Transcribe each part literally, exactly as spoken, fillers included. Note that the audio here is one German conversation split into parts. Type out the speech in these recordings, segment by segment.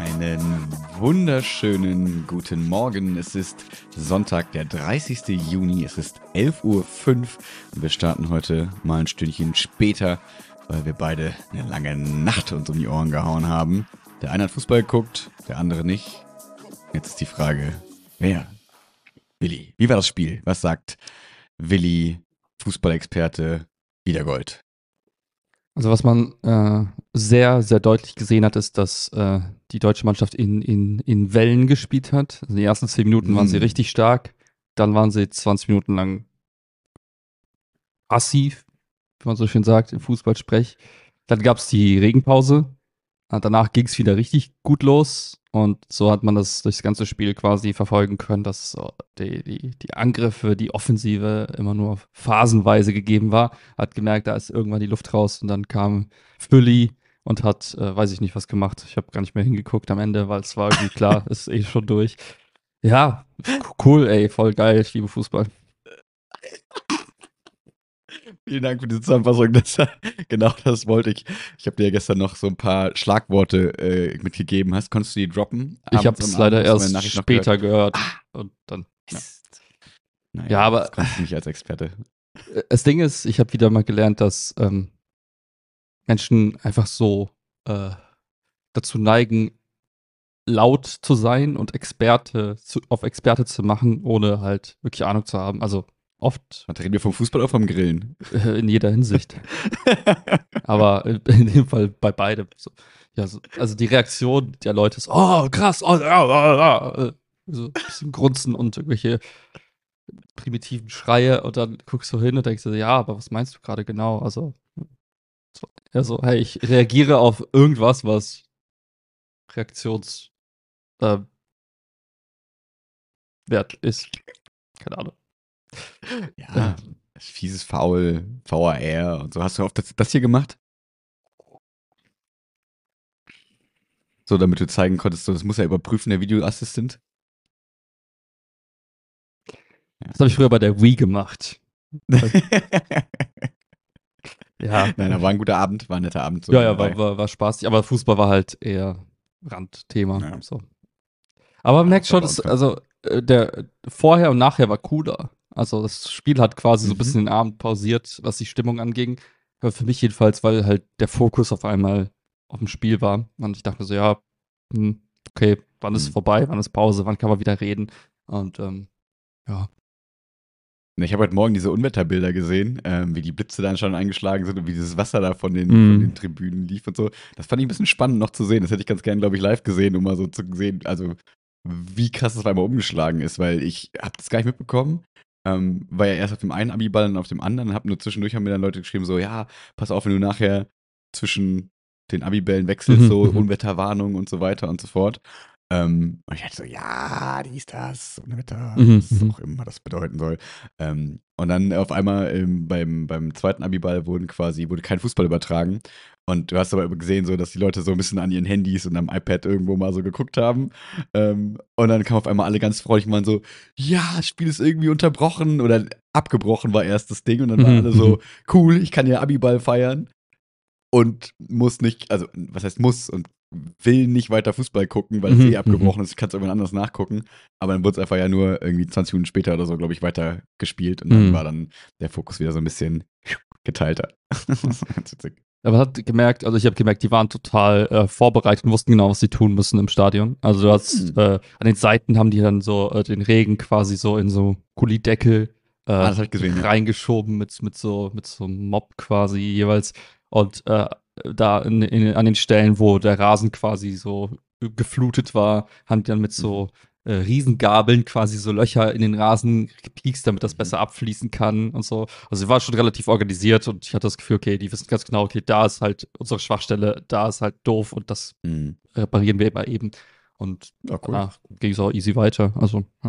Einen wunderschönen guten Morgen. Es ist Sonntag, der dreißigsten Juni. Es ist elf Uhr fünf und wir starten heute mal ein Stündchen später, weil wir beide eine lange Nacht uns um die Ohren gehauen haben. Der eine hat Fußball geguckt, der andere nicht. Jetzt ist die Frage, wer? Willi, wie war das Spiel? Was sagt Willi, Fußballexperte, Wiedergold? Also was man äh, sehr, sehr deutlich gesehen hat, ist, dass äh, die deutsche Mannschaft in, in, in Wellen gespielt hat. Also die ersten zehn Minuten waren sie Mm. richtig stark, dann waren sie zwanzig Minuten lang passiv, wie man so schön sagt im Fußballsprech. Dann gab es die Regenpause, und danach ging es wieder richtig gut los und so hat man das durchs ganze Spiel quasi verfolgen können, dass so die, die, die Angriffe, die Offensive immer nur phasenweise gegeben war. Hat gemerkt, da ist irgendwann die Luft raus und dann kam Fülli und hat, äh, weiß ich nicht, was gemacht. Ich habe gar nicht mehr hingeguckt am Ende, weil es war irgendwie klar, ist eh schon durch. Ja, cool, ey, voll geil, ich liebe Fußball. Vielen Dank für die Zusammenfassung. Das, genau das wollte ich. Ich habe dir ja gestern noch so ein paar Schlagworte äh, mitgegeben. Hast, konntest du die droppen? Ich habe Abends es am leider Abend? Hast du meine erst Nachricht noch später gehört? gehört und dann, ja. Mist. Naja, Ja, aber- das konntest du nicht als Experte. Äh, Das Ding ist, ich habe wieder mal gelernt, dass ähm, Menschen einfach so äh, dazu neigen, laut zu sein und Experte zu, auf Experte zu machen, ohne halt wirklich Ahnung zu haben. Also oft Was, reden wir vom Fußball oder vom Grillen? äh, in jeder Hinsicht. Aber äh, in dem Fall bei beidem. So. Ja, so, also die Reaktion der Leute ist, oh krass, oh, ja, ja, ja. äh, so ein bisschen grunzen und irgendwelche primitiven Schreie und dann guckst du hin und denkst dir, ja, aber was meinst du gerade genau? Also, so, also, hey, ich reagiere auf irgendwas, was Reaktions äh, wert ist. Keine Ahnung. Ja, fieses Foul, V A R und so. Hast du oft das, das hier gemacht? So, damit du zeigen konntest, so, das muss ja überprüfen, der Videoassistent. Das habe ich früher bei der Wii gemacht. Ja. Nein, da war ein guter Abend, war ein netter Abend. So Ja, ja, dabei. war, war, war spaßig, aber Fußball war halt eher Randthema. Ja. So. Aber man Ja, merkt das war schon, bei dass, uns also äh, der vorher und nachher war cooler. Also das Spiel hat quasi so ein Mhm. bisschen den Abend pausiert, was die Stimmung anging. Aber für mich jedenfalls, weil halt der Fokus auf einmal auf dem Spiel war. Und ich dachte mir so, ja, hm, okay, wann ist Mhm. vorbei, wann ist Pause, wann kann man wieder reden? Und ähm, ja. Ich habe heute Morgen diese Unwetterbilder gesehen, ähm, wie die Blitze dann schon eingeschlagen sind und wie dieses Wasser da von den, Mhm. von den Tribünen lief und so. Das fand ich ein bisschen spannend noch zu sehen. Das hätte ich ganz gerne, glaube ich, live gesehen, um mal so zu sehen, also wie krass das auf einmal umgeschlagen ist, weil ich habe das gar nicht mitbekommen. Ähm, war ja erst auf dem einen Abiball und auf dem anderen. Hab nur zwischendurch haben mir dann Leute geschrieben, so, ja, pass auf, wenn du nachher zwischen den Abibällen wechselst, Mhm, so mhm. Unwetterwarnung und so weiter und so fort. Ähm, und ich hatte so, ja, dies, das, Unwetter, Mhm, was mhm. auch immer das bedeuten soll. Ähm, und dann auf einmal ähm, beim, beim zweiten Abiball wurden quasi, wurde kein Fußball übertragen. Und du hast aber gesehen, so, dass die Leute so ein bisschen an ihren Handys und am iPad irgendwo mal so geguckt haben. Ähm, und dann kamen auf einmal alle ganz freudig und waren so, ja, das Spiel ist irgendwie unterbrochen oder abgebrochen war erst das Ding. Und dann waren Mhm, alle so, mhm. cool, ich kann ja Abiball feiern und muss nicht, also was heißt muss und will nicht weiter Fußball gucken, weil es Mhm, eh abgebrochen ist. Ich kann es irgendwann anders nachgucken. Aber dann wurde es einfach ja nur irgendwie zwanzig Minuten später oder so, glaube ich, weiter gespielt. Und dann Mhm. war dann der Fokus wieder so ein bisschen geteilter. Das war ganz witzig. Aber man hat gemerkt, also ich habe gemerkt, die waren total äh, vorbereitet und wussten genau, was sie tun müssen im Stadion. Also du hast Hm. äh, an den Seiten haben die dann so äh, den Regen quasi so in so Kullideckel äh, Ah, das hab ich gesehen, ja. reingeschoben mit, mit so mit so einem Mob quasi jeweils. Und äh, da in, in, an den Stellen, wo der Rasen quasi so geflutet war, haben die dann mit so äh, Riesengabeln quasi so Löcher in den Rasen gepiekst, damit das Mhm. besser abfließen kann und so. Also sie war schon relativ organisiert und ich hatte das Gefühl, okay, die wissen ganz genau, okay, da ist halt unsere Schwachstelle, da ist halt doof und das Mhm. reparieren wir immer eben. Und Ja, cool. danach ging es auch easy weiter. Also, ja.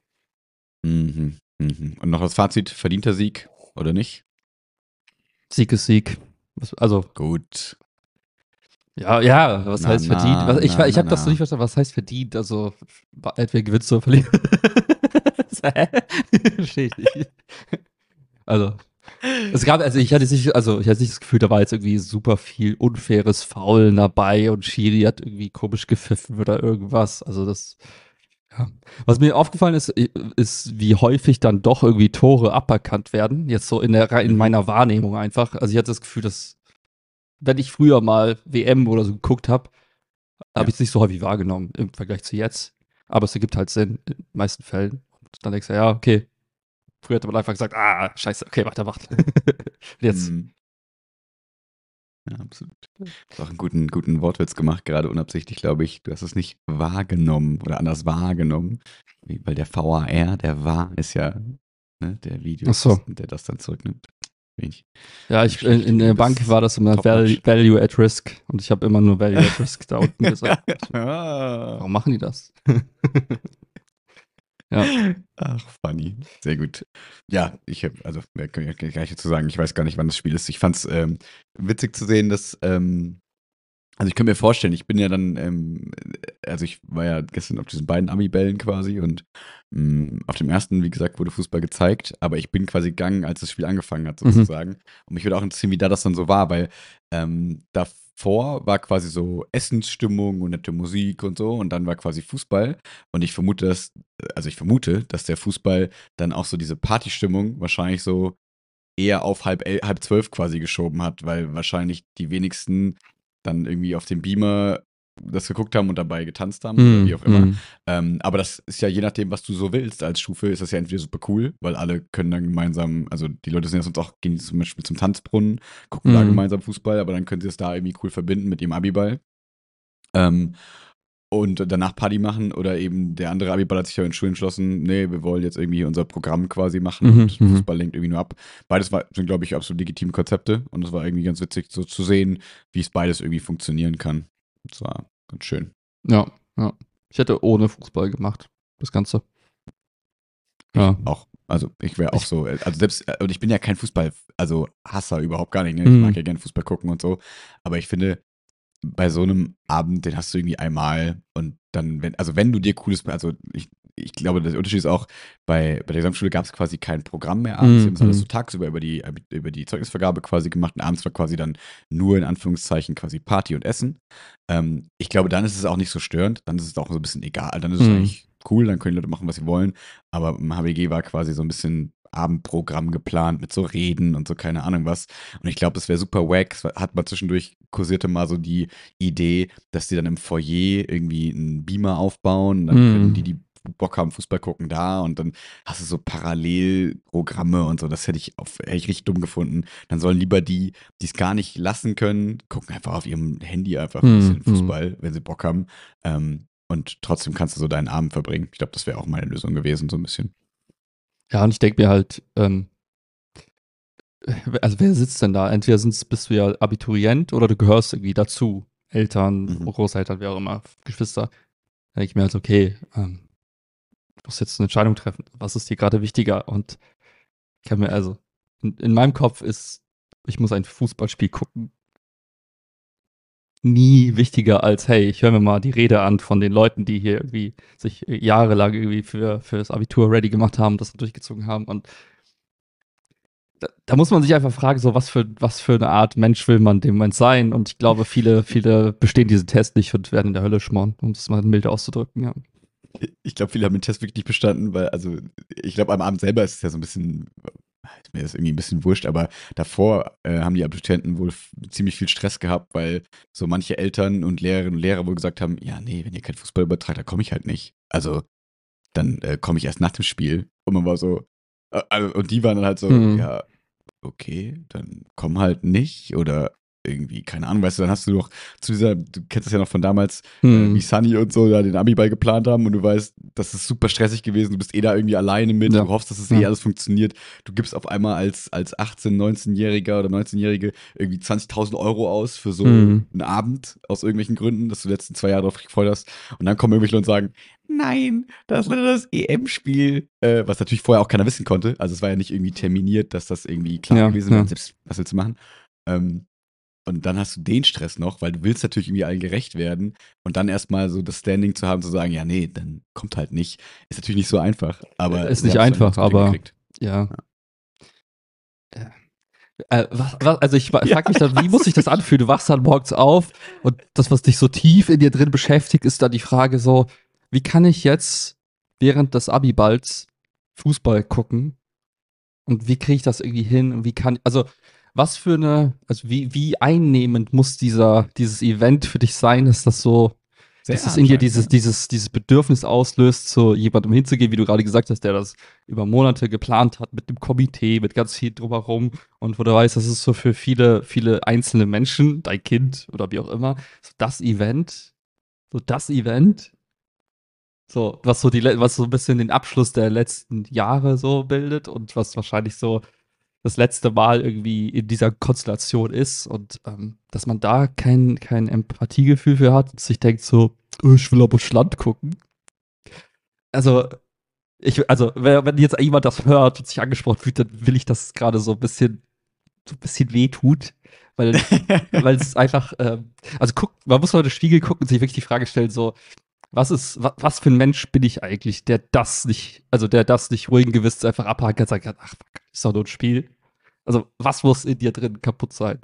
Mhm. Mhm. Und noch das Fazit, verdienter Sieg oder nicht? Sieg ist Sieg. Was- Also, Gut. ja, ja, was Na, heißt verdient? na, Was, ich na, ich na, habe das so na. nicht verstanden, was heißt verdient? Also, entweder gewinnst du oder verlierst. Hä? Verstehe ich nicht. Also, Es gab, also ich hatte nicht, also ich hatte nicht das Gefühl, da war jetzt irgendwie super viel unfaires Foul dabei und Schiri hat irgendwie komisch gepfiffen oder irgendwas. Also das, ja. Was mir aufgefallen ist, ist, wie häufig dann doch irgendwie Tore aberkannt werden. Jetzt so in der, in Mhm. meiner Wahrnehmung einfach. Also ich hatte das Gefühl, dass, wenn ich früher mal W M oder so geguckt habe, habe Ja. ich es nicht so häufig wahrgenommen im Vergleich zu jetzt. Aber es ergibt halt Sinn in den meisten Fällen. Und dann denkst du, ja, okay. Früher hätte man einfach gesagt, ah, scheiße, okay, weiter, macht. Jetzt. Mhm. Ja, absolut. Du hast auch einen guten, guten Wortwitz gemacht, gerade unabsichtlich, glaube ich. Du hast es nicht wahrgenommen oder anders wahrgenommen, wie- weil der V A R, der wahr ist ja ne, der Ach so. Videoassistent, der das dann zurücknimmt. Finde ich Ja, nicht ich, in, schlecht. in der Du Bank bist war das immer Val, top-notch. Value at Risk und ich habe immer nur Value at Risk da unten gesagt. Ah. Warum machen die das? Ja. Ach, funny. Sehr gut. Ja, ich habe, also, mehr kann ich gar nicht dazu sagen. Ich weiß gar nicht, wann das Spiel ist. Ich fand es ähm, witzig zu sehen, dass, ähm, also ich könnte mir vorstellen, ich bin ja dann, ähm, also ich war ja gestern auf diesen beiden Ami-Bällen quasi und mh, auf dem ersten, wie gesagt, wurde Fußball gezeigt, aber ich bin quasi gegangen, als das Spiel angefangen hat, Mhm. sozusagen. Und mich würde auch interessieren, wie da das dann so war, weil ähm, davor war quasi so Essensstimmung und nette Musik und so und dann war quasi Fußball und ich vermute, dass, also ich vermute, dass der Fußball dann auch so diese Partystimmung wahrscheinlich so eher auf halb, el halb zwölf quasi geschoben hat, weil wahrscheinlich die wenigsten dann irgendwie auf dem Beamer das geguckt haben und dabei getanzt haben oder wie Mhm. auch immer. Mhm. Ähm, aber das ist ja je nachdem, was du so willst als Stufe, ist das ja entweder super cool, weil alle können dann gemeinsam, also die Leute sind ja sonst auch, gehen zum Beispiel zum Tanzbrunnen, gucken da Mhm. gemeinsam Fußball, aber dann können sie es da irgendwie cool verbinden mit ihrem Abiball. Ähm, und danach Party machen oder eben der andere Abiball hat sich ja in Schulen entschlossen, nee, wir wollen jetzt irgendwie unser Programm quasi machen Mhm. und Mhm. Fußball lenkt irgendwie nur ab. Beides war, sind, glaube ich, absolut legitime Konzepte und es war irgendwie ganz witzig so zu sehen, wie es beides irgendwie funktionieren kann. Das war ganz schön. Ja, ja. Ich hätte ohne Fußball gemacht, das Ganze. Ich Ja. auch. Also ich wäre auch Ich, so, also selbst, äh, und ich bin ja kein Fußball, also Hasser überhaupt gar nicht, ne? Ich mag Mhm. ja gerne Fußball gucken und so. Aber ich finde, bei so einem Abend, den hast du irgendwie einmal und dann, wenn, also wenn du dir cooles, also ich, ich glaube, der Unterschied ist auch, bei, bei der Gesamtschule gab es quasi kein Programm mehr abends, wir haben das alles so Mhm. tagsüber über die, über die Zeugnisvergabe quasi gemacht und abends war quasi dann nur in Anführungszeichen quasi Party und Essen. Ähm, ich glaube, dann ist es auch nicht so störend, dann ist es auch so ein bisschen egal, dann ist es Mhm. eigentlich cool, dann können die Leute machen, was sie wollen, aber im H W G war quasi so ein bisschen Abendprogramm geplant mit so Reden und so keine Ahnung was. Und ich glaube, das wäre super wack. Es hat mal zwischendurch kursierte mal so die Idee, dass die dann im Foyer irgendwie einen Beamer aufbauen. Dann können die, Mhm. die Bock haben, Fußball gucken da und dann hast du so Parallelprogramme und so. Das hätte ich, auf, hätte ich richtig dumm gefunden. Dann sollen lieber die, die es gar nicht lassen können, gucken einfach auf ihrem Handy einfach ein bisschen Mhm. Fußball, wenn sie Bock haben. Ähm, und trotzdem kannst du so deinen Abend verbringen. Ich glaube, das wäre auch meine Lösung gewesen, so ein bisschen. Ja, und ich denke mir halt, ähm, also wer sitzt denn da? Entweder sind's, bist du ja Abiturient oder du gehörst irgendwie dazu. Eltern, Mhm. Großeltern, wer auch immer, Geschwister. Da denke ich mir halt, okay, ähm, du musst jetzt eine Entscheidung treffen. Was ist dir gerade wichtiger? Und ich kann mir also, in, in meinem Kopf ist, ich muss ein Fußballspiel gucken, nie wichtiger als, hey, ich höre mir mal die Rede an von den Leuten, die hier irgendwie sich jahrelang irgendwie für, für das Abitur ready gemacht haben, das durchgezogen haben. Und da, da muss man sich einfach fragen, so was für, was für eine Art Mensch will man in dem Moment sein? Und ich glaube, viele, viele bestehen diesen Test nicht und werden in der Hölle schmoren, um es mal mild auszudrücken, ja. Ich glaube, viele haben den Test wirklich nicht bestanden, weil, also, ich glaube, am Abend selber ist es ja so ein bisschen, ist mir das irgendwie ein bisschen wurscht, aber davor äh, haben die Abiturienten wohl f- ziemlich viel Stress gehabt, weil so manche Eltern und Lehrerinnen und Lehrer wohl gesagt haben, ja, nee, wenn ihr keinen Fußball übertragt, dann komme ich halt nicht. Also, dann äh, komme ich erst nach dem Spiel. Und man war so, äh, also, und die waren dann halt so, Hm. ja, okay, dann komm halt nicht oder irgendwie, keine Ahnung, weißt du, dann hast du noch zu dieser, du kennst das ja noch von damals, äh, wie Hm. Sunny und so da den Abi-Ball geplant haben und du weißt, das ist super stressig gewesen, du bist eh da irgendwie alleine mit, Ja. du hoffst, dass es eh Ja. alles funktioniert, du gibst auf einmal als, als achtzehn-, neunzehnjähriger oder neunzehnjährige irgendwie zwanzigtausend Euro aus für so Hm. einen Abend aus irgendwelchen Gründen, dass du die letzten zwei Jahre drauf gefreut hast und dann kommen irgendwelche Leute und sagen, nein, das ist das E M-Spiel, äh, was natürlich vorher auch keiner wissen konnte. Also es war ja nicht irgendwie terminiert, dass das irgendwie klar Ja, gewesen wäre. ja. Und selbst, was willst du machen? Ähm, und dann hast du den Stress noch, weil du willst natürlich irgendwie allen gerecht werden. Und dann erstmal so das Standing zu haben, zu sagen, ja, nee, dann kommt halt nicht. Ist natürlich nicht so einfach. Aber Ist sie nicht haben es dann einfach, ganz gut aber hingekriegt. ja. Ja. Ja. Äh, was, was, also ich frage Ja, mich dann, wie ich muss weiß sich das nicht. anfühlen? Du wachst dann morgens auf und das, was dich so tief in dir drin beschäftigt, ist dann die Frage so, wie kann ich jetzt während des Abiballs Fußball gucken und wie kriege ich das irgendwie hin und wie kann, also was für eine, also wie, wie einnehmend muss dieser, dieses Event für dich sein, dass das so, dass Sehr das in dir anscheinend, dieses, ja. dieses, dieses Bedürfnis auslöst, zu jemandem hinzugehen, wie du gerade gesagt hast, der das über Monate geplant hat mit dem Komitee, mit ganz viel drumherum und wo du weißt, das ist so für viele, viele einzelne Menschen, dein Kind oder wie auch immer, so das Event, so das Event, so, was so die, le- was so ein bisschen den Abschluss der letzten Jahre so bildet und was wahrscheinlich so das letzte Mal irgendwie in dieser Konstellation ist und ähm, dass man da kein, kein Empathiegefühl für hat und sich denkt so, oh, ich will aber Schland gucken. Also, ich, also, wenn wenn jetzt jemand das hört und sich angesprochen fühlt, dann will ich, dass es gerade so ein bisschen, so ein bisschen wehtut, weil, weil es einfach, ähm, also guck, man muss mal in den Spiegel gucken und sich wirklich die Frage stellen, so, was ist, wa, was für ein Mensch bin ich eigentlich, der das nicht, also der das nicht ruhigen Gewissens einfach abhaken kann, sagen kann, ach, fuck, ist doch nur ein Spiel. Also, was muss in dir drin kaputt sein?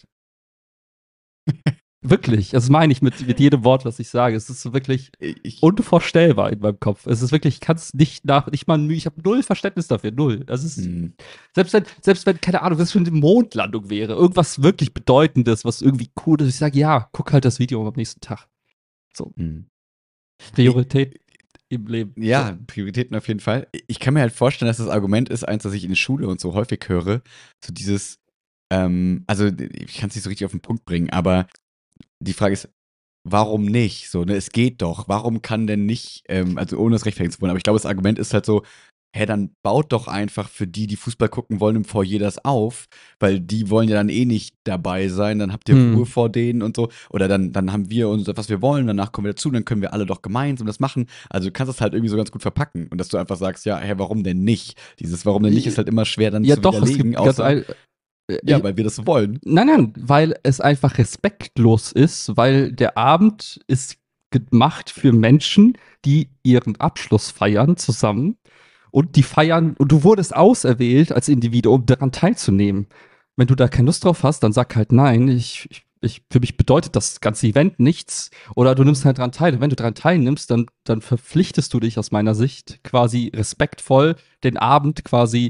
Wirklich, das meine ich mit, mit jedem Wort, was ich sage. Es ist so wirklich Ich, unvorstellbar in meinem Kopf. Es ist wirklich, ich kann es nicht nach, nicht mal, ich habe null Verständnis dafür, null. Das ist, hm, selbst wenn, selbst wenn, keine Ahnung, das schon eine Mondlandung wäre, irgendwas wirklich Bedeutendes, was irgendwie cool ist, ich sage, ja, guck halt das Video am nächsten Tag. So, hm. Ich, Priorität im Leben. So. ja, Prioritäten auf jeden Fall. Ich kann mir halt vorstellen, dass das Argument ist, eins, das ich in der Schule und so häufig höre, so dieses, ähm, also ich kann es nicht so richtig auf den Punkt bringen, aber die Frage ist, warum nicht? So, ne, es geht doch. Warum kann denn nicht, ähm, also ohne das rechtfertigen zu wollen, aber ich glaube, das Argument ist halt so, hä, dann baut doch einfach für die, die Fußball gucken wollen, im Foyer das auf, weil die wollen ja dann eh nicht dabei sein, dann habt ihr Ruhe Hm. vor denen und so. Oder dann, dann haben wir uns, was wir wollen, danach kommen wir dazu, dann können wir alle doch gemeinsam das machen. Also du kannst das halt irgendwie so ganz gut verpacken und dass du einfach sagst, ja, hä, warum denn nicht? Dieses Warum denn nicht ist halt immer schwer dann Ja, zu doch, es widerlegen, gibt ganz außer, ein, ja, äh, weil wir das so wollen. nein, nein, weil es einfach respektlos ist, weil der Abend ist gemacht für Menschen, die ihren Abschluss feiern zusammen und die feiern und du wurdest auserwählt als Individuum daran teilzunehmen. Wenn du da keine Lust drauf hast, dann sag halt nein, ich, ich, ich für mich bedeutet das ganze Event nichts oder du nimmst halt dran teil. Und wenn du daran teilnimmst, dann, dann verpflichtest du dich aus meiner Sicht quasi respektvoll den Abend quasi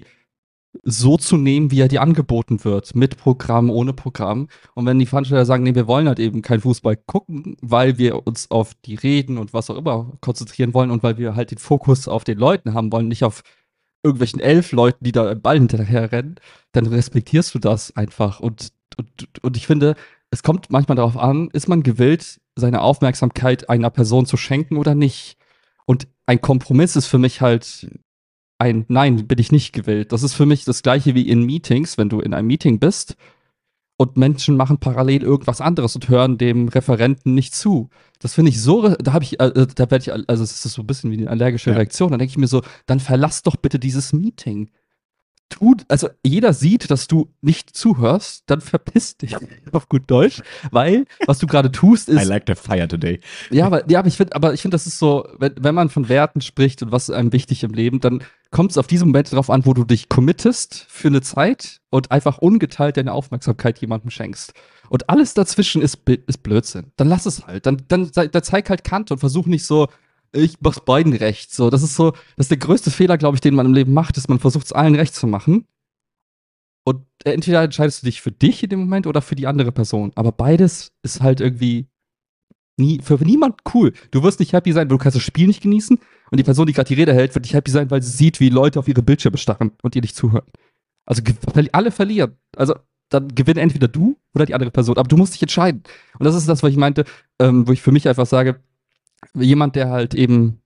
so zu nehmen, wie er dir angeboten wird, mit Programm, ohne Programm. Und wenn die Veranstalter sagen, nee, wir wollen halt eben kein Fußball gucken, weil wir uns auf die Reden und was auch immer konzentrieren wollen und weil wir halt den Fokus auf den Leuten haben wollen, nicht auf irgendwelchen elf Leuten, die da im Ball hinterher rennen, dann respektierst du das einfach. Und, und, und ich finde, es kommt manchmal darauf an, ist man gewillt, seine Aufmerksamkeit einer Person zu schenken oder nicht. Und ein Kompromiss ist für mich halt ein Nein, bin ich nicht gewillt. Das ist für mich das gleiche wie in Meetings, wenn du in einem Meeting bist und Menschen machen parallel irgendwas anderes und hören dem Referenten nicht zu. Das finde ich so, da habe ich, äh, da werde ich, also es ist so ein bisschen wie eine allergische Ja. Reaktion. Dann denke ich mir so, dann verlass doch bitte dieses Meeting. Tu, also jeder sieht, dass du nicht zuhörst, dann verpiss dich auf gut Deutsch, weil was du gerade tust I ist, like the fire today. ja, aber, ja, aber ich finde, aber ich finde, das ist so, wenn, wenn man von Werten spricht und was ist einem wichtig im Leben, dann kommt es auf diesen Moment drauf an, wo du dich committest für eine Zeit und einfach ungeteilt deine Aufmerksamkeit jemandem schenkst. Und alles dazwischen ist, Bi- ist Blödsinn. Dann lass es halt. Dann, dann, sei- dann zeig halt Kante und versuch nicht so, ich mach's beiden recht. So, das ist so, das ist der größte Fehler, glaube ich, den man im Leben macht, ist, man versucht es allen recht zu machen. Und entweder entscheidest du dich für dich in dem Moment oder für die andere Person. Aber beides ist halt irgendwie nie, für niemand cool. Du wirst nicht happy sein, weil du kannst das Spiel nicht genießen und die Person, die gerade die Rede hält, wird nicht happy sein, weil sie sieht, wie Leute auf ihre Bildschirme starren und ihr nicht zuhören. Also ge- verli- alle verlieren. Also dann gewinnt entweder du oder die andere Person. Aber du musst dich entscheiden. Und das ist das, was ich meinte, ähm, wo ich für mich einfach sage, jemand, der halt eben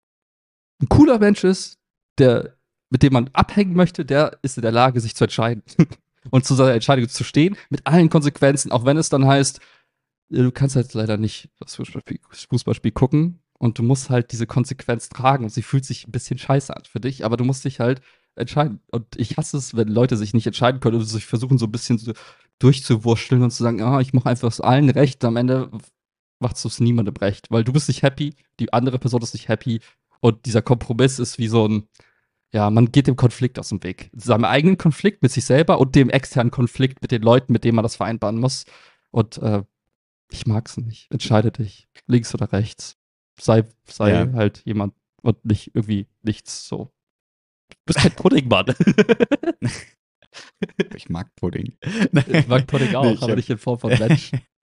ein cooler Mensch ist, der, mit dem man abhängen möchte, der ist in der Lage, sich zu entscheiden. Und zu seiner Entscheidung zu stehen, mit allen Konsequenzen, auch wenn es dann heißt, du kannst halt leider nicht das Fußballspiel, Fußballspiel gucken und du musst halt diese Konsequenz tragen und sie fühlt sich ein bisschen scheiße an für dich, aber du musst dich halt entscheiden. Und ich hasse es, wenn Leute sich nicht entscheiden können und sich versuchen so ein bisschen so durchzuwurschteln und zu sagen, ah, ich mache einfach es allen recht, am Ende machst du es niemandem recht, weil du bist nicht happy, die andere Person ist nicht happy und dieser Kompromiss ist wie so ein, ja, man geht dem Konflikt aus dem Weg. Seinem eigenen Konflikt mit sich selber und dem externen Konflikt mit den Leuten, mit denen man das vereinbaren muss. Und äh, ich mag's nicht. Entscheide dich. Links oder rechts. Sei, sei Ja. halt jemand und nicht irgendwie nichts so. Du bist kein Pudding, Mann. Ich mag Pudding. Ich mag Pudding auch, Nee, ich aber hab- nicht in Form von Mensch.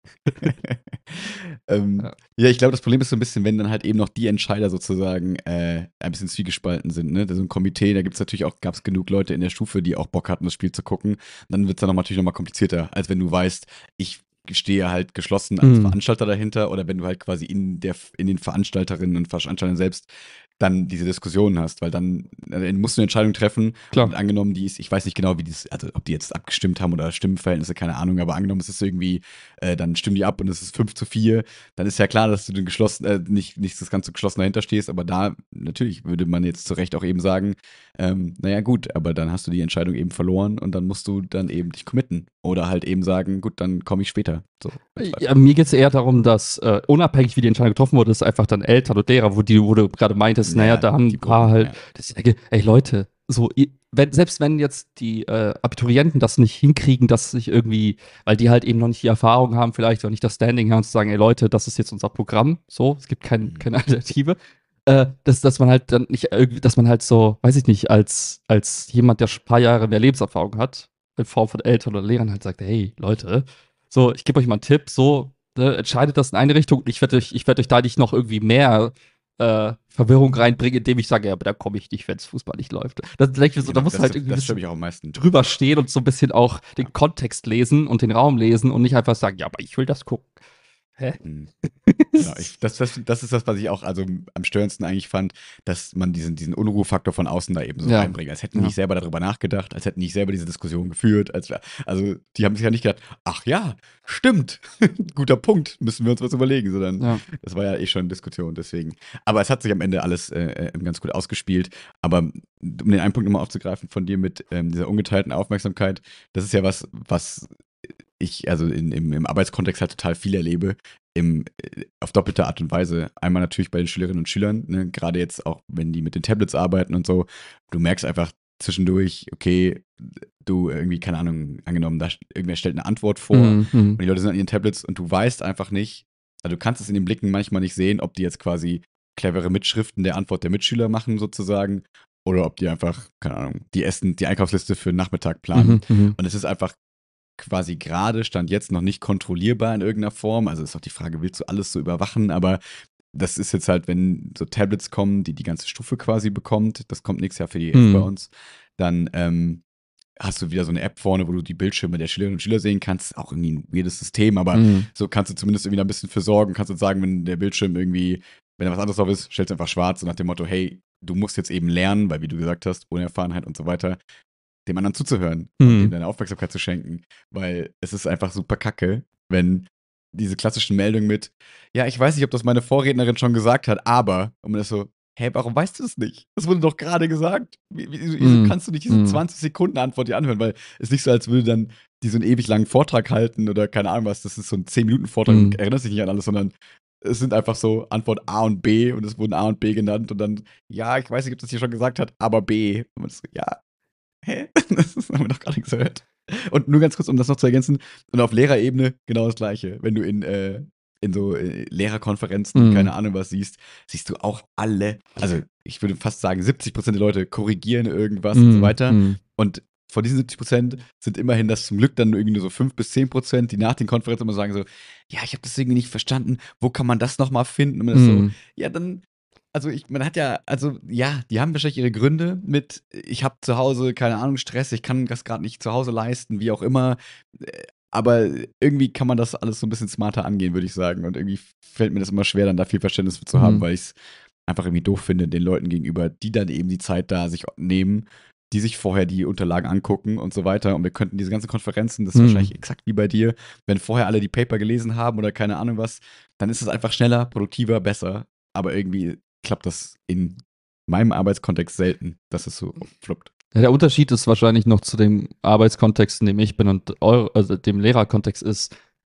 ähm, Ja. ja. ich glaube, das Problem ist so ein bisschen, wenn dann halt eben noch die Entscheider sozusagen äh, ein bisschen zwiegespalten sind. Ne? So ein Komitee, da gibt es natürlich auch, gab es genug Leute in der Stufe, die auch Bock hatten, das Spiel zu gucken. Dann wird es dann noch natürlich nochmal komplizierter, als wenn du weißt, ich stehe halt geschlossen als Mhm. Veranstalter dahinter oder wenn du halt quasi in der in den Veranstalterinnen und Veranstaltern selbst dann diese Diskussionen hast, weil dann, dann musst du eine Entscheidung treffen. Klar. Und angenommen, die ist, ich weiß nicht genau, wie die ist, also ob die jetzt abgestimmt haben oder Stimmenverhältnisse, keine Ahnung, aber angenommen, es ist irgendwie, äh, dann stimmen die ab und es ist fünf zu vier, dann ist ja klar, dass du den geschlossen, äh, nicht, nicht das ganze geschlossen dahinter stehst, aber da, natürlich würde man jetzt zu Recht auch eben sagen, ähm, naja gut, aber dann hast du die Entscheidung eben verloren und dann musst du dann eben dich committen. Oder halt eben sagen, gut, dann komme ich später. So, Ja, mir geht es eher darum, dass äh, unabhängig wie die Entscheidung getroffen wurde, ist einfach dann Eltern und Lehrer, wo, die, wo du gerade meintest, naja, da haben die ein paar Gruppen, halt, ja. das, ey Leute, so, ihr- wenn, selbst wenn jetzt die äh, Abiturienten das nicht hinkriegen, dass sich irgendwie, weil die halt eben noch nicht die Erfahrung haben, vielleicht oder nicht das Standing haben, zu sagen, ey Leute, das ist jetzt unser Programm, so, es gibt kein, Mhm. keine Alternative, äh, dass, dass man halt dann nicht irgendwie, dass man halt so, weiß ich nicht, als, als jemand, der schon ein paar Jahre mehr Lebenserfahrung hat, in Form von Eltern oder Lehrern halt sagt, hey Leute, so, ich gebe euch mal einen Tipp, so, ne, entscheidet das in eine Richtung. Ich werde euch, ich werd euch da nicht noch irgendwie mehr äh, Verwirrung reinbringen, indem ich sage, ja, aber da komme ich nicht, wenn es Fußball nicht läuft. Das, denke ich mir so, da Genau, muss das, halt irgendwie ein das stört bisschen mich auch am meisten. drüber stehen und so ein bisschen auch den Kontext lesen und den Raum lesen und nicht einfach sagen, ja, aber ich will das gucken. Hä? Mhm. Genau, ich, das, das, das ist das, was ich auch also am störendsten eigentlich fand, dass man diesen, diesen Unruhefaktor von außen da eben so Ja. reinbringt. Als hätten die Ja. nicht selber darüber nachgedacht, als hätten die nicht selber diese Diskussion geführt. Als, wär- also die haben sich ja nicht gedacht, ach ja, stimmt, guter Punkt, müssen wir uns was überlegen, sondern Ja. das war ja eh schon Diskussion, deswegen. Aber es hat sich am Ende alles äh, äh, ganz gut ausgespielt. Aber um den einen Punkt nochmal aufzugreifen von dir mit ähm, dieser ungeteilten Aufmerksamkeit, das ist ja was, was ich also in, im, im Arbeitskontext halt total viel erlebe, im, äh, auf doppelte Art und Weise. Einmal natürlich bei den Schülerinnen und Schülern, ne, gerade jetzt auch, wenn die mit den Tablets arbeiten und so, du merkst einfach zwischendurch, okay, du irgendwie, keine Ahnung, angenommen, da irgendwer stellt eine Antwort vor Mhm. und die Leute sind an ihren Tablets und du weißt einfach nicht, also du kannst es in den Blicken manchmal nicht sehen, ob die jetzt quasi clevere Mitschriften der Antwort der Mitschüler machen sozusagen oder ob die einfach, keine Ahnung, die Essen, die Einkaufsliste für den Nachmittag planen. Mhm. Mhm. Und es ist einfach quasi gerade, stand jetzt noch nicht kontrollierbar in irgendeiner Form. Also ist auch die Frage, willst du alles so überwachen? Aber das ist jetzt halt, wenn so Tablets kommen, die die ganze Stufe quasi bekommt, das kommt nächstes Jahr für die Elf Mhm. bei uns, dann ähm, hast du wieder so eine App vorne, wo du die Bildschirme der Schülerinnen und Schüler sehen kannst. Auch irgendwie ein weirdes System, aber Mhm. so kannst du zumindest irgendwie da ein bisschen für sorgen. Kannst du sagen, wenn der Bildschirm irgendwie, wenn da was anderes drauf ist, stellst du einfach schwarz, so nach dem Motto, hey, du musst jetzt eben lernen, weil wie du gesagt hast, ohne Erfahrenheit und so weiter, dem anderen zuzuhören und Mhm. dem deine Aufmerksamkeit zu schenken. Weil es ist einfach super kacke, wenn diese klassischen Meldungen mit, ja, ich weiß nicht, ob das meine Vorrednerin schon gesagt hat, aber, und man ist so, hä, warum weißt du es nicht? Das wurde doch gerade gesagt. Wie, wie, wieso Mhm. kannst du nicht diese Mhm. zwanzig Sekunden Antwort dir anhören? Weil es ist nicht so, als würde dann die so einen ewig langen Vortrag halten oder keine Ahnung was, das ist so ein zehn Minuten Vortrag Mhm. und erinnerst dich nicht an alles, sondern es sind einfach so Antwort A und B und es wurden A und B genannt und dann, ja, ich weiß nicht, ob das hier schon gesagt hat, aber B. Und man ist so, ja, hä? Das haben wir doch gerade gehört. Und nur ganz kurz, um das noch zu ergänzen, und auf Lehrerebene genau das Gleiche. Wenn du in, äh, in so äh, Lehrerkonferenzen, Mhm. keine Ahnung was siehst, siehst du auch alle, also ich würde fast sagen, siebzig Prozent der Leute korrigieren irgendwas und so Mhm. weiter. Mhm. Und von diesen siebzig Prozent sind immerhin das zum Glück dann nur irgendwie nur so fünf bis zehn Prozent, die nach den Konferenzen immer sagen so, ja, ich habe das irgendwie nicht verstanden, wo kann man das nochmal finden? Und man ist so, Mhm. ja, dann also ich, man hat ja, also ja, die haben wahrscheinlich ihre Gründe mit, ich habe zu Hause, keine Ahnung, Stress, ich kann das gerade nicht zu Hause leisten, wie auch immer. Äh, Aber irgendwie kann man das alles so ein bisschen smarter angehen, würde ich sagen. Und irgendwie fällt mir das immer schwer, dann da viel Verständnis für zu haben, Mhm. weil ich es einfach irgendwie doof finde, den Leuten gegenüber, die dann eben die Zeit da sich nehmen, die sich vorher die Unterlagen angucken und so weiter. Und wir könnten diese ganzen Konferenzen, das ist Mhm. wahrscheinlich exakt wie bei dir, wenn vorher alle die Paper gelesen haben oder keine Ahnung was, dann ist es einfach schneller, produktiver, besser. Aber irgendwie klappt das in meinem Arbeitskontext selten, dass es so fluppt. Ja, der Unterschied ist wahrscheinlich noch zu dem Arbeitskontext, in dem ich bin und eu also dem Lehrerkontext ist,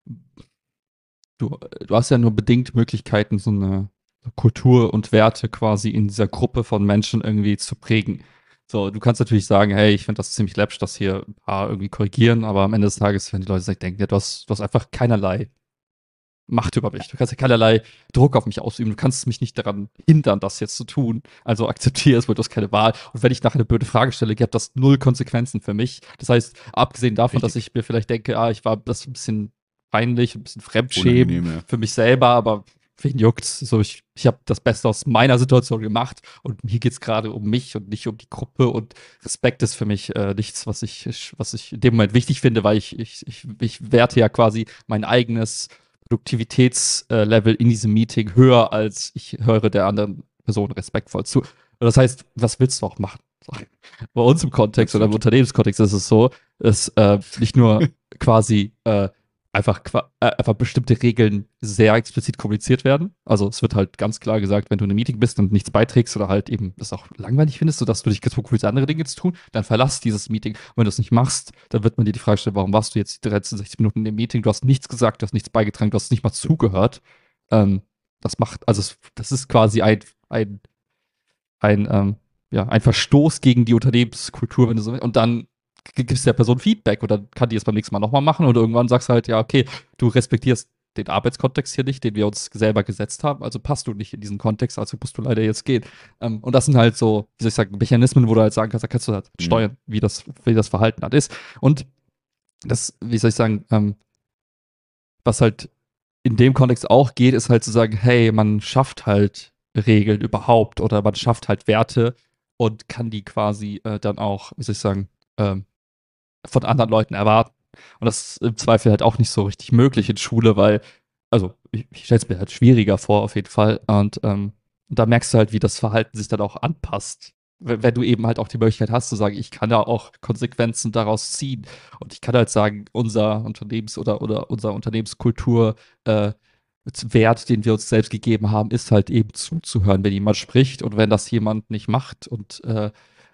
du, du hast ja nur bedingt Möglichkeiten, so eine Kultur und Werte quasi in dieser Gruppe von Menschen irgendwie zu prägen. So, du kannst natürlich sagen, hey, ich finde das ziemlich läppisch, dass hier ein paar irgendwie korrigieren, aber am Ende des Tages, wenn die Leute sich denken, ja, du hast, du hast einfach keinerlei Macht über mich. Du kannst ja keinerlei Druck auf mich ausüben. Du kannst mich nicht daran hindern, das jetzt zu tun. Also akzeptiere es, weil du hast keine Wahl. Und wenn ich nachher eine blöde Frage stelle, gibt das null Konsequenzen für mich. Das heißt, abgesehen davon, Richtig. dass ich mir vielleicht denke, ah, ich war das ein bisschen peinlich, ein bisschen Unangenehm, Fremdschämen ja. für mich selber, aber wen juckt's? So, ich, ich habe das Beste aus meiner Situation gemacht und mir geht's gerade um mich und nicht um die Gruppe und Respekt ist für mich äh, nichts, was ich, was ich in dem Moment wichtig finde, weil ich, ich, ich, ich werte ja quasi mein eigenes Produktivitätslevel in diesem Meeting höher, als ich höre der anderen Person respektvoll zu. Das heißt, was willst du auch machen? Bei uns im Kontext Absolut. oder im Unternehmenskontext ist es so, dass äh, nicht nur quasi äh, einfach, äh, einfach bestimmte Regeln sehr explizit kommuniziert werden. Also es wird halt ganz klar gesagt, wenn du in einem Meeting bist und nichts beiträgst oder halt eben das auch langweilig findest, sodass du dich gezwungen fühlst, andere Dinge zu tun, dann verlass dieses Meeting. Und wenn du es nicht machst, dann wird man dir die Frage stellen, warum warst du jetzt die dreizehn, sechzehn Minuten in dem Meeting? Du hast nichts gesagt, du hast nichts beigetragen, du hast nicht mal zugehört. Ähm, das macht, also es, das ist quasi ein, ein, ein, ähm, ja, ein Verstoß gegen die Unternehmenskultur, wenn du so willst. Und dann gibst der Person Feedback und dann kann die es beim nächsten Mal nochmal machen und irgendwann sagst du halt, ja, okay, du respektierst den Arbeitskontext hier nicht, den wir uns selber gesetzt haben, also passt du nicht in diesen Kontext, also musst du leider jetzt gehen. Ähm, und das sind halt so, wie soll ich sagen, Mechanismen, wo du halt sagen kannst, da kannst du halt Mhm. steuern, wie das, wie das Verhalten halt ist. Und das, wie soll ich sagen, ähm, was halt in dem Kontext auch geht, ist halt zu sagen, hey, man schafft halt Regeln überhaupt oder man schafft halt Werte und kann die quasi äh, dann auch, wie soll ich sagen, ähm, von anderen Leuten erwarten. Und das ist im Zweifel halt auch nicht so richtig möglich in Schule, weil, also ich, ich stelle es mir halt schwieriger vor, auf jeden Fall. Und ähm, da merkst du halt, wie das Verhalten sich dann auch anpasst. Wenn, wenn du eben halt auch die Möglichkeit hast zu sagen, ich kann da auch Konsequenzen daraus ziehen. Und ich kann halt sagen, unser Unternehmens- oder, oder unser Unternehmenskultur, äh, Wert, den wir uns selbst gegeben haben, ist halt eben zuzuhören, wenn jemand spricht und wenn das jemand nicht macht und äh,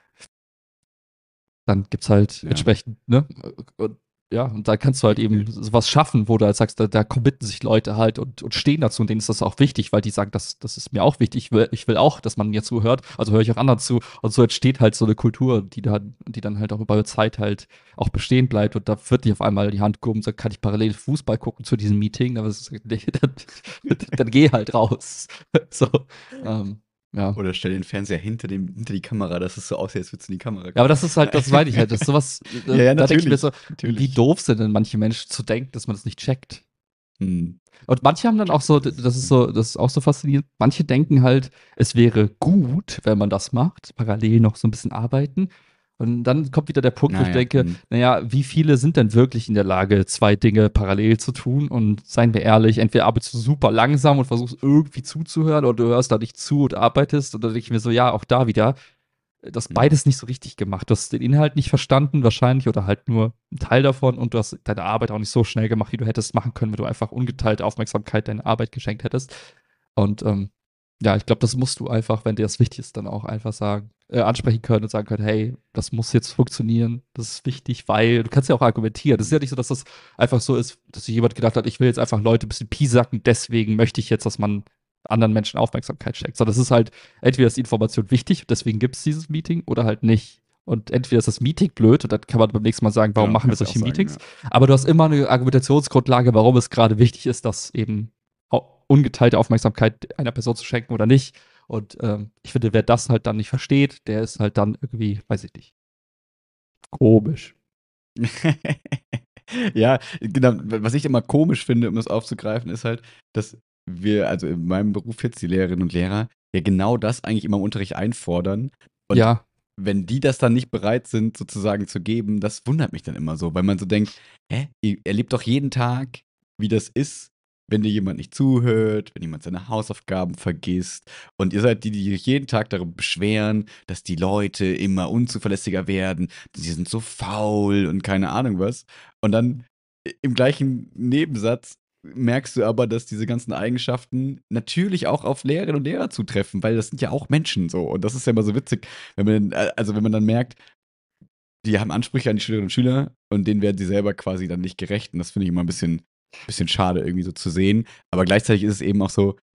dann gibt's halt Ja. entsprechend, ne? Und, ja, und da kannst du halt eben sowas schaffen, wo du halt sagst, da, da committen sich Leute halt und, und stehen dazu und denen ist das auch wichtig, weil die sagen, das, das ist mir auch wichtig, ich will, ich will auch, dass man mir zuhört, also höre ich auch anderen zu und so entsteht halt so eine Kultur, die dann, die dann halt auch über Zeit halt auch bestehen bleibt und da wird nicht auf einmal die Hand gehoben, so kann ich parallel Fußball gucken zu diesem Meeting, aber es ist, dann, dann geh halt raus. So, ähm, ja. Oder stell den Fernseher hinter, dem, hinter die Kamera, dass es so aussieht, als würdest du in die Kamera gucken. Ja, aber das ist halt, das meine ich halt, das ist sowas, Ja, ja, da denke ich mir natürlich, so, natürlich. wie doof sind denn manche Menschen zu denken, dass man das nicht checkt. Hm. Und manche haben dann auch so, das ist so, das ist auch so faszinierend, manche denken halt, es wäre gut, wenn man das macht, parallel noch so ein bisschen arbeiten. Und dann kommt wieder der Punkt, wo ich Naja, denke, hm. naja, wie viele sind denn wirklich in der Lage, zwei Dinge parallel zu tun? Und seien wir ehrlich, entweder arbeitest du super langsam und versuchst irgendwie zuzuhören oder du hörst da nicht zu und arbeitest. Und dann denke ich mir so, ja, auch da wieder, das Hm. beides nicht so richtig gemacht. Du hast den Inhalt nicht verstanden, wahrscheinlich, oder halt nur einen Teil davon und du hast deine Arbeit auch nicht so schnell gemacht, wie du hättest machen können, wenn du einfach ungeteilte Aufmerksamkeit deiner Arbeit geschenkt hättest. Und ähm, ja, ich glaube, das musst du einfach, wenn dir das wichtig ist, dann auch einfach sagen, äh, ansprechen können und sagen können, hey, das muss jetzt funktionieren, das ist wichtig, weil du kannst ja auch argumentieren. Das ist ja nicht so, dass das einfach so ist, dass sich jemand gedacht hat, ich will jetzt einfach Leute ein bisschen piesacken, deswegen möchte ich jetzt, dass man anderen Menschen Aufmerksamkeit schenkt. Sondern es ist halt, entweder ist die Information wichtig, deswegen gibt es dieses Meeting, oder halt nicht. Und entweder ist das Meeting blöd und dann kann man beim nächsten Mal sagen, warum Ja, machen wir kannst du solche auch sagen, Meetings? ja. Aber du hast immer eine Argumentationsgrundlage, warum es gerade wichtig ist, dass eben au- ungeteilte Aufmerksamkeit einer Person zu schenken oder nicht. Und ähm, ich finde, wer das halt dann nicht versteht, der ist halt dann irgendwie, weiß ich nicht, komisch. Ja, genau. Was ich immer komisch finde, um das aufzugreifen, ist halt, dass wir, also in meinem Beruf jetzt, die Lehrerinnen und Lehrer, ja genau das eigentlich immer im Unterricht einfordern. Und Ja, wenn die das dann nicht bereit sind, sozusagen zu geben, das wundert mich dann immer so, weil man so denkt, hä, ihr erlebt doch jeden Tag, wie das ist, wenn dir jemand nicht zuhört, wenn jemand seine Hausaufgaben vergisst. Und ihr seid die, die sich jeden Tag darüber beschweren, dass die Leute immer unzuverlässiger werden, die sind so faul und keine Ahnung was. Und dann im gleichen Nebensatz merkst du aber, dass diese ganzen Eigenschaften natürlich auch auf Lehrerinnen und Lehrer zutreffen, weil das sind ja auch Menschen so. Und das ist ja immer so witzig, wenn man, äh, also wenn man dann merkt, die haben Ansprüche an die Schülerinnen und Schüler und denen werden sie selber quasi dann nicht gerecht. Und das finde ich immer ein bisschen, bisschen schade irgendwie so zu sehen. Aber gleichzeitig ist es eben auch so,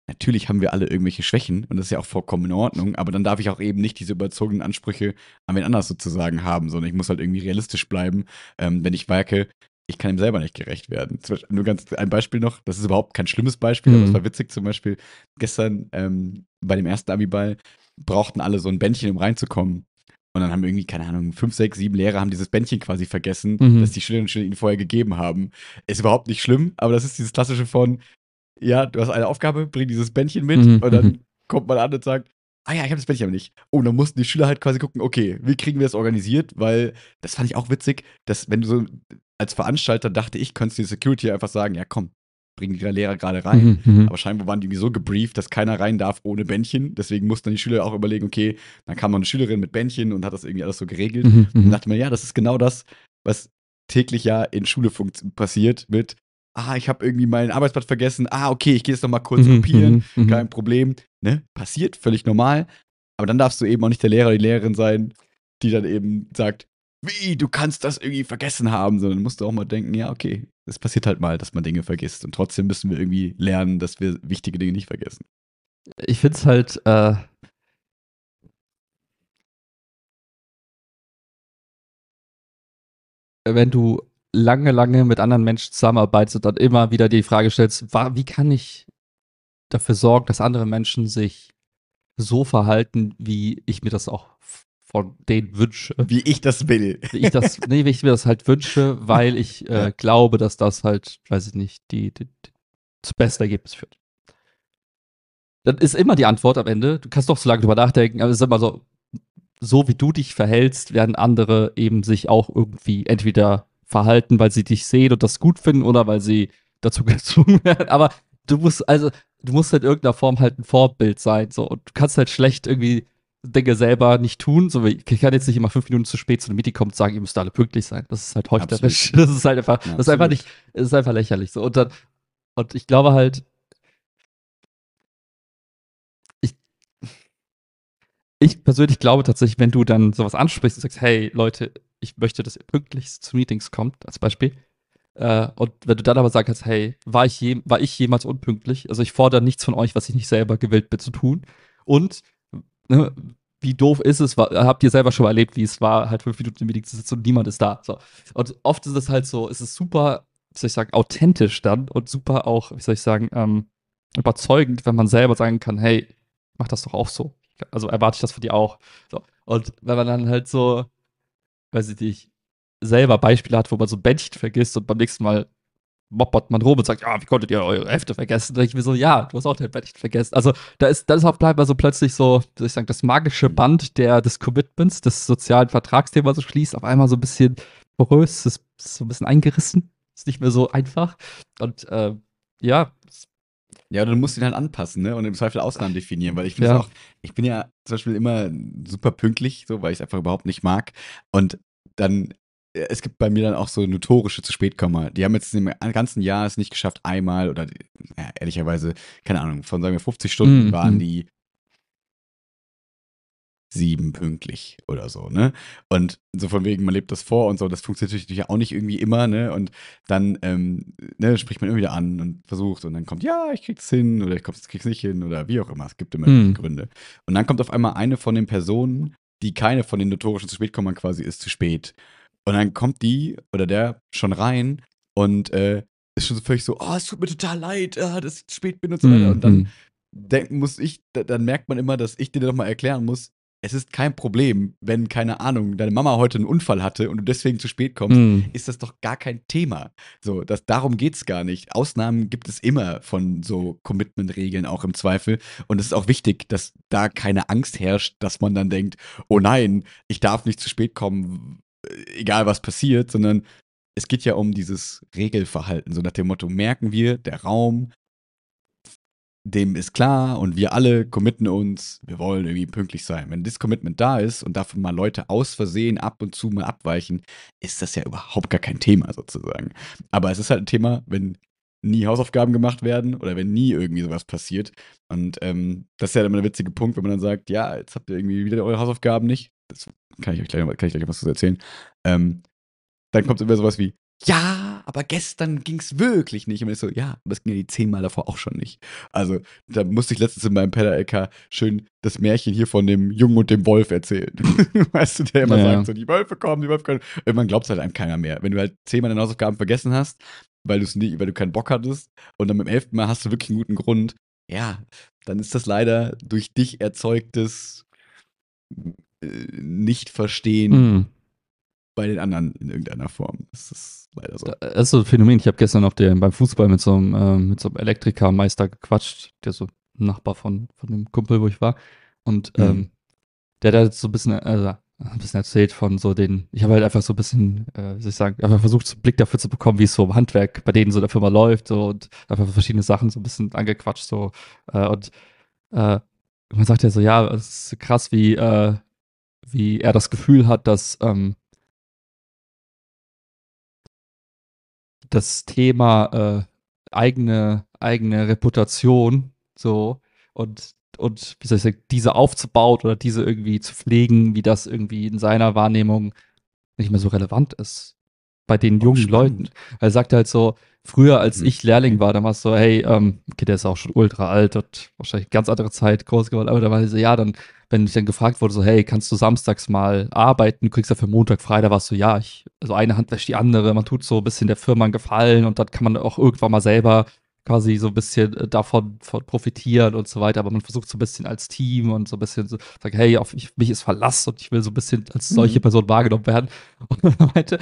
natürlich haben wir alle irgendwelche Schwächen und das ist ja auch vollkommen in Ordnung, aber dann darf ich auch eben nicht diese überzogenen Ansprüche an wen anders sozusagen haben, sondern ich muss halt irgendwie realistisch bleiben, ähm, wenn ich merke, ich kann ihm selber nicht gerecht werden. Zum Beispiel, nur ganz ein Beispiel noch, das ist überhaupt kein schlimmes Beispiel, aber es Mhm. war witzig, zum Beispiel gestern ähm, bei dem ersten Abiball brauchten alle so ein Bändchen, um reinzukommen. Und dann haben irgendwie, keine Ahnung, fünf, sechs, sieben Lehrer haben dieses Bändchen quasi vergessen, das Mhm. die Schülerinnen und Schüler ihnen vorher gegeben haben. Ist überhaupt nicht schlimm, aber das ist dieses klassische von, ja, du hast eine Aufgabe, bring dieses Bändchen mit Mhm. und Mhm. dann kommt man an und sagt, ah ja, ich habe das Bändchen aber nicht. Oh, dann mussten die Schüler halt quasi gucken, okay, wie kriegen wir das organisiert? Weil das fand ich auch witzig, dass wenn du so als Veranstalter dachte ich, könntest du die Security einfach sagen, ja komm, bring die Lehrer gerade rein. Mhm. Mhm. Aber scheinbar waren die irgendwie so gebrieft, dass keiner rein darf ohne Bändchen. Deswegen mussten dann die Schüler auch überlegen, okay, dann kam noch eine Schülerin mit Bändchen und hat das irgendwie alles so geregelt. Mhm. Und dann Mhm. dachte man, ja, das ist genau das, was täglich ja in Schule funkt- passiert mit, ah, ich habe irgendwie meinen Arbeitsblatt vergessen, ah, okay, ich gehe jetzt noch mal kurz Mhm. kopieren, Mhm. Mhm. kein Problem, ne? Passiert, völlig normal. Aber dann darfst du eben auch nicht der Lehrer oder die Lehrerin sein, die dann eben sagt, wie, du kannst das irgendwie vergessen haben, sondern musst du auch mal denken, ja, okay, es passiert halt mal, dass man Dinge vergisst. Und trotzdem müssen wir irgendwie lernen, dass wir wichtige Dinge nicht vergessen. Ich finde es halt, äh, wenn du lange, lange mit anderen Menschen zusammenarbeitest und dann immer wieder die Frage stellst, wa- wie kann ich dafür sorgen, dass andere Menschen sich so verhalten, wie ich mir das auch f- von denen wünsche. Wie ich das will. Wie ich das, nee, wie ich mir das halt wünsche, weil ich äh, Ja, glaube, dass das halt, weiß ich nicht, die, die, die das beste Ergebnis führt. Dann ist immer die Antwort am Ende, du kannst doch so lange drüber nachdenken, aber es ist immer so, so wie du dich verhältst, werden andere eben sich auch irgendwie entweder verhalten, weil sie dich sehen und das gut finden oder weil sie dazu gezwungen werden. Aber du musst, also, du musst halt in irgendeiner Form halt ein Vorbild sein. So, und du kannst halt schlecht irgendwie Dinge selber nicht tun. So, wie- ich kann jetzt nicht immer fünf Minuten zu spät zu einem Meeting kommen und sagen, ihr müsst alle pünktlich sein. Das ist halt heuchlerisch. absolut. Das ist halt einfach, Ja, das ist einfach absolut. nicht, das ist einfach lächerlich. So, und dann, und ich glaube halt, ich, ich persönlich glaube tatsächlich, wenn du dann sowas ansprichst und sagst, hey Leute, ich möchte, dass ihr pünktlich zu Meetings kommt, als Beispiel. Äh, und wenn du dann aber sagst, hey, war ich, je, war ich jemals unpünktlich? Also ich fordere nichts von euch, was ich nicht selber gewillt bin zu tun. Und ne, wie doof ist es? War, habt ihr selber schon mal erlebt, wie es war, halt fünf Minuten im Meeting zu sitzen und niemand ist da. So. Und oft ist es halt so, es ist super, wie soll ich sagen, authentisch dann und super auch, wie soll ich sagen, ähm, überzeugend, wenn man selber sagen kann, hey, mach das doch auch so. Also erwarte ich das von dir auch. So. Und wenn man dann halt so, weiß ich nicht, selber Beispiele hat, wo man so ein Bändchen vergisst und beim nächsten Mal moppert man rum und sagt, ja, wie konntet ihr eure Hefte vergessen? Da denke ich mir so, ja, du hast auch dein Bändchen vergessen. Also da ist, das ist auch bleibt so plötzlich so, wie soll ich sagen, das magische Band der, des Commitments, des sozialen Vertrags, den man so schließt, auf einmal so ein bisschen porös, ist, ist so ein bisschen eingerissen, ist nicht mehr so einfach. Und äh, ja, Ja, oder du musst ihn halt anpassen, ne? Und im Zweifel Ausnahmen definieren, weil ich finde es ja. auch, ich bin ja zum Beispiel immer super pünktlich, so, weil ich es einfach überhaupt nicht mag. Und dann, äh, es gibt bei mir dann auch so notorische zu Spätkommer. Die haben jetzt im ganzen Jahr es nicht geschafft, einmal oder, ja, ehrlicherweise, keine Ahnung, von sagen wir fünfzig Stunden waren Mhm. die sieben pünktlich oder so, ne? Und so von wegen, man lebt das vor und so, das funktioniert natürlich auch nicht irgendwie immer, ne? Und dann, ähm, ne, spricht man immer wieder an und versucht und dann kommt, ja, ich krieg's hin oder ich komm's, krieg's nicht hin oder wie auch immer. Es gibt immer irgendwelche Mhm. Gründe. Und dann kommt auf einmal eine von den Personen, die keine von den notorischen zu spät kommen quasi ist, zu spät. Und dann kommt die oder der schon rein und äh, ist schon so völlig so, oh, es tut mir total leid, ah, dass ich zu spät bin und so weiter. Und dann Mhm. denken muss ich, da, dann merkt man immer, dass ich dir doch mal erklären muss, es ist kein Problem, wenn, keine Ahnung, deine Mama heute einen Unfall hatte und du deswegen zu spät kommst, Mhm. ist das doch gar kein Thema. So, das, darum geht's gar nicht. Ausnahmen gibt es immer von so Commitment-Regeln auch im Zweifel. Und es ist auch wichtig, dass da keine Angst herrscht, dass man dann denkt, oh nein, ich darf nicht zu spät kommen, äh, egal was passiert, sondern es geht ja um dieses Regelverhalten. So nach dem Motto, merken wir, der Raum, dem ist klar und wir alle committen uns, wir wollen irgendwie pünktlich sein. Wenn das Commitment da ist und davon mal Leute aus Versehen ab und zu mal abweichen, ist das ja überhaupt gar kein Thema sozusagen. Aber es ist halt ein Thema, wenn nie Hausaufgaben gemacht werden oder wenn nie irgendwie sowas passiert. Und ähm, das ist ja immer der witzige Punkt, wenn man dann sagt, ja, jetzt habt ihr irgendwie wieder eure Hausaufgaben nicht. Das kann ich euch gleich, kann ich gleich was zu erzählen. Ähm, dann kommt immer sowas wie, ja, aber gestern ging's wirklich nicht. Und ich so, ja, aber es ging ja die zehnmal davor auch schon nicht. Also, da musste ich letztens in meinem Penner-L K schön das Märchen hier von dem Jungen und dem Wolf erzählen. Weißt du, der immer Ja. sagt, so, die Wölfe kommen, die Wölfe kommen. Irgendwann glaubt halt einem keiner mehr. Wenn du halt zehnmal deine Hausaufgaben vergessen hast, weil, du's nie, weil du keinen Bock hattest und dann beim elften Mal hast du wirklich einen guten Grund, ja, dann ist das leider durch dich erzeugtes äh, Nicht-Verstehen Mhm. bei den anderen in irgendeiner Form. Das ist leider so. Das ist so ein Phänomen. Ich habe gestern auf der, beim Fußball mit so einem, ähm, mit so einem Elektrikermeister gequatscht, der so ein Nachbar von, von dem Kumpel, wo ich war. Und Mhm. ähm, der hat halt so ein bisschen, also, ein bisschen erzählt von so den, ich habe halt einfach so ein bisschen, äh, wie soll ich sagen, einfach versucht, so einen Blick dafür zu bekommen, wie es so im Handwerk bei denen so in der Firma läuft, so, und einfach verschiedene Sachen so ein bisschen angequatscht, so, äh, und äh, man sagt ja so, ja, es ist krass, wie, äh, wie er das Gefühl hat, dass ähm, das Thema äh, eigene, eigene Reputation so und, und wie soll ich sagen, diese aufzubauen oder diese irgendwie zu pflegen, wie das irgendwie in seiner Wahrnehmung nicht mehr so relevant ist bei den Oh, jungen spannend. Leuten. Er sagt halt so, früher als Mhm. ich Lehrling Okay. war, da war es so, hey, ähm, okay, der ist auch schon ultra alt und wahrscheinlich ganz andere Zeit groß geworden, aber da war ich so, ja, dann, wenn ich dann gefragt wurde, so, hey, kannst du samstags mal arbeiten, du kriegst dafür Montag frei, da warst du, so, ja, ich, also eine Hand wäscht die andere, man tut so ein bisschen der Firma einen Gefallen und dann kann man auch irgendwann mal selber quasi so ein bisschen äh, davon von profitieren und so weiter, aber man versucht so ein bisschen als Team und so ein bisschen so, sagt, hey, auf mich, mich ist Verlass und ich will so ein bisschen als solche Mhm. Person wahrgenommen werden. Und dann meinte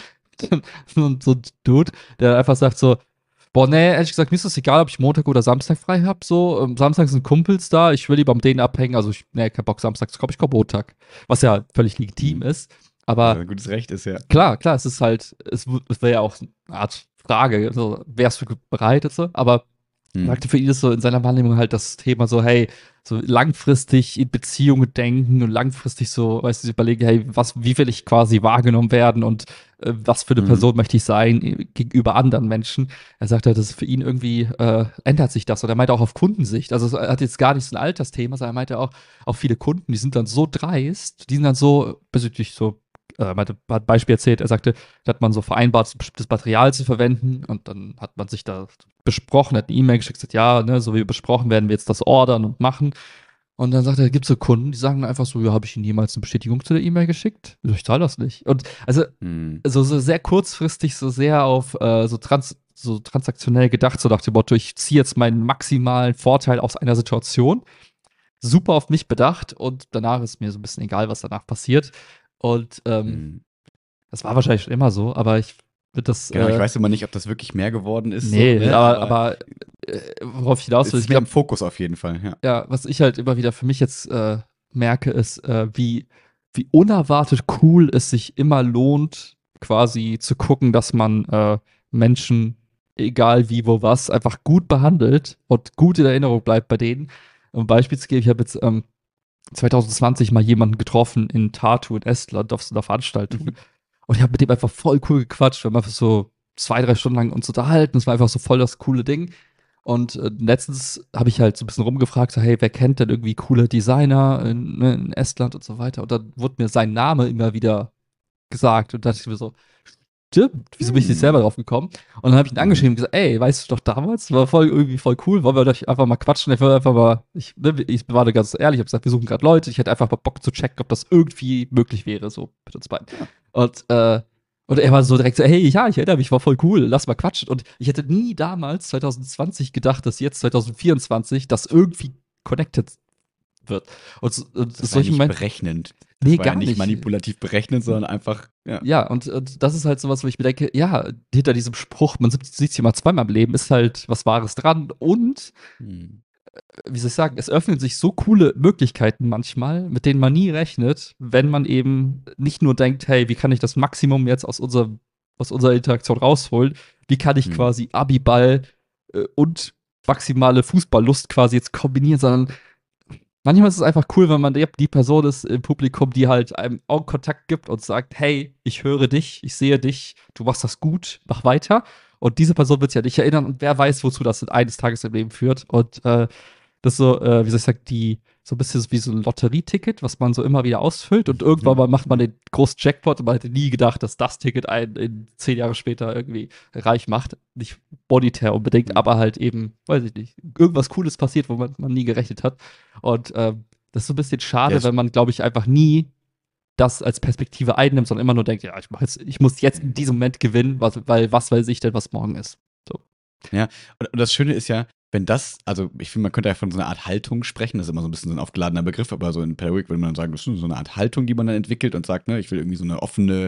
so, ein- so ein Dude, der einfach sagt so, boah, nee, ehrlich gesagt, mir ist das egal, ob ich Montag oder Samstag frei hab, so, ähm, Samstag sind Kumpels da, ich will lieber mit denen abhängen, also ich, nee, kein Bock, Samstag zu kommen, ich komme Montag. Was ja völlig legitim Mhm. ist, Was aber ein gutes Recht ist, ja. klar, klar, es ist halt, es, w- es wäre ja auch eine Art Frage, so, wärst du bereit, so, aber Mhm. sagte für ihn ist so in seiner Wahrnehmung halt das Thema so, hey, so langfristig in Beziehungen denken und langfristig so, weißt du, überlegen, hey, was, wie will ich quasi wahrgenommen werden und äh, was für eine Mhm. Person möchte ich sein äh, gegenüber anderen Menschen. Er sagt halt, dass für ihn irgendwie äh, ändert sich das und er meinte auch auf Kundensicht, also er hat jetzt gar nicht so ein Altersthema, sondern er meinte auch, auch viele Kunden, die sind dann so dreist, die sind dann so bezüglich so, äh, er meinte, hat ein Beispiel erzählt, er sagte, da hat man so vereinbart, so bestimmtes Material zu verwenden und dann hat man sich da besprochen, hat eine E-Mail geschickt, gesagt, ja, ne, so wie besprochen, werden wir jetzt das ordern und machen. Und dann sagt er, gibt es so Kunden, die sagen einfach so, ja, habe ich Ihnen jemals eine Bestätigung zu der E-Mail geschickt? Ich zahle das nicht. Und also Mhm. so, so sehr kurzfristig, so sehr auf äh, so, trans so transaktionell gedacht, so nach dem Motto, ich ziehe jetzt meinen maximalen Vorteil aus einer Situation, super auf mich bedacht und danach ist mir so ein bisschen egal, was danach passiert. Und ähm, Mhm. das war wahrscheinlich schon immer so, aber ich würde das, Genau, ich äh, weiß immer nicht, ob das wirklich mehr geworden ist, so, nee, ne? aber, Aber aber äh, worauf ich hinaus es will, ist ich mehr im glaube, Fokus auf jeden Fall, ja. ja, was ich halt immer wieder für mich jetzt äh, merke, ist, äh, wie, wie unerwartet cool es sich immer lohnt, quasi zu gucken, dass man äh, Menschen, egal wie, wo, was, einfach gut behandelt und gut in Erinnerung bleibt bei denen. Um ein Beispiel zu geben, ich habe jetzt ähm, zwanzig zwanzig mal jemanden getroffen in Tartu in Estland auf so einer Veranstaltung. Mhm. Und ich habe mit dem einfach voll cool gequatscht. Wir haben einfach so zwei, drei Stunden lang uns unterhalten. Es war einfach so voll das coole Ding. Und äh, letztens habe ich halt so ein bisschen rumgefragt, so, hey, wer kennt denn irgendwie coole Designer in, ne, in Estland und so weiter. Und dann wurde mir sein Name immer wieder gesagt. Und da dachte ich mir so, stimmt, wieso bin ich nicht selber Hm. drauf gekommen? Und dann habe ich ihn Mhm. angeschrieben und gesagt, ey, weißt du doch damals, war voll irgendwie voll cool, wollen wir doch einfach mal quatschen, ich will einfach mal, ich, ne, ich war da ganz ehrlich, ich habe gesagt, wir suchen gerade Leute, ich hätte einfach mal Bock zu checken, ob das irgendwie möglich wäre, so mit uns beiden. Ja. Und, äh, und er war so direkt so, hey, ja, ich erinnere mich, war voll cool, lass mal quatschen. Und ich hätte nie damals, zwanzig zwanzig, gedacht, dass jetzt zwanzig vierundzwanzig das irgendwie connected wird. Und, so- und Das war ja solche nicht Momente, berechnend. Das nee, war ja gar nicht nicht. manipulativ berechnend, sondern einfach, ja. Ja, und, und das ist halt sowas, wo ich mir denke, ja, hinter diesem Spruch, man sieht sich immer zweimal im Leben, ist halt was Wahres dran. Und, Hm. wie soll ich sagen, es öffnen sich so coole Möglichkeiten manchmal, mit denen man nie rechnet, wenn man eben nicht nur denkt, hey, wie kann ich das Maximum jetzt aus, unser, aus unserer Interaktion rausholen? Wie kann ich Hm. quasi Abiball äh, und maximale Fußballlust quasi jetzt kombinieren, sondern manchmal ist es einfach cool, wenn man die, die Person ist im Publikum, die halt einem Augenkontakt gibt und sagt, hey, ich höre dich, ich sehe dich, du machst das gut, mach weiter. Und diese Person wird sich ja nicht erinnern und wer weiß, wozu das eines Tages im Leben führt. Und äh, das ist so, äh, wie soll ich sagen, die, so ein bisschen wie so ein Lotterieticket, was man so immer wieder ausfüllt und irgendwann mal macht man den großen Jackpot und man hätte nie gedacht, dass das Ticket einen in zehn Jahre später irgendwie reich macht. Nicht monetär unbedingt, Mhm. aber halt eben, weiß ich nicht, irgendwas Cooles passiert, wo man, man nie gerechnet hat. Und ähm, das ist so ein bisschen Ja, schade, es- wenn man, glaube ich, einfach nie das als Perspektive einnimmt, sondern immer nur denkt, ja, ich mach jetzt, ich muss jetzt in diesem Moment gewinnen, was, weil was weiß ich denn, was morgen ist. So. ja. Und, und das Schöne ist ja, wenn das, also ich finde, man könnte ja von so einer Art Haltung sprechen, das ist immer so ein bisschen so ein aufgeladener Begriff, aber so in Pädagogik würde man sagen, das ist so eine Art Haltung, die man dann entwickelt und sagt, ne, ich will irgendwie so eine offene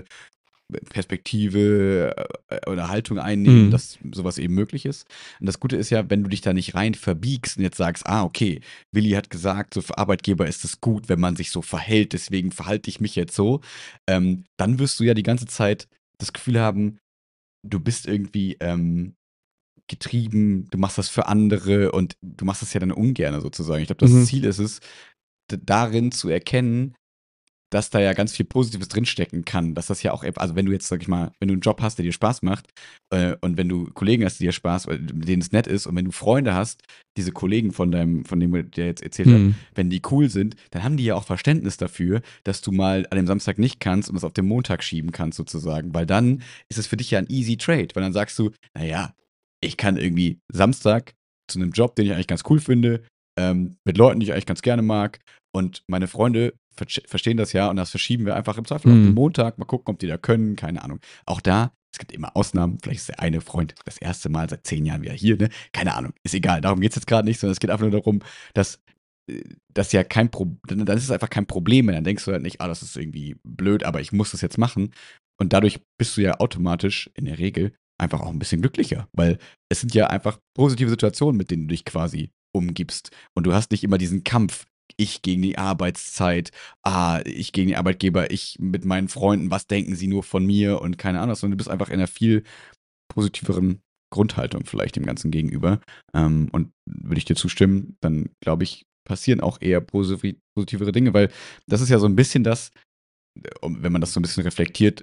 Perspektive äh, oder Haltung einnehmen, Mhm. dass sowas eben möglich ist. Und das Gute ist ja, wenn du dich da nicht rein verbiegst und jetzt sagst, ah, okay, Willi hat gesagt, so für Arbeitgeber ist es gut, wenn man sich so verhält, deswegen verhalte ich mich jetzt so, ähm, dann wirst du ja die ganze Zeit das Gefühl haben, du bist irgendwie ähm, getrieben, du machst das für andere und du machst das ja dann ungern sozusagen. Ich glaube, das Mhm. Ziel ist es, d- darin zu erkennen, dass da ja ganz viel Positives drinstecken kann. Dass das ja auch, also wenn du jetzt, sag ich mal, wenn du einen Job hast, der dir Spaß macht äh, und wenn du Kollegen hast, die dir Spaß, äh, mit denen es nett ist und wenn du Freunde hast, diese Kollegen von deinem, von dem der jetzt erzählt hat, Mhm. wenn die cool sind, dann haben die ja auch Verständnis dafür, dass du mal an dem Samstag nicht kannst und es auf den Montag schieben kannst sozusagen, weil dann ist es für dich ja ein easy Trade, weil dann sagst du, naja, ich kann irgendwie Samstag zu einem Job, den ich eigentlich ganz cool finde, ähm, mit Leuten, die ich eigentlich ganz gerne mag und meine Freunde ver verstehen das ja und das verschieben wir einfach im Zweifel auf den Mhm. Montag. Mal gucken, ob die da können, keine Ahnung. Auch da, es gibt immer Ausnahmen. Vielleicht ist der eine Freund das erste Mal seit zehn Jahren wieder hier, ne? Keine Ahnung. Ist egal. Darum geht es jetzt gerade nicht, sondern es geht einfach nur darum, dass äh, das ja kein Problem, dann dann ist es einfach kein Problem mehr. Dann denkst du halt nicht, ah, das ist irgendwie blöd, aber ich muss das jetzt machen. Und dadurch bist du ja automatisch in der Regel einfach auch ein bisschen glücklicher, weil es sind ja einfach positive Situationen, mit denen du dich quasi umgibst. Und du hast nicht immer diesen Kampf, ich gegen die Arbeitszeit, ah, ich gegen den Arbeitgeber, ich mit meinen Freunden, was denken sie nur von mir und keine Ahnung, sondern du bist einfach in einer viel positiveren Grundhaltung vielleicht dem Ganzen gegenüber. Ähm, und würde ich dir zustimmen, dann glaube ich, passieren auch eher posi- positivere Dinge, weil das ist ja so ein bisschen das, um- wenn man das so ein bisschen reflektiert,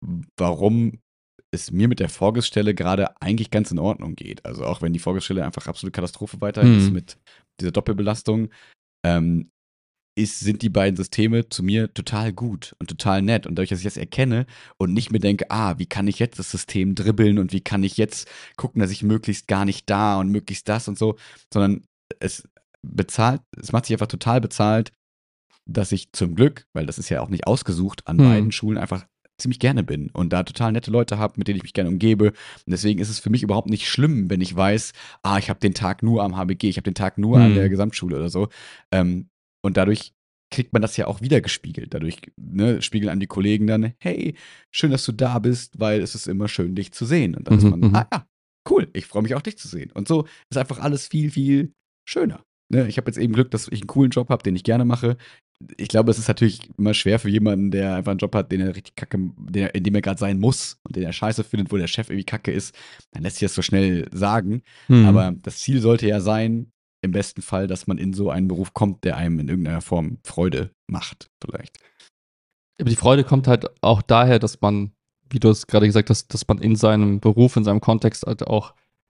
warum es mir mit der Vorgestelle gerade eigentlich ganz in Ordnung geht. Also auch wenn die Vorgestelle einfach absolute Katastrophe weiterhin ist Mhm. mit dieser Doppelbelastung, ähm, ist, sind die beiden Systeme zu mir total gut und total nett. Und dadurch, dass ich das erkenne und nicht mir denke, ah, wie kann ich jetzt das System dribbeln und wie kann ich jetzt gucken, dass ich möglichst gar nicht da und möglichst das und so, sondern es bezahlt, es macht sich einfach total bezahlt, dass ich zum Glück, weil das ist ja auch nicht ausgesucht, an beiden Mhm. Schulen einfach ziemlich gerne bin und da total nette Leute habe, mit denen ich mich gerne umgebe. Und deswegen ist es für mich überhaupt nicht schlimm, wenn ich weiß, ah, ich habe den Tag nur am H B G, ich habe den Tag nur an der Mhm. Gesamtschule oder so. Ähm, und dadurch kriegt man das ja auch wieder gespiegelt. Dadurch ne, spiegeln an die Kollegen dann, hey, schön, dass du da bist, weil es ist immer schön, dich zu sehen. Und dann ist Mhm. man, Mhm. ah ja, cool, ich freue mich auch, dich zu sehen. Und so ist einfach alles viel, viel schöner. Ne, ich habe jetzt eben Glück, dass ich einen coolen Job habe, den ich gerne mache. Ich glaube, es ist natürlich immer schwer für jemanden, der einfach einen Job hat, den er richtig kacke, den er, in dem er gerade sein muss und den er scheiße findet, wo der Chef irgendwie kacke ist, dann lässt sich das so schnell sagen. Mhm. Aber das Ziel sollte ja sein, im besten Fall, dass man in so einen Beruf kommt, der einem in irgendeiner Form Freude macht, vielleicht. Aber die Freude kommt halt auch daher, dass man, wie du es gerade gesagt hast, dass man in seinem Beruf, in seinem Kontext halt auch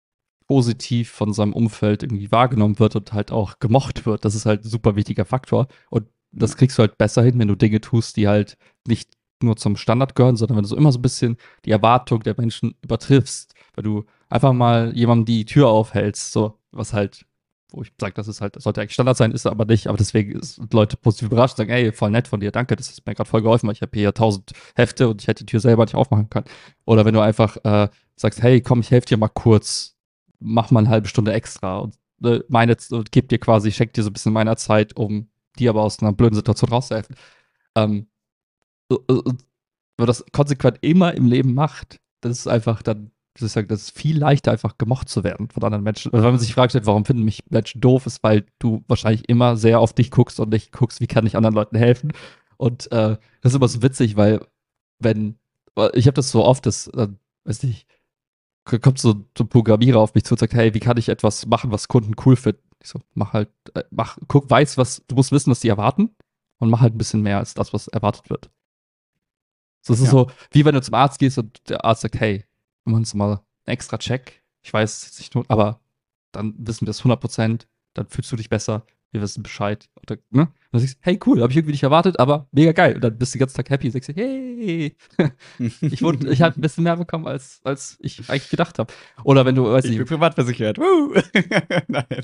positiv von seinem Umfeld irgendwie wahrgenommen wird und halt auch gemocht wird. Das ist halt ein super wichtiger Faktor. Und Ja. das kriegst du halt besser hin, wenn du Dinge tust, die halt nicht nur zum Standard gehören, sondern wenn du so immer so ein bisschen die Erwartung der Menschen übertriffst. Weil du einfach mal jemandem die Tür aufhältst, so, was halt, wo ich sage, das ist halt, das sollte eigentlich Standard sein, ist aber nicht. Aber deswegen sind Leute positiv überrascht und sagen, ey, voll nett von dir, danke, das ist mir gerade voll geholfen, weil ich habe hier tausend Hefte und ich hätte die Tür selber nicht aufmachen können. Oder wenn du einfach äh, sagst, hey, komm, ich helfe dir mal kurz, mach mal eine halbe Stunde extra und äh, meine, und gib dir quasi, schenk dir so ein bisschen meiner Zeit, um dir aber aus einer blöden Situation rauszuhelfen. Ähm, äh, äh, wenn man das konsequent immer im Leben macht, das ist einfach dann, das ist, das ist viel leichter, einfach gemocht zu werden von anderen Menschen. Also wenn man sich fragt, warum finden mich Menschen doof, ist, weil du wahrscheinlich immer sehr auf dich guckst und nicht guckst, wie kann ich anderen Leuten helfen. Und äh, das ist immer so witzig, weil wenn, ich habe das so oft, dass, äh, weiß nicht, kommt so, so ein Programmierer auf mich zu und sagt, hey, wie kann ich etwas machen, was Kunden cool finden? Ich so, mach halt, äh, mach, guck, weiß, was, du musst wissen, was die erwarten und mach halt ein bisschen mehr als das, was erwartet wird. So, es ist Ja. so, wie wenn du zum Arzt gehst und der Arzt sagt, hey, wir machen uns mal einen extra Check. Ich weiß, es ist nicht not, aber dann wissen wir es hundert Prozent, dann fühlst du dich besser. wir wissen Bescheid. Oder, ne? Und dann sagst du, hey, cool, habe ich irgendwie nicht erwartet, aber mega geil. Und dann bist du den ganzen Tag happy und sagst, hey, ich wurde, ich habe ein bisschen mehr bekommen, als, als ich eigentlich gedacht habe. Oder wenn du, weiß Ich ich, bin privatversichert. Woo! Nein.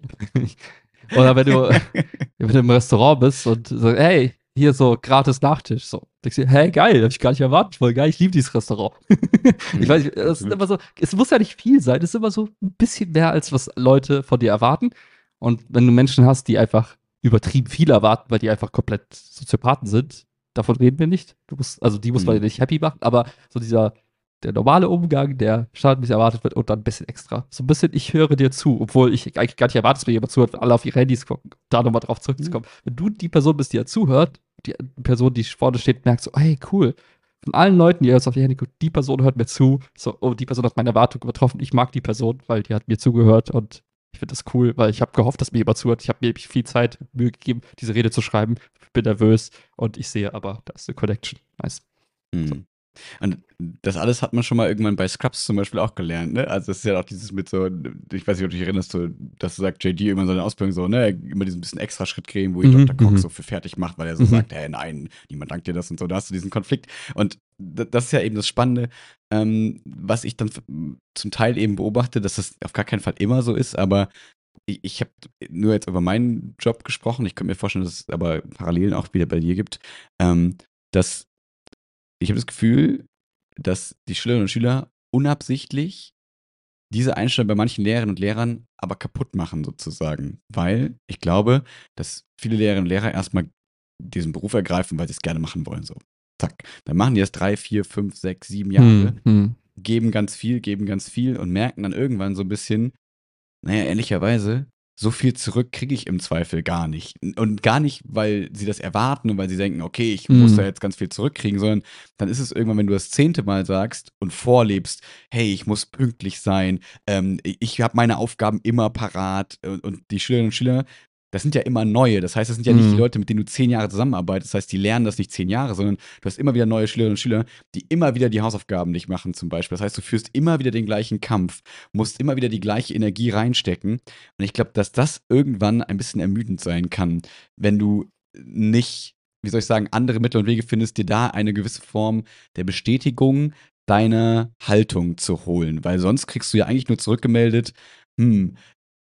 oder wenn du, wenn du im Restaurant bist und sagst, hey, hier so gratis Nachtisch. So. Denkst du, hey, geil, hab ich gar nicht erwartet, voll geil, ich liebe dieses Restaurant. Ich weiß nicht, das ist immer so, es muss ja nicht viel sein, es ist immer so ein bisschen mehr, als was Leute von dir erwarten. Und wenn du Menschen hast, die einfach übertrieben viel erwarten, weil die einfach komplett Soziopathen sind, davon reden wir nicht. Du musst, also die muss man ja Mhm. nicht happy machen, aber so dieser, der normale Umgang, der standardmäßig erwartet wird und dann ein bisschen extra. So ein bisschen, ich höre dir zu, obwohl ich eigentlich gar nicht erwarte, dass mir jemand zuhört, wenn alle auf ihre Handys gucken, da nochmal drauf zurückzukommen. Wenn du die Person bist, die ja zuhört, die Person, die vorne steht, merkt so, hey, cool. Von allen Leuten, die jetzt auf ihr Handy gucken, die Person hört mir zu. So, oh, die Person hat meine Erwartung übertroffen. Ich mag die Person, weil die hat mir zugehört und ich finde das cool, weil ich habe gehofft, dass mir jemand zuhört. Ich habe mir viel Zeit, Mühe gegeben, diese Rede zu schreiben. Ich bin nervös und ich sehe aber, da ist eine Connection. Nice. Mhm. Und das alles hat man schon mal irgendwann bei Scrubs zum Beispiel auch gelernt, ne? Also es ist ja auch dieses mit so, ich weiß nicht, ob du dich erinnerst, so, dass du sagst, J D immer so eine Ausbildung so, ne, immer diesen bisschen extra Schritt kriegen, wo ihn Mhm, Doktor Cox mhm. so für fertig macht, weil er so Mhm. sagt, hey, nein, niemand dankt dir das und so, da hast du diesen Konflikt. Und d- das ist ja eben das Spannende, ähm, was ich dann f- zum Teil eben beobachte, dass das auf gar keinen Fall immer so ist, aber ich, ich habe nur jetzt über meinen Job gesprochen, ich könnte mir vorstellen, dass es aber Parallelen auch wieder bei dir gibt, ähm, dass ich habe das Gefühl, dass die Schülerinnen und Schüler unabsichtlich diese Einstellung bei manchen Lehrerinnen und Lehrern aber kaputt machen, sozusagen. Weil ich glaube, dass viele Lehrerinnen und Lehrer erstmal diesen Beruf ergreifen, weil sie es gerne machen wollen. So, zack. Dann machen die das drei, vier, fünf, sechs, sieben Jahre, Hm, hm. geben ganz viel, geben ganz viel und merken dann irgendwann so ein bisschen, naja, ehrlicherweise, so viel zurück kriege ich im Zweifel gar nicht. Und gar nicht, weil sie das erwarten und weil sie denken, okay, ich muss da Hm. jetzt ganz viel zurückkriegen, sondern dann ist es irgendwann, wenn du das zehnte Mal sagst und vorlebst, hey, ich muss pünktlich sein, ähm, ich habe meine Aufgaben immer parat und, und die Schülerinnen und Schüler, das sind ja immer neue. Das heißt, das sind ja nicht die Hm. Leute, mit denen du zehn Jahre zusammenarbeitest. Das heißt, die lernen das nicht zehn Jahre, sondern du hast immer wieder neue Schülerinnen und Schüler, die immer wieder die Hausaufgaben nicht machen, zum Beispiel. Das heißt, du führst immer wieder den gleichen Kampf, musst immer wieder die gleiche Energie reinstecken. Und ich glaube, dass das irgendwann ein bisschen ermüdend sein kann, wenn du nicht, wie soll ich sagen, andere Mittel und Wege findest, dir da eine gewisse Form der Bestätigung deiner Haltung zu holen. Weil sonst kriegst du ja eigentlich nur zurückgemeldet, hm,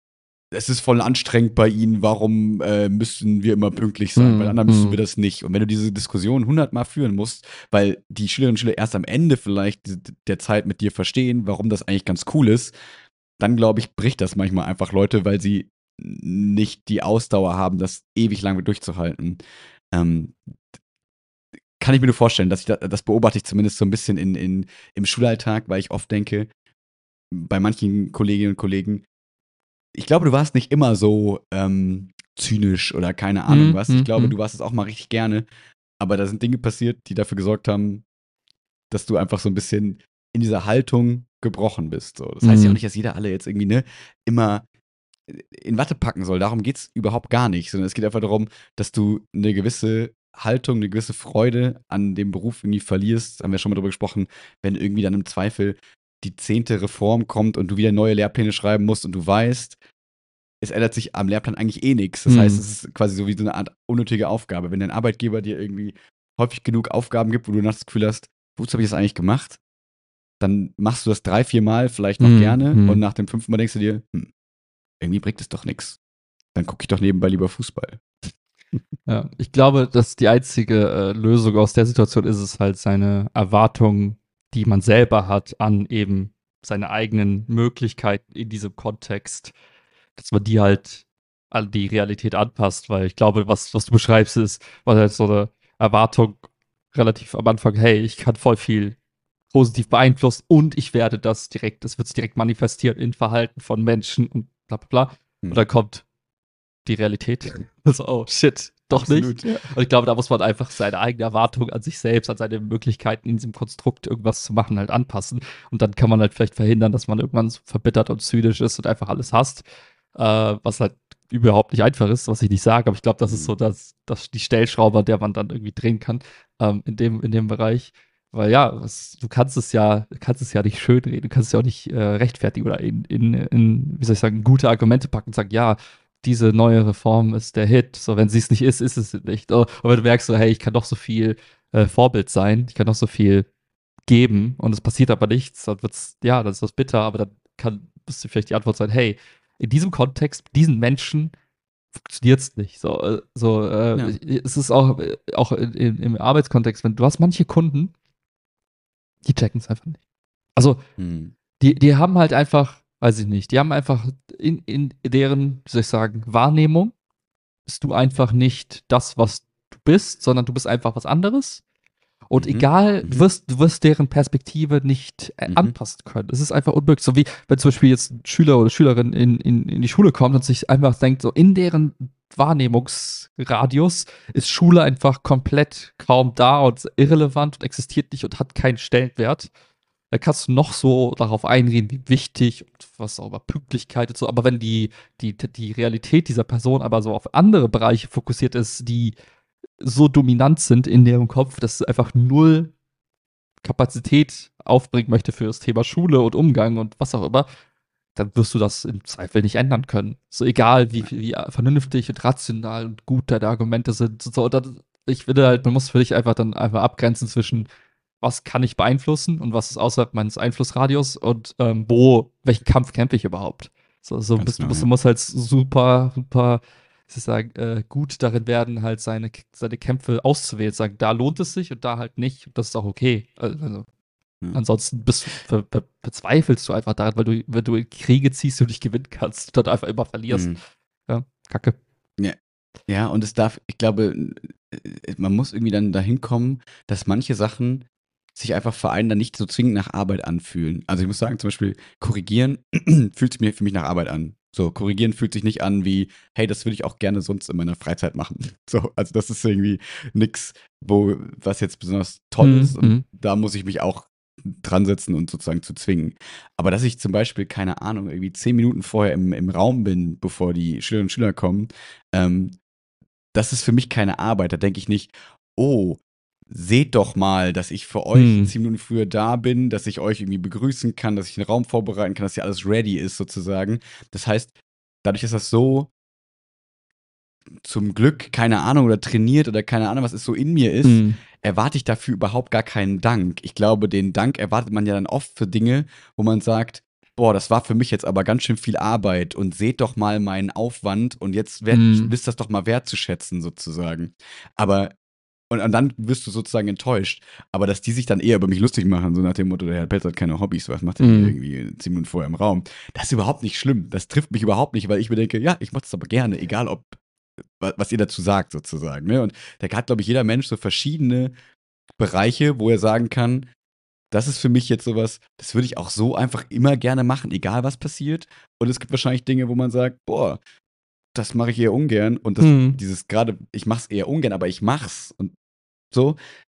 es ist voll anstrengend bei Ihnen, warum äh, müssen wir immer pünktlich sein? Bei Hm. anderen müssen wir Hm. das nicht. Und wenn du diese Diskussion hundertmal führen musst, weil die Schülerinnen und Schüler erst am Ende vielleicht der Zeit mit dir verstehen, warum das eigentlich ganz cool ist, dann glaube ich, bricht das manchmal einfach Leute, weil sie nicht die Ausdauer haben, das ewig lange durchzuhalten. Ähm, kann ich mir nur vorstellen, dass ich da, das beobachte ich zumindest so ein bisschen in, in, im Schulalltag, weil ich oft denke, bei manchen Kolleginnen und Kollegen, ich glaube, du warst nicht immer so ähm, zynisch oder keine Ahnung Hm. was. Ich Hm. glaube, Hm. du warst es auch mal richtig gerne, aber da sind Dinge passiert, die dafür gesorgt haben, dass du einfach so ein bisschen in dieser Haltung gebrochen bist. So. Das heißt ja auch Hm. nicht, dass jeder alle jetzt irgendwie ne, immer in Watte packen soll. Darum geht es überhaupt gar nicht, sondern es geht einfach darum, dass du eine gewisse Haltung, eine gewisse Freude an dem Beruf irgendwie verlierst. Haben wir schon mal drüber gesprochen, wenn irgendwie dann im Zweifel die zehnte Reform kommt und du wieder neue Lehrpläne schreiben musst und du weißt, es ändert sich am Lehrplan eigentlich eh nichts. Das heißt, Hm. es ist quasi so wie so eine Art unnötige Aufgabe. Wenn dein Arbeitgeber dir irgendwie häufig genug Aufgaben gibt, wo du nachts das Gefühl hast, wozu habe ich das eigentlich gemacht? Dann machst du das drei, vier Mal vielleicht noch Hm. gerne und Hm. nach dem fünften Mal denkst du dir, hm, irgendwie bringt es doch nichts. Dann gucke ich doch nebenbei lieber Fußball. Ja, ich glaube, dass die einzige äh, Lösung aus der Situation ist es halt seine Erwartungen, die man selber hat, an eben seine eigenen Möglichkeiten in diesem Kontext, dass man die halt an die Realität anpasst, weil ich glaube, was, was du beschreibst, ist, war halt so eine Erwartung relativ am Anfang, hey, ich kann voll viel positiv beeinflussen und ich werde das direkt, das wird direkt manifestiert in Verhalten von Menschen und bla bla bla. Und Hm. dann kommt die Realität. Also, oh shit, doch nicht. Absolut, ja. Und ich glaube, da muss man einfach seine eigene Erwartung an sich selbst, an seine Möglichkeiten in diesem Konstrukt irgendwas zu machen, halt anpassen. Und dann kann man halt vielleicht verhindern, dass man irgendwann so verbittert und zynisch ist und einfach alles hasst. Äh, was halt überhaupt nicht einfach ist, was ich nicht sage, aber ich glaube, das ist Hm. so das, das, die Stellschraube, an der man dann irgendwie drehen kann, ähm, in dem, in dem Bereich. Weil ja, es, du kannst es ja, du kannst es ja nicht schönreden, du kannst es ja auch nicht äh, rechtfertigen oder in, in, in, wie soll ich sagen, gute Argumente packen und sagen, ja, diese neue Reform ist der Hit. So, wenn sie es nicht ist, ist es nicht. Und wenn du merkst, so, hey, ich kann doch so viel äh, Vorbild sein, ich kann doch so viel geben und es passiert aber nichts, dann wird's, ja, dann ist das bitter, aber dann kann, müsste vielleicht die Antwort sein, hey, in diesem Kontext, mit diesen Menschen funktioniert es nicht. So, äh, so äh, Ja. es ist auch, äh, auch in, in, im Arbeitskontext, wenn du hast manche Kunden, die checken es einfach nicht. Also, Hm. die, die haben halt einfach, weiß ich nicht, die haben einfach in, in deren, wie soll ich sagen, Wahrnehmung, bist du einfach nicht das, was du bist, sondern du bist einfach was anderes. Und Mhm. egal, Mhm. du wirst, du wirst deren Perspektive nicht äh, Mhm. anpassen können. Es ist einfach unmöglich. So wie, wenn zum Beispiel jetzt ein Schüler oder Schülerin in, in, in die Schule kommt und sich einfach denkt, so in deren Wahrnehmungsradius ist Schule einfach komplett kaum da und irrelevant und existiert nicht und hat keinen Stellenwert. Da kannst du noch so darauf eingehen, wie wichtig und was auch über Pünktlichkeit und so. Aber wenn die, die, die Realität dieser Person aber so auf andere Bereiche fokussiert ist, die so dominant sind in deren Kopf, dass es einfach null Kapazität aufbringen möchte für das Thema Schule und Umgang und was auch immer, dann wirst du das im Zweifel nicht ändern können. So egal, wie, wie vernünftig und rational und gut deine Argumente sind. So, und dann, ich finde halt, man muss für dich einfach dann einfach abgrenzen zwischen, was kann ich beeinflussen und was ist außerhalb meines Einflussradius und ähm, wo, welchen Kampf kämpfe ich überhaupt. So, so Ganz bist, du genau, musst, ja. du musst halt super, super ich sagen, äh, gut darin werden, halt seine, seine Kämpfe auszuwählen. Sagen, da lohnt es sich und da halt nicht. Und das ist auch okay. Also, Ja. ansonsten bist du, ver, ver, verzweifelst du einfach daran, weil du, wenn du in Kriege ziehst und nicht gewinnen kannst, dann einfach immer verlierst. Mhm. Ja, Kacke. Ja. Ja, und es darf, ich glaube, äh, man muss irgendwie dann dahin kommen, dass manche Sachen sich einfach für einen dann nicht so zwingend nach Arbeit anfühlen. Also ich muss sagen, zum Beispiel, korrigieren fühlt sich mir für mich nach Arbeit an. So, korrigieren fühlt sich nicht an wie, hey, das würde ich auch gerne sonst in meiner Freizeit machen. So, also das ist irgendwie nix, wo, was jetzt besonders toll ist und Mhm. da muss ich mich auch dran setzen und sozusagen zu zwingen. Aber dass ich zum Beispiel, keine Ahnung, irgendwie zehn Minuten vorher im, im Raum bin, bevor die Schülerinnen und Schüler kommen, ähm, das ist für mich keine Arbeit. Da denke ich nicht, oh, seht doch mal, dass ich für euch Hm. zehn Minuten früher da bin, dass ich euch irgendwie begrüßen kann, dass ich den Raum vorbereiten kann, dass hier alles ready ist sozusagen. Das heißt, dadurch ist das so zum Glück, keine Ahnung, oder trainiert oder keine Ahnung, was es so in mir ist, Hm. erwarte ich dafür überhaupt gar keinen Dank. Ich glaube, den Dank erwartet man ja dann oft für Dinge, wo man sagt, boah, das war für mich jetzt aber ganz schön viel Arbeit und seht doch mal meinen Aufwand und jetzt wert, Hm. wisst das doch mal wertzuschätzen sozusagen. Aber und, und dann wirst du sozusagen enttäuscht. Aber dass die sich dann eher über mich lustig machen, so nach dem Motto, der Herr Pelz hat keine Hobbys, was macht er hier Hm. irgendwie zehn Minuten vorher im Raum? Das ist überhaupt nicht schlimm. Das trifft mich überhaupt nicht, weil ich mir denke, ja, ich mache das aber gerne, egal ob, wa- was ihr dazu sagt sozusagen. Ne? Und da hat, glaube ich, jeder Mensch so verschiedene Bereiche, wo er sagen kann, das ist für mich jetzt sowas, das würde ich auch so einfach immer gerne machen, egal was passiert. Und es gibt wahrscheinlich Dinge, wo man sagt, boah, das mache ich eher ungern. Und das, Hm. dieses gerade, ich mache es eher ungern, aber ich mach's. Und so,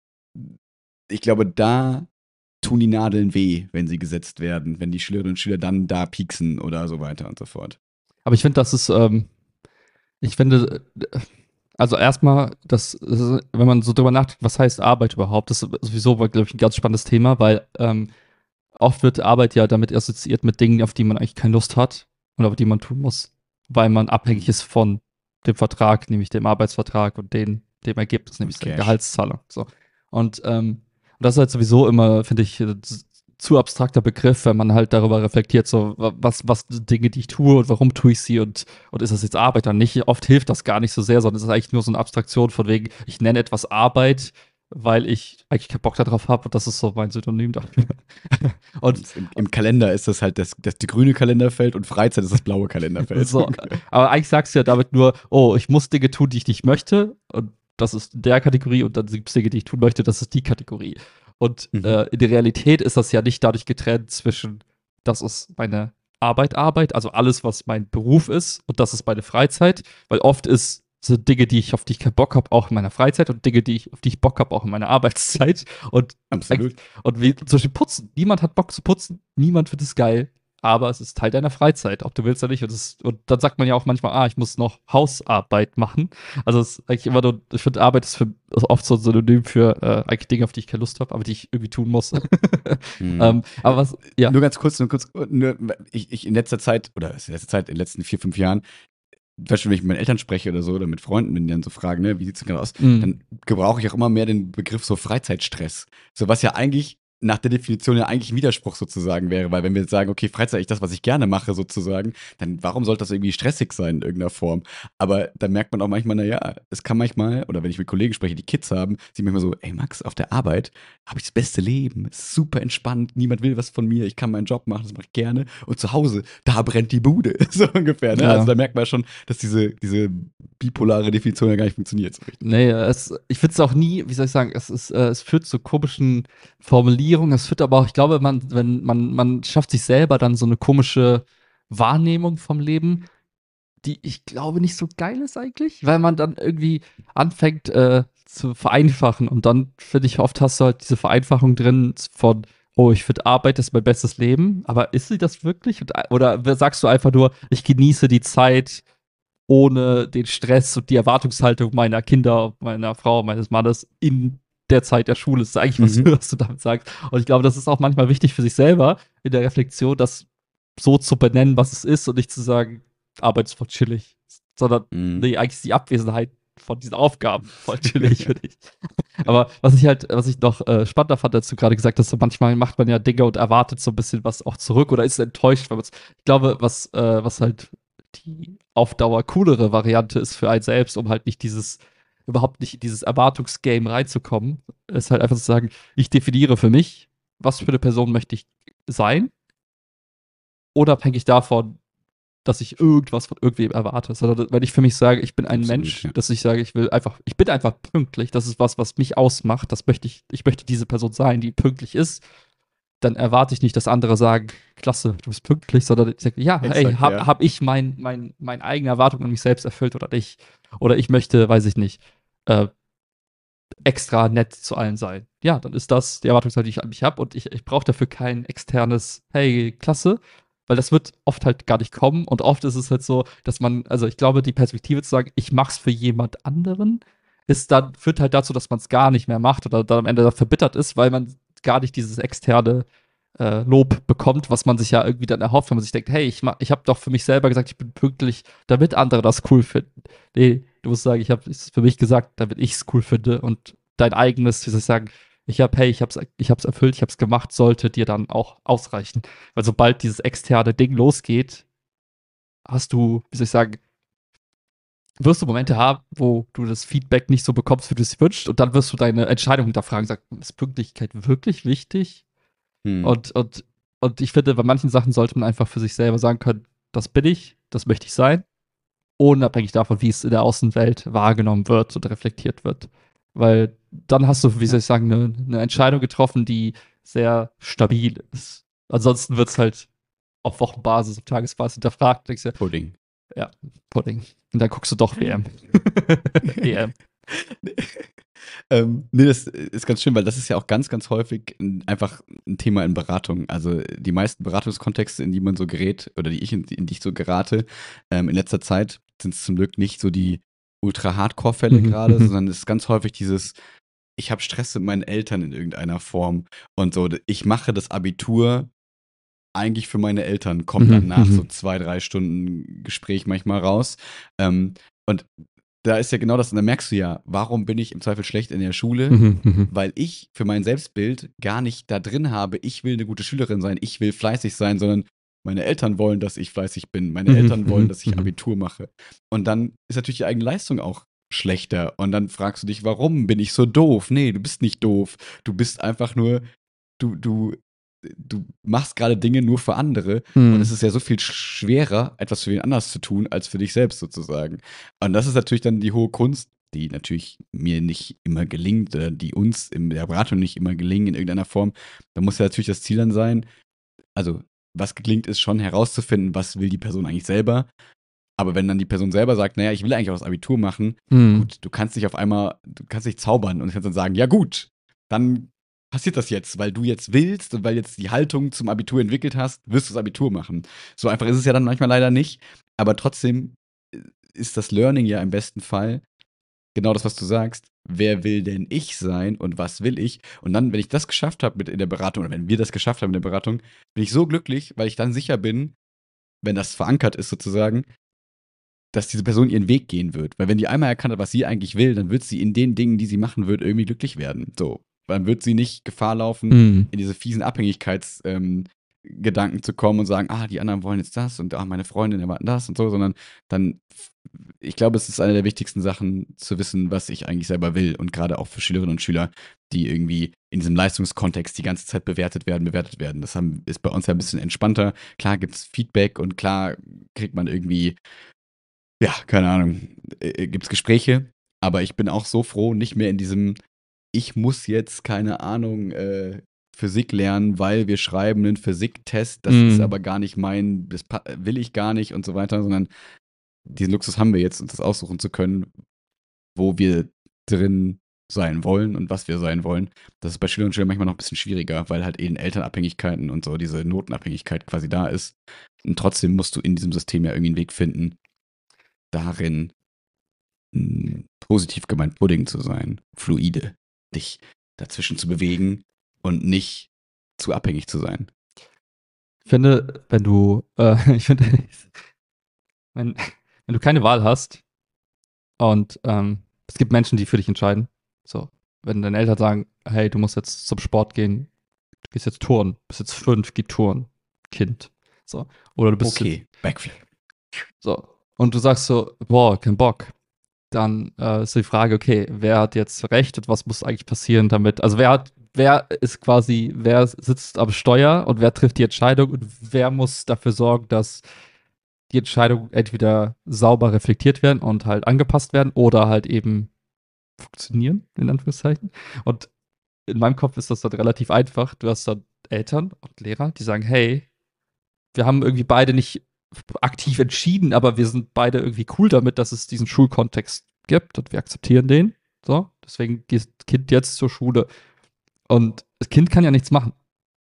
ich glaube, da tun die Nadeln weh, wenn sie gesetzt werden, wenn die Schülerinnen und Schüler dann da pieksen oder so weiter und so fort. Aber ich finde, das ist, ähm, ich finde, äh, also erstmal, das, das ist, wenn man so drüber nachdenkt, was heißt Arbeit überhaupt, das ist sowieso, glaube ich, ein ganz spannendes Thema, weil ähm, oft wird Arbeit ja damit assoziiert mit Dingen, auf die man eigentlich keine Lust hat und auf die man tun muss, weil man abhängig ist von dem Vertrag, nämlich dem Arbeitsvertrag und den, dem Ergebnis, nämlich seiner Cash. Gehaltszahlung. So. Und, ähm, und das ist halt sowieso immer, finde ich, äh, z- zu abstrakter Begriff, wenn man halt darüber reflektiert, so wa- was, was Dinge, die ich tue und warum tue ich sie und, und ist das jetzt Arbeit oder nicht. Oft hilft das gar nicht so sehr, sondern es ist eigentlich nur so eine Abstraktion von wegen, ich nenne etwas Arbeit, weil ich eigentlich keinen Bock darauf habe und das ist so mein Synonym dafür. Und Im, Im Kalender ist das halt das, das die grüne Kalenderfeld und Freizeit ist das blaue Kalenderfeld. so, aber eigentlich sagst du ja damit nur, oh, ich muss Dinge tun, die ich nicht möchte und das ist in der Kategorie und dann gibt es Dinge, die ich tun möchte, das ist die Kategorie. Und Mhm. äh, in der Realität ist das ja nicht dadurch getrennt zwischen, das ist meine Arbeit, Arbeit, also alles, was mein Beruf ist und das ist meine Freizeit, weil oft ist sind Dinge, die ich auf die ich keinen Bock habe, auch in meiner Freizeit und Dinge, die ich, auf die ich Bock habe, auch in meiner Arbeitszeit. Und Absolut. Und wie zum Beispiel putzen. Niemand hat Bock zu putzen, niemand findet es geil, aber es ist Teil deiner Freizeit, ob du willst oder nicht. Und, das, und dann sagt man ja auch manchmal, ah, ich muss noch Hausarbeit machen. Also es ist eigentlich immer nur, ich finde, Arbeit ist, für, ist oft so ein Synonym für äh, eigentlich Dinge, auf die ich keine Lust habe, aber die ich irgendwie tun muss. Mhm. ähm, aber was, ja. Nur ganz kurz, nur kurz, nur, ich, ich in letzter Zeit, oder in letzter Zeit, in den letzten vier, fünf Jahren, zum Beispiel, wenn ich mit meinen Eltern spreche oder so, oder mit Freunden, wenn die dann so fragen, ne, wie sieht's denn gerade aus, Mhm. dann gebrauche ich auch immer mehr den Begriff so Freizeitstress. So was ja eigentlich nach der Definition ja eigentlich ein Widerspruch sozusagen wäre, weil wenn wir jetzt sagen, okay, Freizeit ist das, was ich gerne mache sozusagen, dann warum sollte das irgendwie stressig sein in irgendeiner Form? Aber da merkt man auch manchmal, naja, es kann manchmal, oder wenn ich mit Kollegen spreche, die Kids haben, sie manchmal so, ey Max, auf der Arbeit habe ich das beste Leben, ist super entspannt, niemand will was von mir, ich kann meinen Job machen, das mache ich gerne. Und zu Hause, da brennt die Bude, so ungefähr. Ne? Ja. Also da merkt man schon, dass diese, diese bipolare Definition ja gar nicht funktioniert so richtig. Nee, es, ich finde es auch nie, wie soll ich sagen, es, ist, äh, es führt zu komischen Formulierungen. Es führt aber auch, ich glaube, man, wenn man, man schafft sich selber dann so eine komische Wahrnehmung vom Leben, die ich glaube nicht so geil ist eigentlich, weil man dann irgendwie anfängt äh, zu vereinfachen und dann finde ich oft hast du halt diese Vereinfachung drin von oh, ich finde Arbeit ist mein bestes Leben, aber ist sie das wirklich? Und, oder sagst du einfach nur, ich genieße die Zeit ohne den Stress und die Erwartungshaltung meiner Kinder, meiner Frau, meines Mannes in der Zeit der Schule. Das ist eigentlich, was, Mhm. was du damit sagst. Und ich glaube, das ist auch manchmal wichtig für sich selber in der Reflexion, das so zu benennen, was es ist und nicht zu sagen, Arbeit ist voll chillig, sondern Mhm. nee, eigentlich ist die Abwesenheit von diesen Aufgaben voll chillig, finde ich. Aber was ich halt, was ich noch äh, spannender fand, als du gerade gesagt hast, so manchmal macht man ja Dinge und erwartet so ein bisschen was auch zurück oder ist enttäuscht, weil man's, ich glaube, was, äh, was halt die auf Dauer coolere Variante ist für einen selbst, um halt nicht dieses, überhaupt nicht in dieses Erwartungsgame reinzukommen, ist halt einfach zu sagen, ich definiere für mich, was für eine Person möchte ich sein, unabhängig davon, dass ich irgendwas von irgendwem erwarte. Sondern wenn ich für mich sage, ich bin ein Absolut, Mensch, ja. dass ich sage, ich will einfach, ich bin einfach pünktlich, das ist was, was mich ausmacht, das möchte ich, ich möchte diese Person sein, die pünktlich ist, dann erwarte ich nicht, dass andere sagen, klasse, du bist pünktlich, sondern ich sage, ja, ey, Exakt, hab, ja. hab ich mein, mein, meine eigene Erwartung an mich selbst erfüllt oder nicht? Oder ich möchte, weiß ich nicht, äh, extra nett zu allen sein. Ja, dann ist das die Erwartungshaltung, die ich an mich habe und ich, ich brauche dafür kein externes, hey, klasse, weil das wird oft halt gar nicht kommen und oft ist es halt so, dass man, also ich glaube, die Perspektive zu sagen, ich mach's für jemand anderen, ist dann, führt halt dazu, dass man es gar nicht mehr macht oder dann am Ende verbittert ist, weil man gar nicht dieses externe äh, Lob bekommt, was man sich ja irgendwie dann erhofft, wenn man sich denkt, hey, ich, ich habe doch für mich selber gesagt, ich bin pünktlich, damit andere das cool finden. Nee, du musst sagen, ich habe es für mich gesagt, damit ich es cool finde und dein eigenes, wie soll ich sagen, ich habe, hey, ich habe es ich hab's erfüllt, ich habe es gemacht, sollte dir dann auch ausreichen. Weil sobald dieses externe Ding losgeht, hast du, wie soll ich sagen, wirst du Momente haben, wo du das Feedback nicht so bekommst, wie du es wünschst, und dann wirst du deine Entscheidung hinterfragen, sagst, ist Pünktlichkeit wirklich wichtig? Hm. Und, und, und ich finde, bei manchen Sachen sollte man einfach für sich selber sagen können, das bin ich, das möchte ich sein, unabhängig davon, wie es in der Außenwelt wahrgenommen wird und reflektiert wird. Weil dann hast du, wie soll ich sagen, eine, eine Entscheidung getroffen, die sehr stabil ist. Ansonsten wird es halt auf Wochenbasis, auf Tagesbasis hinterfragt. Denkst du, Pudding. ja, Pudding. Und dann guckst du doch W M. E M. ähm, nee, das ist ganz schön, weil das ist ja auch ganz, ganz häufig ein, einfach ein Thema in Beratung. Also die meisten Beratungskontexte, in die man so gerät, oder die ich in, in die ich so gerate, ähm, in letzter Zeit sind es zum Glück nicht so die Ultra-Hardcore-Fälle Mhm, gerade, mhm. sondern es ist ganz häufig dieses, ich habe Stress mit meinen Eltern in irgendeiner Form und so, ich mache das Abitur eigentlich für meine Eltern, kommt dann Mhm, nach so mhm. zwei, drei Stunden Gespräch manchmal raus. Ähm, und da ist ja genau das, und da merkst du ja, warum bin ich im Zweifel schlecht in der Schule? Mhm, mhm. Weil ich für mein Selbstbild gar nicht da drin habe, ich will eine gute Schülerin sein, ich will fleißig sein, sondern meine Eltern wollen, dass ich fleißig bin, meine Mhm, Eltern wollen, mhm, dass ich mhm. Abitur mache. Und dann ist natürlich die eigene Leistung auch schlechter. Und dann fragst du dich, warum bin ich so doof? Nee, du bist nicht doof. Du bist einfach nur, du, du, du machst gerade Dinge nur für andere. Und es Mhm. ist ja so viel schwerer, etwas für wen anders zu tun, als für dich selbst sozusagen. Und das ist natürlich dann die hohe Kunst, die natürlich mir nicht immer gelingt, oder die uns in der Beratung nicht immer gelingen in irgendeiner Form. Da muss ja natürlich das Ziel dann sein, also was gelingt, ist schon herauszufinden, was will die Person eigentlich selber. Aber wenn dann die Person selber sagt, naja, ich will eigentlich auch das Abitur machen, Mhm. gut, du kannst dich auf einmal, du kannst dich zaubern und kannst dann sagen, ja gut, dann passiert das jetzt, weil du jetzt willst und weil jetzt die Haltung zum Abitur entwickelt hast, wirst du das Abitur machen. So einfach ist es ja dann manchmal leider nicht, aber trotzdem äh, ist das Learning ja im besten Fall genau das, was du sagst. Wer will denn ich sein und was will ich? Und dann, wenn ich das geschafft habe mit in der Beratung, oder wenn wir das geschafft haben in der Beratung, bin ich so glücklich, weil ich dann sicher bin, wenn das verankert ist sozusagen, dass diese Person ihren Weg gehen wird. Weil wenn die einmal erkannt hat, was sie eigentlich will, dann wird sie in den Dingen, die sie machen wird, irgendwie glücklich werden. So. Dann wird sie nicht Gefahr laufen, Mhm. in diese fiesen Abhängigkeitsgedanken ähm, zu kommen und sagen, ah, die anderen wollen jetzt das und ah, meine Freundin erwarten das und so, sondern dann, ich glaube, es ist eine der wichtigsten Sachen, zu wissen, was ich eigentlich selber will. Und gerade auch für Schülerinnen und Schüler, die irgendwie in diesem Leistungskontext die ganze Zeit bewertet werden, bewertet werden. Das haben, ist bei uns ja ein bisschen entspannter. Klar gibt es Feedback und klar kriegt man irgendwie, ja, keine Ahnung, äh, gibt es Gespräche. Aber ich bin auch so froh, nicht mehr in diesem, ich muss jetzt, keine Ahnung, äh, Physik lernen, weil wir schreiben einen Physiktest, das ist Mhm. aber gar nicht mein, das pa- will ich gar nicht und so weiter, sondern diesen Luxus haben wir jetzt, uns das aussuchen zu können, wo wir drin sein wollen und was wir sein wollen. Das ist bei Schülerinnen und Schülern manchmal noch ein bisschen schwieriger, weil halt eben Elternabhängigkeiten und so diese Notenabhängigkeit quasi da ist. Und trotzdem musst du in diesem System ja irgendwie einen Weg finden, darin mh, positiv gemeint Pudding zu sein, fluide, dich dazwischen zu bewegen und nicht zu abhängig zu sein. Ich finde, wenn du, äh, ich finde, wenn, wenn du keine Wahl hast und ähm, es gibt Menschen, die für dich entscheiden, so, wenn deine Eltern sagen, hey, du musst jetzt zum Sport gehen, du gehst jetzt turnen, bist jetzt fünf, geh turnen, Kind, so, oder du bist Okay, Backflip. so, und du sagst so, boah, kein Bock, dann äh, ist die Frage, okay, wer hat jetzt recht und was muss eigentlich passieren damit? Also wer hat, wer ist quasi, wer sitzt am Steuer und wer trifft die Entscheidung und wer muss dafür sorgen, dass die Entscheidungen entweder sauber reflektiert werden und halt angepasst werden oder halt eben funktionieren, in Anführungszeichen. Und in meinem Kopf ist das dann relativ einfach. Du hast dann Eltern und Lehrer, die sagen, hey, wir haben irgendwie beide nicht aktiv entschieden, aber wir sind beide irgendwie cool damit, dass es diesen Schulkontext gibt und wir akzeptieren den. So, deswegen geht das Kind jetzt zur Schule und das Kind kann ja nichts machen.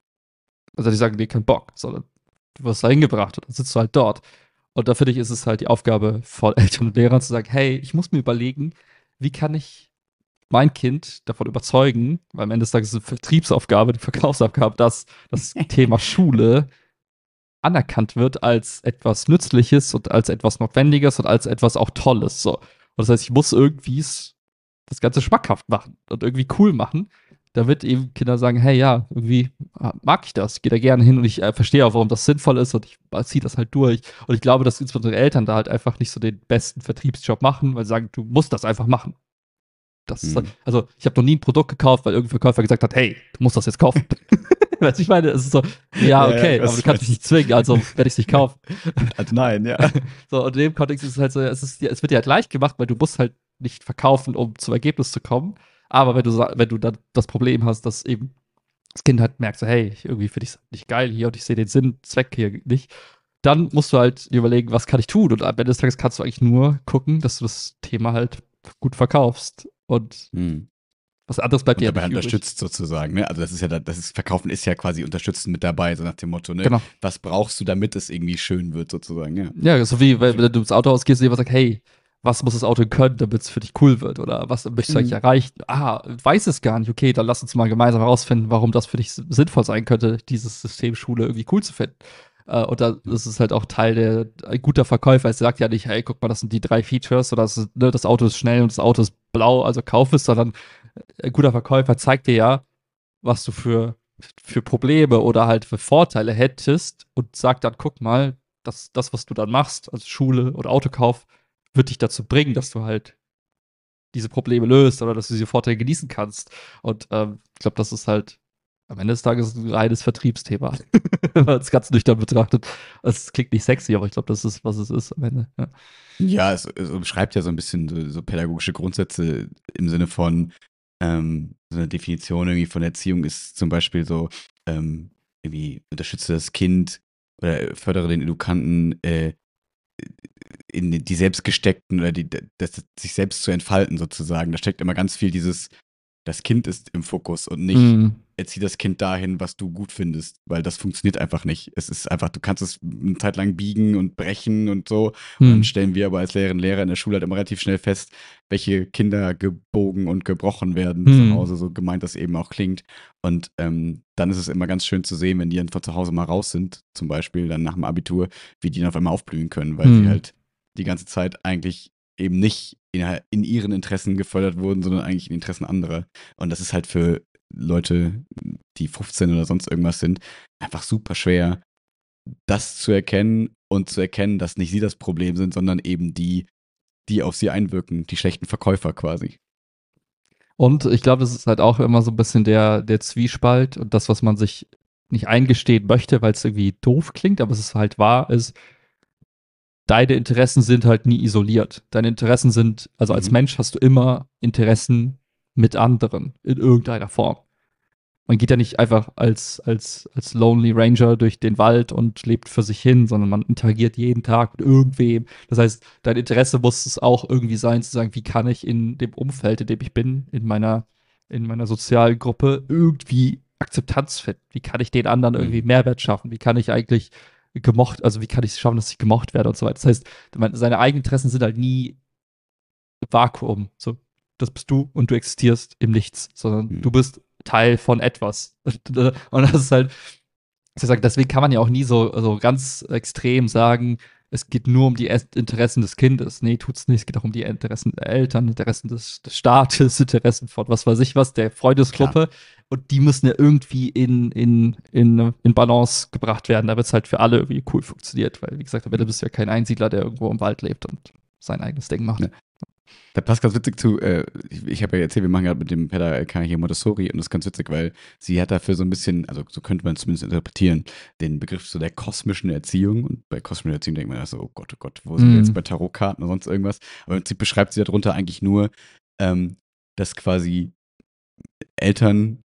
Also die sagen, nee, kein Bock, sondern du wirst da hingebracht und dann sitzt du halt dort. Und da finde ich, ist es halt die Aufgabe von Eltern und Lehrern zu sagen, hey, ich muss mir überlegen, wie kann ich mein Kind davon überzeugen, weil am Ende des Tages ist es eine Vertriebsaufgabe, die Verkaufsaufgabe, dass das Thema Schule anerkannt wird als etwas Nützliches und als etwas Notwendiges und als etwas auch Tolles. So. Und das heißt, ich muss irgendwie das Ganze schmackhaft machen und irgendwie cool machen, damit eben Kinder sagen, hey, ja, irgendwie mag ich das, ich gehe da gerne hin und ich äh, verstehe auch, warum das sinnvoll ist und ich äh, ziehe das halt durch. Und ich glaube, dass insbesondere Eltern da halt einfach nicht so den besten Vertriebsjob machen, weil sie sagen, du musst das einfach machen. Das ist, Hm. also, ich habe noch nie ein Produkt gekauft, weil irgendein Verkäufer gesagt hat, hey, du musst das jetzt kaufen. Weißt du, ich meine, es ist so, ja, Ja, ja, okay, ich aber du weiß, kannst mich nicht zwingen, also werde ich es nicht kaufen. also nein, ja. So, und in dem Kontext ist es halt so, es, ist, es wird dir halt leicht gemacht, weil du musst halt nicht verkaufen, um zum Ergebnis zu kommen. Aber wenn du, wenn du dann das Problem hast, dass eben das Kind halt merkt, so, hey, irgendwie finde ich es nicht geil hier und ich sehe den Sinn, Zweck hier nicht, dann musst du halt dir überlegen, was kann ich tun? Und am Ende des Tages kannst du eigentlich nur gucken, dass du das Thema halt gut verkaufst. Und Hm. was anderes bleibt Und dir ja dabei nicht halt übrig. unterstützt sozusagen, ne? Also das ist ja, da- das ist, Verkaufen ist ja quasi unterstützen mit dabei, so nach dem Motto, ne? Genau. Was brauchst du, damit es irgendwie schön wird, sozusagen, ja. Ja, so wie, wenn, wenn du ins Auto ausgehst und jemand sagt, hey, was muss das Auto können, damit es für dich cool wird? Oder was möchtest du eigentlich Mhm. erreichen? Ah, weiß es gar nicht. Okay, dann lass uns mal gemeinsam herausfinden, warum das für dich sinnvoll sein könnte, dieses System Schule irgendwie cool zu finden. Äh, und da ist es halt auch Teil der, ein guter Verkäufer, er sagt ja nicht, hey, guck mal, das sind die drei Features oder das, ist, ne, das Auto ist schnell und das Auto ist blau, also kauf es, sondern ein guter Verkäufer zeigt dir ja, was du für, für Probleme oder halt für Vorteile hättest und sagt dann, guck mal, das, das, was du dann machst, also Schule oder Autokauf, wird dich dazu bringen, dass du halt diese Probleme löst oder dass du diese Vorteile genießen kannst. Und ähm, ich glaube, das ist halt am Ende des Tages ein reines Vertriebsthema, wenn man es ganz nüchtern betrachtet. Es klingt nicht sexy, aber ich glaube, das ist, was es ist am Ende. Ja. Ja, es, es beschreibt ja so ein bisschen so, so pädagogische Grundsätze im Sinne von, ähm, so eine Definition irgendwie von Erziehung ist zum Beispiel so, ähm, irgendwie unterstütze das Kind oder fördere den Edukanten, äh, in die selbstgesteckten oder die, das, sich selbst zu entfalten sozusagen. Da steckt immer ganz viel dieses, das Kind ist im Fokus und nicht, Mm, erzieh das Kind dahin, was du gut findest, weil das funktioniert einfach nicht. Es ist einfach, du kannst es eine Zeit lang biegen und brechen und so. Und dann mm, stellen wir aber als Lehrerinnen und Lehrer in der Schule halt immer relativ schnell fest, welche Kinder gebogen und gebrochen werden zu mm. Hause, so gemeint das eben auch klingt. Und ähm, dann ist es immer ganz schön zu sehen, wenn die dann von zu Hause mal raus sind, zum Beispiel dann nach dem Abitur, wie die dann auf einmal aufblühen können, weil sie Mm. halt die ganze Zeit eigentlich eben nicht in, in ihren Interessen gefördert wurden, sondern eigentlich in Interessen anderer. Und das ist halt für Leute, die fünfzehn oder sonst irgendwas sind, einfach super schwer, das zu erkennen und zu erkennen, dass nicht sie das Problem sind, sondern eben die, die auf sie einwirken, die schlechten Verkäufer quasi. Und ich glaube, das ist halt auch immer so ein bisschen der, der Zwiespalt und das, was man sich nicht eingestehen möchte, weil es irgendwie doof klingt, aber es ist halt wahr, ist, deine Interessen sind halt nie isoliert. Deine Interessen sind, also als Mhm. Mensch hast du immer Interessen mit anderen in irgendeiner Form. Man geht ja nicht einfach als, als, als Lonely Ranger durch den Wald und lebt für sich hin, sondern man interagiert jeden Tag mit irgendwem. Das heißt, dein Interesse muss es auch irgendwie sein, zu sagen, wie kann ich in dem Umfeld, in dem ich bin, in meiner, in meiner sozialen Gruppe irgendwie Akzeptanz finden? Wie kann ich den anderen irgendwie Mhm. Mehrwert schaffen? Wie kann ich eigentlich gemocht, also wie kann ich es schaffen, dass ich gemocht werde und so weiter. Das heißt, seine eigenen Interessen sind halt nie Vakuum. So, das bist du und du existierst im Nichts, sondern Mhm. du bist Teil von etwas. Und das ist halt, deswegen kann man ja auch nie so, so ganz extrem sagen, es geht nur um die Interessen des Kindes. Nee, tut's nicht. Es geht auch um die Interessen der Eltern, Interessen des, des Staates, Interessen von was weiß ich was, der Freundesgruppe. Klar. Und die müssen ja irgendwie in, in, in, in Balance gebracht werden, damit es halt für alle irgendwie cool funktioniert. Weil, wie gesagt, am Ende bist du ja kein Einsiedler, der irgendwo im Wald lebt und sein eigenes Ding macht. Ja. Da passt ganz witzig zu, äh, ich, ich habe ja erzählt, wir machen gerade mit dem Pedda K hier Montessori und das ist ganz witzig, weil sie hat dafür so ein bisschen, also so könnte man es zumindest interpretieren, den Begriff so der kosmischen Erziehung. Und bei kosmischer Erziehung denkt man so, oh Gott, oh Gott, wo sind wir jetzt Mm. bei Tarotkarten oder sonst irgendwas? Aber im Prinzip beschreibt sie darunter eigentlich nur, ähm, dass quasi Eltern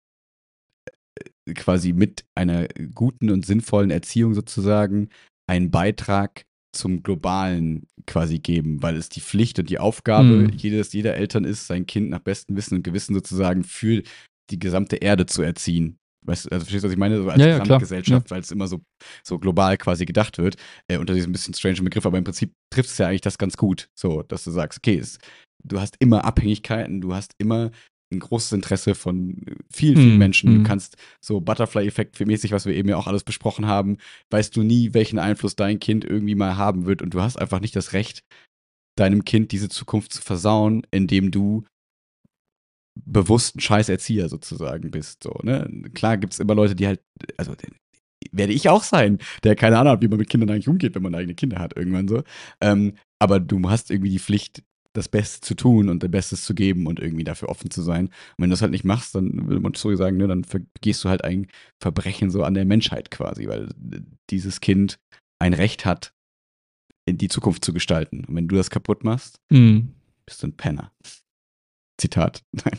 quasi mit einer guten und sinnvollen Erziehung sozusagen einen Beitrag zum Globalen quasi geben, weil es die Pflicht und die Aufgabe Mm. jedes, jeder Eltern ist, sein Kind nach bestem Wissen und Gewissen sozusagen für die gesamte Erde zu erziehen. Weißt du, also verstehst du, was ich meine? So als Ja, ja, klar. Gesamtgesellschaft, weil es immer so, so global quasi gedacht wird, äh, unter diesem bisschen strangen Begriff, aber im Prinzip trifft es ja eigentlich das ganz gut, so, dass du sagst, okay, es, du hast immer Abhängigkeiten, du hast immer ein großes Interesse von vielen, vielen Mm. Menschen. Du Mm. kannst so Butterfly-Effekt mäßig, was wir eben ja auch alles besprochen haben, weißt du nie, welchen Einfluss dein Kind irgendwie mal haben wird und du hast einfach nicht das Recht, deinem Kind diese Zukunft zu versauen, indem du bewusst ein scheiß Erzieher sozusagen bist. So, ne? Klar gibt es immer Leute, die halt, also werde ich auch sein, der keine Ahnung hat, wie man mit Kindern eigentlich umgeht, wenn man eigene Kinder hat, irgendwann so. Ähm, aber du hast irgendwie die Pflicht, das Beste zu tun und dein Bestes zu geben und irgendwie dafür offen zu sein. Und wenn du das halt nicht machst, dann würde man so sagen, ne, dann begehst du halt ein Verbrechen so an der Menschheit quasi, weil dieses Kind ein Recht hat, in die Zukunft zu gestalten. Und wenn du das kaputt machst, Mm. bist du ein Penner. Zitat. Nein.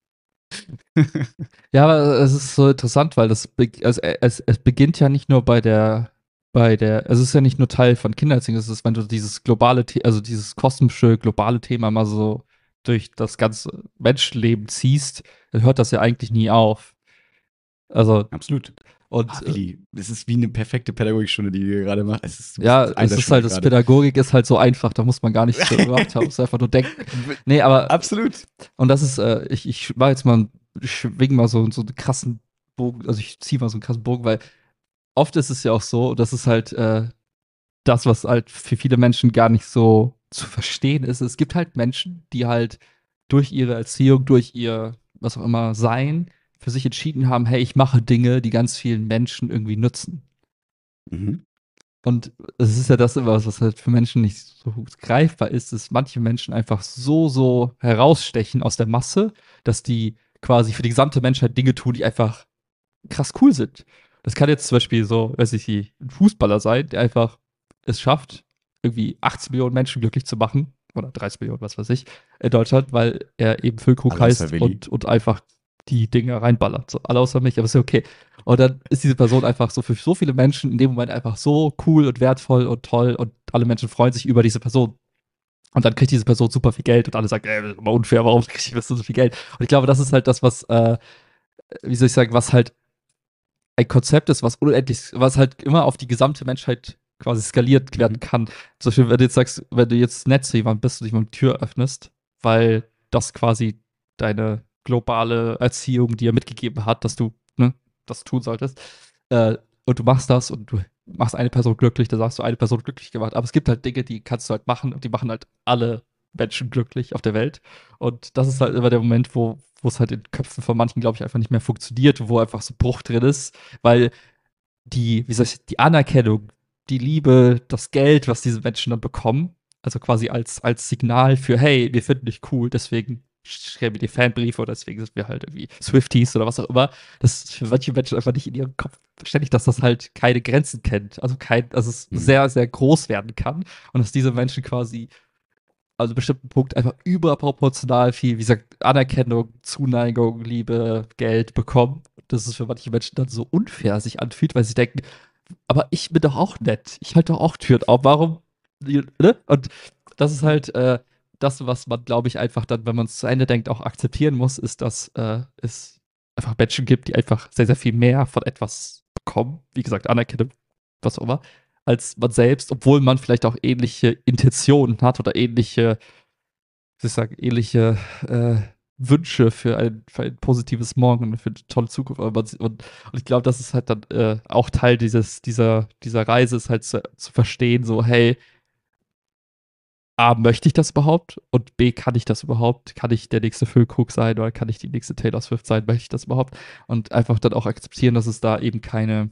Ja, aber es ist so interessant, weil das be also, es, es beginnt ja nicht nur bei der, bei der, es ist ja nicht nur Teil von Kindererziehung, es ist, wenn du dieses globale, The also dieses kosmische, globale Thema mal so durch das ganze Menschenleben ziehst, dann hört das ja eigentlich nie auf. Also, Absolut. und Ah, äh, Willi, es ist wie eine perfekte Pädagogikstunde, die du gerade machst. Es ist, du ja, bist es ist halt, Einserschwert das gerade. Pädagogik ist halt so einfach, da muss man gar nicht so gemacht haben, es ist einfach nur denken. Nee, aber Absolut. und das ist, äh, ich, ich war jetzt mal, ich schwing mal so, so einen krassen Bogen, also ich ziehe mal so einen krassen Bogen, weil oft ist es ja auch so, dass es halt äh, das, was halt für viele Menschen gar nicht so zu verstehen ist. Es gibt halt Menschen, die halt durch ihre Erziehung, durch ihr, was auch immer, Sein, für sich entschieden haben, hey, ich mache Dinge, die ganz vielen Menschen irgendwie nützen. Mhm. Und es ist ja das immer, was halt für Menschen nicht so gut greifbar ist, dass manche Menschen einfach so, so herausstechen aus der Masse, dass die quasi für die gesamte Menschheit Dinge tun, die einfach krass cool sind. Das kann jetzt zum Beispiel so, weiß ich nicht, ein Fußballer sein, der einfach es schafft, irgendwie achtzig Millionen Menschen glücklich zu machen, oder dreißig Millionen, was weiß ich, in Deutschland, weil er eben Füllkrug Alle außer heißt Willi. und, und einfach die Dinge reinballert. So, alle außer mich, aber ist ja okay. Und dann ist diese Person einfach so für so viele Menschen in dem Moment einfach so cool und wertvoll und toll und alle Menschen freuen sich über diese Person. Und dann kriegt diese Person super viel Geld und alle sagen, ey, das ist immer unfair, warum kriegt die Person so viel Geld? Und ich glaube, das ist halt das, was, äh, wie soll ich sagen, was halt ein Konzept ist, was unendlich, was halt immer auf die gesamte Menschheit quasi skaliert werden Mhm. kann. Zum Beispiel, wenn du jetzt sagst, wenn du jetzt nett zu jemandem bist und dich mal die Tür öffnest, weil das quasi deine globale Erziehung dir mitgegeben hat, dass du, ne, das tun solltest, äh, und du machst das und du machst eine Person glücklich, da sagst du, eine Person glücklich gemacht. Aber es gibt halt Dinge, die kannst du halt machen und die machen halt alle Menschen glücklich auf der Welt. Und das ist halt immer der Moment, wo wo es halt in Köpfen von manchen, glaube ich, einfach nicht mehr funktioniert, wo einfach so Bruch drin ist, weil die, wie soll ich, die Anerkennung, die Liebe, das Geld, was diese Menschen dann bekommen, also quasi als, als Signal für, hey, wir finden dich cool, deswegen schreiben wir dir Fanbriefe oder deswegen sind wir halt irgendwie Swifties oder was auch immer, das ist für manche Menschen einfach nicht in ihrem Kopf verständlich, dass das halt keine Grenzen kennt, also kein, also es Mhm. sehr, sehr groß werden kann und dass diese Menschen quasi also bestimmten Punkt einfach überproportional viel, wie gesagt, Anerkennung, Zuneigung, Liebe, Geld bekommen. Das ist für manche Menschen dann so unfair sich anfühlt, weil sie denken, aber ich bin doch auch nett. Ich halte doch auch Türen auf. Warum? Ne? Und das ist halt äh, das, was man, glaube ich, einfach dann, wenn man es zu Ende denkt, auch akzeptieren muss, ist, dass äh, es einfach Menschen gibt, die einfach sehr, sehr viel mehr von etwas bekommen. Wie gesagt, Anerkennung, was auch immer, als man selbst, obwohl man vielleicht auch ähnliche Intentionen hat oder ähnliche, wie soll ich sagen, ähnliche äh, Wünsche für ein, für ein positives Morgen und für eine tolle Zukunft. Aber man, und, und ich glaube, das ist halt dann äh, auch Teil dieses, dieser, dieser Reise, ist halt zu, zu verstehen, so, hey, A, möchte ich das überhaupt? Und B, kann ich das überhaupt? Kann ich der nächste Füllkrug sein oder kann ich die nächste Taylor Swift sein? Möchte ich das überhaupt? Und einfach dann auch akzeptieren, dass es da eben keine,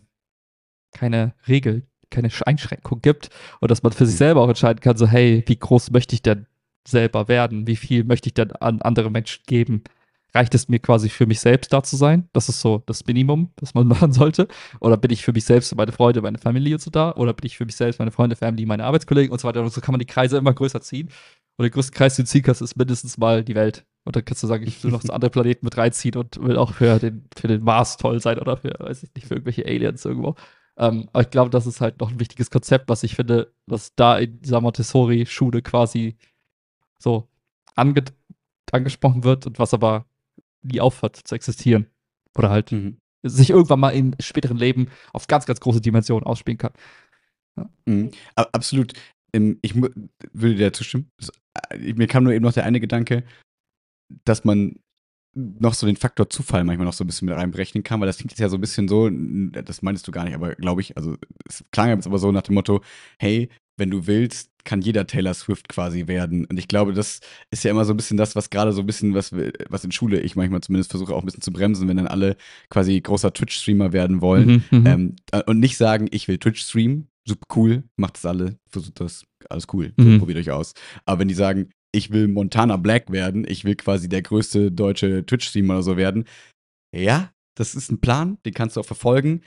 keine Regel, keine Einschränkung gibt und dass man für sich selber auch entscheiden kann, so, hey, wie groß möchte ich denn selber werden? Wie viel möchte ich denn an andere Menschen geben? Reicht es mir quasi für mich selbst da zu sein? Das ist so das Minimum, das man machen sollte. Oder bin ich für mich selbst und meine Freunde, meine Familie und so da? Oder bin ich für mich selbst, meine Freunde, Family, meine Arbeitskollegen und so weiter? Und so kann man die Kreise immer größer ziehen. Und der größte Kreis, den du ziehen kannst, ist mindestens mal die Welt. Und dann kannst du sagen, ich will noch zu anderen Planeten mit reinziehen und will auch für den, für den Mars toll sein oder für, weiß ich nicht, für irgendwelche Aliens irgendwo. Ähm, aber ich glaube, das ist halt noch ein wichtiges Konzept, was ich finde, was da in dieser Montessori-Schule quasi so ange angesprochen wird und was aber nie aufhört zu existieren. Oder halt Mhm. sich irgendwann mal im späteren Leben auf ganz, ganz große Dimensionen ausspielen kann. Ja. Mhm. A- Absolut. Ähm, Ich mu- würde dir zustimmen. Das- äh, Mir kam nur eben noch der eine Gedanke, dass man noch so den Faktor Zufall manchmal noch so ein bisschen mit reinberechnen kann, weil das klingt jetzt ja so ein bisschen so, n- das meinst du gar nicht, aber glaube ich, also es klang jetzt aber so nach dem Motto, hey, wenn du willst, kann jeder Taylor Swift quasi werden. Und ich glaube, das ist ja immer so ein bisschen das, was gerade so ein bisschen, was, wir- was in Schule ich manchmal zumindest versuche auch ein bisschen zu bremsen, wenn dann alle quasi großer Twitch-Streamer werden wollen. Mhm, mhm. Ähm, äh, und nicht sagen, ich will Twitch streamen, super cool, macht das alle, versucht das, alles cool, so, Mhm. probiert euch aus. Aber wenn die sagen, ich will Montana Black werden, ich will quasi der größte deutsche Twitch-Streamer oder so werden. Ja, das ist ein Plan, den kannst du auch verfolgen,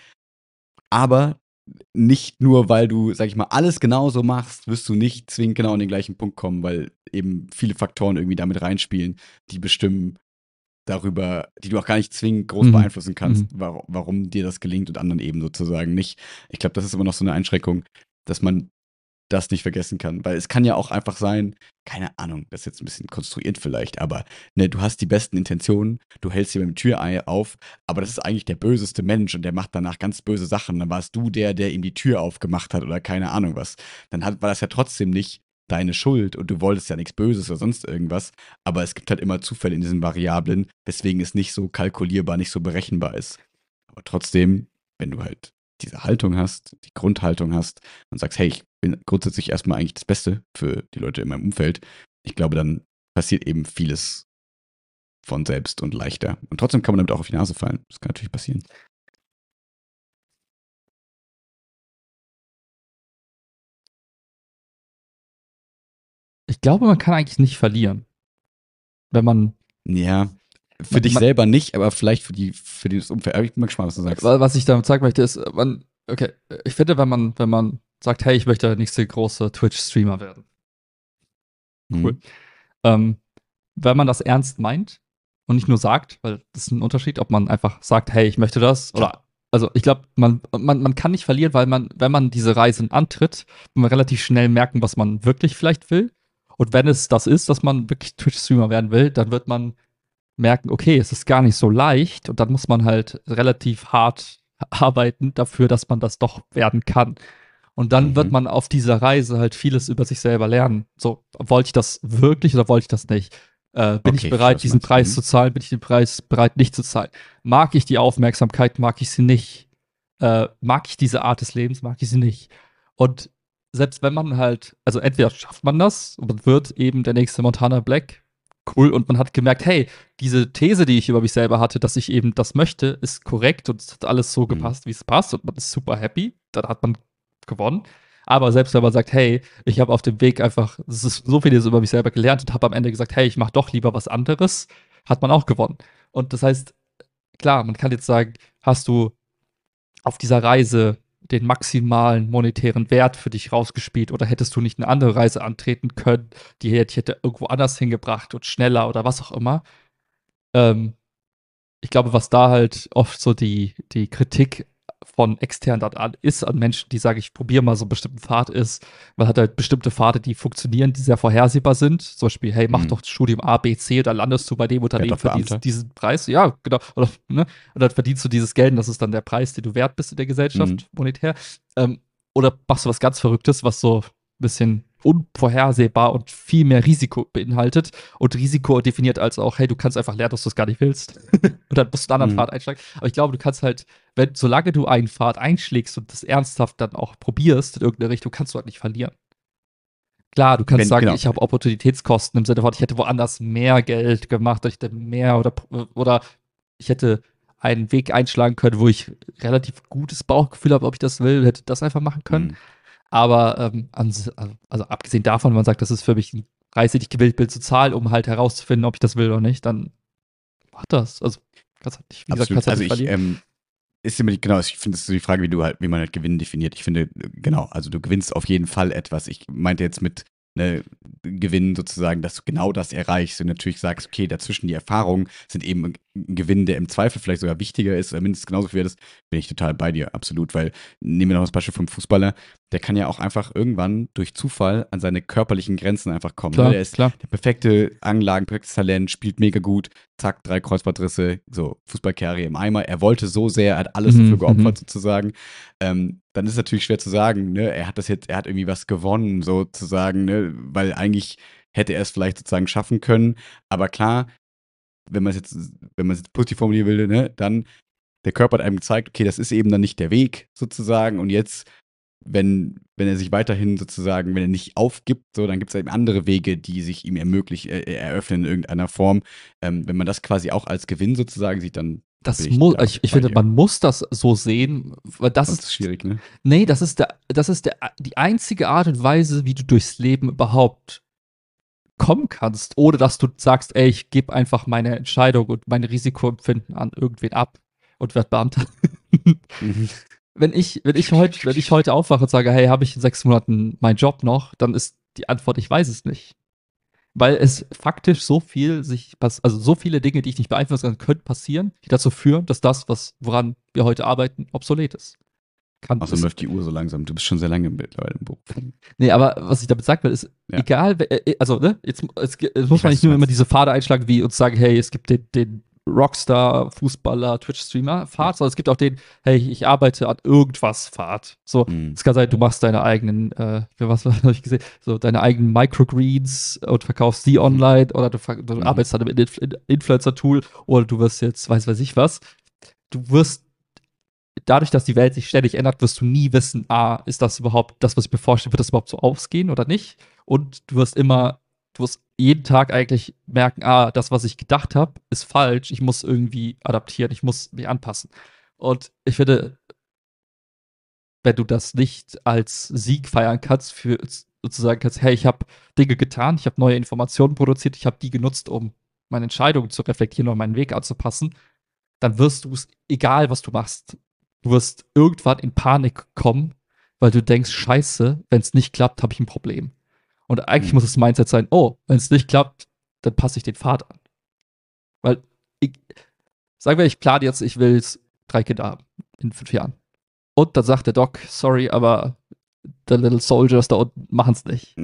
aber nicht nur, weil du, sag ich mal, alles genauso machst, wirst du nicht zwingend genau an den gleichen Punkt kommen, weil eben viele Faktoren irgendwie damit reinspielen, die bestimmen darüber, die du auch gar nicht zwingend groß Mhm. beeinflussen kannst, Mhm. warum, warum dir das gelingt und anderen eben sozusagen nicht. Ich glaube, das ist immer noch so eine Einschränkung, dass man das nicht vergessen kann. Weil es kann ja auch einfach sein, keine Ahnung, das ist jetzt ein bisschen konstruiert vielleicht, aber ne, du hast die besten Intentionen, du hältst dir beim Tür auf, aber das ist eigentlich der böseste Mensch und der macht danach ganz böse Sachen. Dann warst du der, der ihm die Tür aufgemacht hat oder keine Ahnung was. Dann hat, war das ja trotzdem nicht deine Schuld und du wolltest ja nichts Böses oder sonst irgendwas, aber es gibt halt immer Zufälle in diesen Variablen, weswegen es nicht so kalkulierbar, nicht so berechenbar ist. Aber trotzdem, wenn du halt diese Haltung hast, die Grundhaltung hast und sagst, hey, ich bin grundsätzlich erstmal eigentlich das Beste für die Leute in meinem Umfeld, ich glaube, dann passiert eben vieles von selbst und leichter. Und trotzdem kann man damit auch auf die Nase fallen. Das kann natürlich passieren. Ich glaube, man kann eigentlich nicht verlieren, wenn man, Ja, für man, dich man selber nicht, aber vielleicht für, die, für das Umfeld. Aber ich bin mal gespannt, was du sagst. was ich damit sagen möchte, ist, man, okay, ich finde, wenn man, wenn man sagt, hey, ich möchte der nächste große Twitch-Streamer werden, cool. Mhm. Ähm, wenn man das ernst meint und nicht nur sagt, weil das ist ein Unterschied, ob man einfach sagt, hey, ich möchte das oder also ich glaube, man, man, man kann nicht verlieren, weil man, wenn man diese Reisen antritt, will man relativ schnell merken, was man wirklich vielleicht will. Und wenn es das ist, dass man wirklich Twitch-Streamer werden will, dann wird man merken, okay, es ist gar nicht so leicht und dann muss man halt relativ hart arbeiten dafür, dass man das doch werden kann. Und dann Mhm. wird man auf dieser Reise halt vieles über sich selber lernen. So, wollte ich das wirklich oder wollte ich das nicht? Äh, bin Okay, ich bereit, was diesen meinst du? Preis Mhm. zu zahlen? Bin ich den Preis bereit, nicht zu zahlen? Mag ich die Aufmerksamkeit? Mag ich sie nicht? äh, mag ich diese Art des Lebens, mag ich sie nicht. Und selbst wenn man halt, also entweder schafft man das und man wird eben der nächste Montana Black, cool, und man hat gemerkt, hey, diese These, die ich über mich selber hatte, dass ich eben das möchte, ist korrekt und es hat alles so Mhm. gepasst, wie es passt und man ist super happy, dann hat man gewonnen. Aber selbst wenn man sagt, hey, ich habe auf dem Weg einfach es ist so vieles über mich selber gelernt und habe am Ende gesagt, hey, ich mache doch lieber was anderes, hat man auch gewonnen. Und das heißt, klar, man kann jetzt sagen, hast du auf dieser Reise den maximalen monetären Wert für dich rausgespielt oder hättest du nicht eine andere Reise antreten können, die dich hätte irgendwo anders hingebracht und schneller oder was auch immer. Ähm, Ich glaube, was da halt oft so die, die Kritik von extern dort an ist, an Menschen, die sagen, ich probiere mal so einen bestimmten Pfad ist, man hat halt bestimmte Pfade, die funktionieren, die sehr vorhersehbar sind. Zum Beispiel, hey, mach Mhm. doch Studium A, B, C, da landest du bei dem Unternehmen, doch verdienst Beamter. diesen Preis. Ja, genau. Oder, ne? Und dann verdienst du dieses Geld und das ist dann der Preis, den du wert bist in der Gesellschaft, Mhm. monetär. Ähm, oder machst du was ganz Verrücktes, was so ein bisschen unvorhersehbar und viel mehr Risiko beinhaltet und Risiko definiert als auch, hey, du kannst einfach lernen, dass du es gar nicht willst. Und dann musst du einen anderen Mhm. Pfad einschlagen. Aber ich glaube, du kannst halt, wenn, solange du einen Pfad einschlägst und das ernsthaft dann auch probierst in irgendeine Richtung, kannst du halt nicht verlieren. Klar, du kannst Wenn, sagen, genau. ich habe Opportunitätskosten im Sinne von, ich hätte woanders mehr Geld gemacht, ich hätte mehr oder, oder ich hätte einen Weg einschlagen können, wo ich relativ gutes Bauchgefühl habe, ob ich das will, hätte das einfach machen können. Mhm. Aber ähm, also, also abgesehen davon, wenn man sagt, das ist für mich ein Preis, den ich gewillt bin zu zahlen, um halt herauszufinden, ob ich das will oder nicht, dann mach das. Also kannst halt nicht, wie gesagt, Absolut. kannst halt Also nicht ich, verlieren. ähm, ist immer die, genau, ich finde, das ist so die Frage, wie du halt, wie man halt Gewinn definiert. Ich finde, genau, also du gewinnst auf jeden Fall etwas. Ich meinte jetzt mit ne, Gewinn sozusagen, dass du genau das erreichst und natürlich sagst, okay, dazwischen die Erfahrungen sind eben ein Gewinn, der im Zweifel vielleicht sogar wichtiger ist, oder mindestens genauso viel ist, bin ich total bei dir, absolut. Weil, nehmen wir noch das Beispiel vom Fußballer, der kann ja auch einfach irgendwann durch Zufall an seine körperlichen Grenzen einfach kommen. Ne? Klar, Der ist klar. der perfekte Anlagen, perfektes Talent, spielt mega gut, zack, drei Kreuzbandrisse, so Fußballkarriere im Eimer. Er wollte so sehr, er hat alles dafür Mhm, mhm. geopfert sozusagen. Ähm, dann ist es natürlich schwer zu sagen, ne, er hat das jetzt, er hat irgendwie was gewonnen sozusagen, ne, weil eigentlich hätte er es vielleicht sozusagen schaffen können. Aber klar, wenn man es jetzt, wenn man es jetzt positiv formulieren will, ne, dann der Körper hat einem gezeigt, okay, das ist eben dann nicht der Weg sozusagen. Und jetzt, wenn, wenn er sich weiterhin sozusagen, wenn er nicht aufgibt, so, dann gibt es eben andere Wege, die sich ihm ermöglich, äh, eröffnen in irgendeiner Form. Ähm, wenn man das quasi auch als Gewinn sozusagen sieht, dann Das bin ich muss, da ich, ich bei finde, dir. man muss das so sehen, weil das Sonst ist ist, es schwierig, ne? nee, das ist der, das ist der, die einzige Art und Weise, wie du durchs Leben überhaupt kommen kannst, ohne dass du sagst, ey, ich gebe einfach meine Entscheidung und mein Risikoempfinden an irgendwen ab und werd Beamter. Mhm. wenn ich, wenn ich heute, wenn ich heute aufwache und sage, hey, habe ich in sechs Monaten meinen Job noch, dann ist die Antwort, ich weiß es nicht. Weil es faktisch so viel sich, pass also so viele Dinge, die ich nicht beeinflussen kann, können passieren, die dazu führen, dass das, was, woran wir heute arbeiten, obsolet ist. Kann, Außerdem ist, läuft die Uhr so langsam. Du bist schon sehr lange mittlerweile im Beruf. nee, aber was ich damit sagen will, ist, Ja. egal, wer- äh, also, ne, jetzt, es, es muss Ich man weiß, nicht was du nur immer meinst. diese Pfade einschlagen, wie uns sagen, hey, es gibt den, den Rockstar, Fußballer, Twitch-Streamer Pfad, Ja. sondern es gibt auch den, hey, ich arbeite an irgendwas Pfad. So, Mhm. es kann sein, du machst deine eigenen, äh, was habe ich gesehen, so deine eigenen Microgreens und verkaufst die online oder du, ver- du Mhm. arbeitest an einem Inf Influencer-Tool oder du wirst jetzt, weiß weiß ich was. Du wirst dadurch, dass die Welt sich ständig ändert, wirst du nie wissen, ah, ist das überhaupt das, was ich mir vorstelle, wird das überhaupt so ausgehen oder nicht? Und du wirst immer, du wirst jeden Tag eigentlich merken, ah, das, was ich gedacht habe, ist falsch. Ich muss irgendwie adaptieren, ich muss mich anpassen. Und ich finde, wenn du das nicht als Sieg feiern kannst, für sozusagen kannst, hey, ich habe Dinge getan, ich habe neue Informationen produziert, ich habe die genutzt, um meine Entscheidungen zu reflektieren und meinen Weg anzupassen, dann wirst du es, egal was du machst, du wirst irgendwann in Panik kommen, weil du denkst, scheiße, wenn es nicht klappt, habe ich ein Problem. Und eigentlich Mhm. muss das Mindset sein, oh, wenn es nicht klappt, dann passe ich den Pfad an. Weil, ich, sagen wir, ich plane jetzt, ich will drei Kinder haben in fünf Jahren. Und dann sagt der Doc, sorry, aber the little soldiers da unten machen es nicht.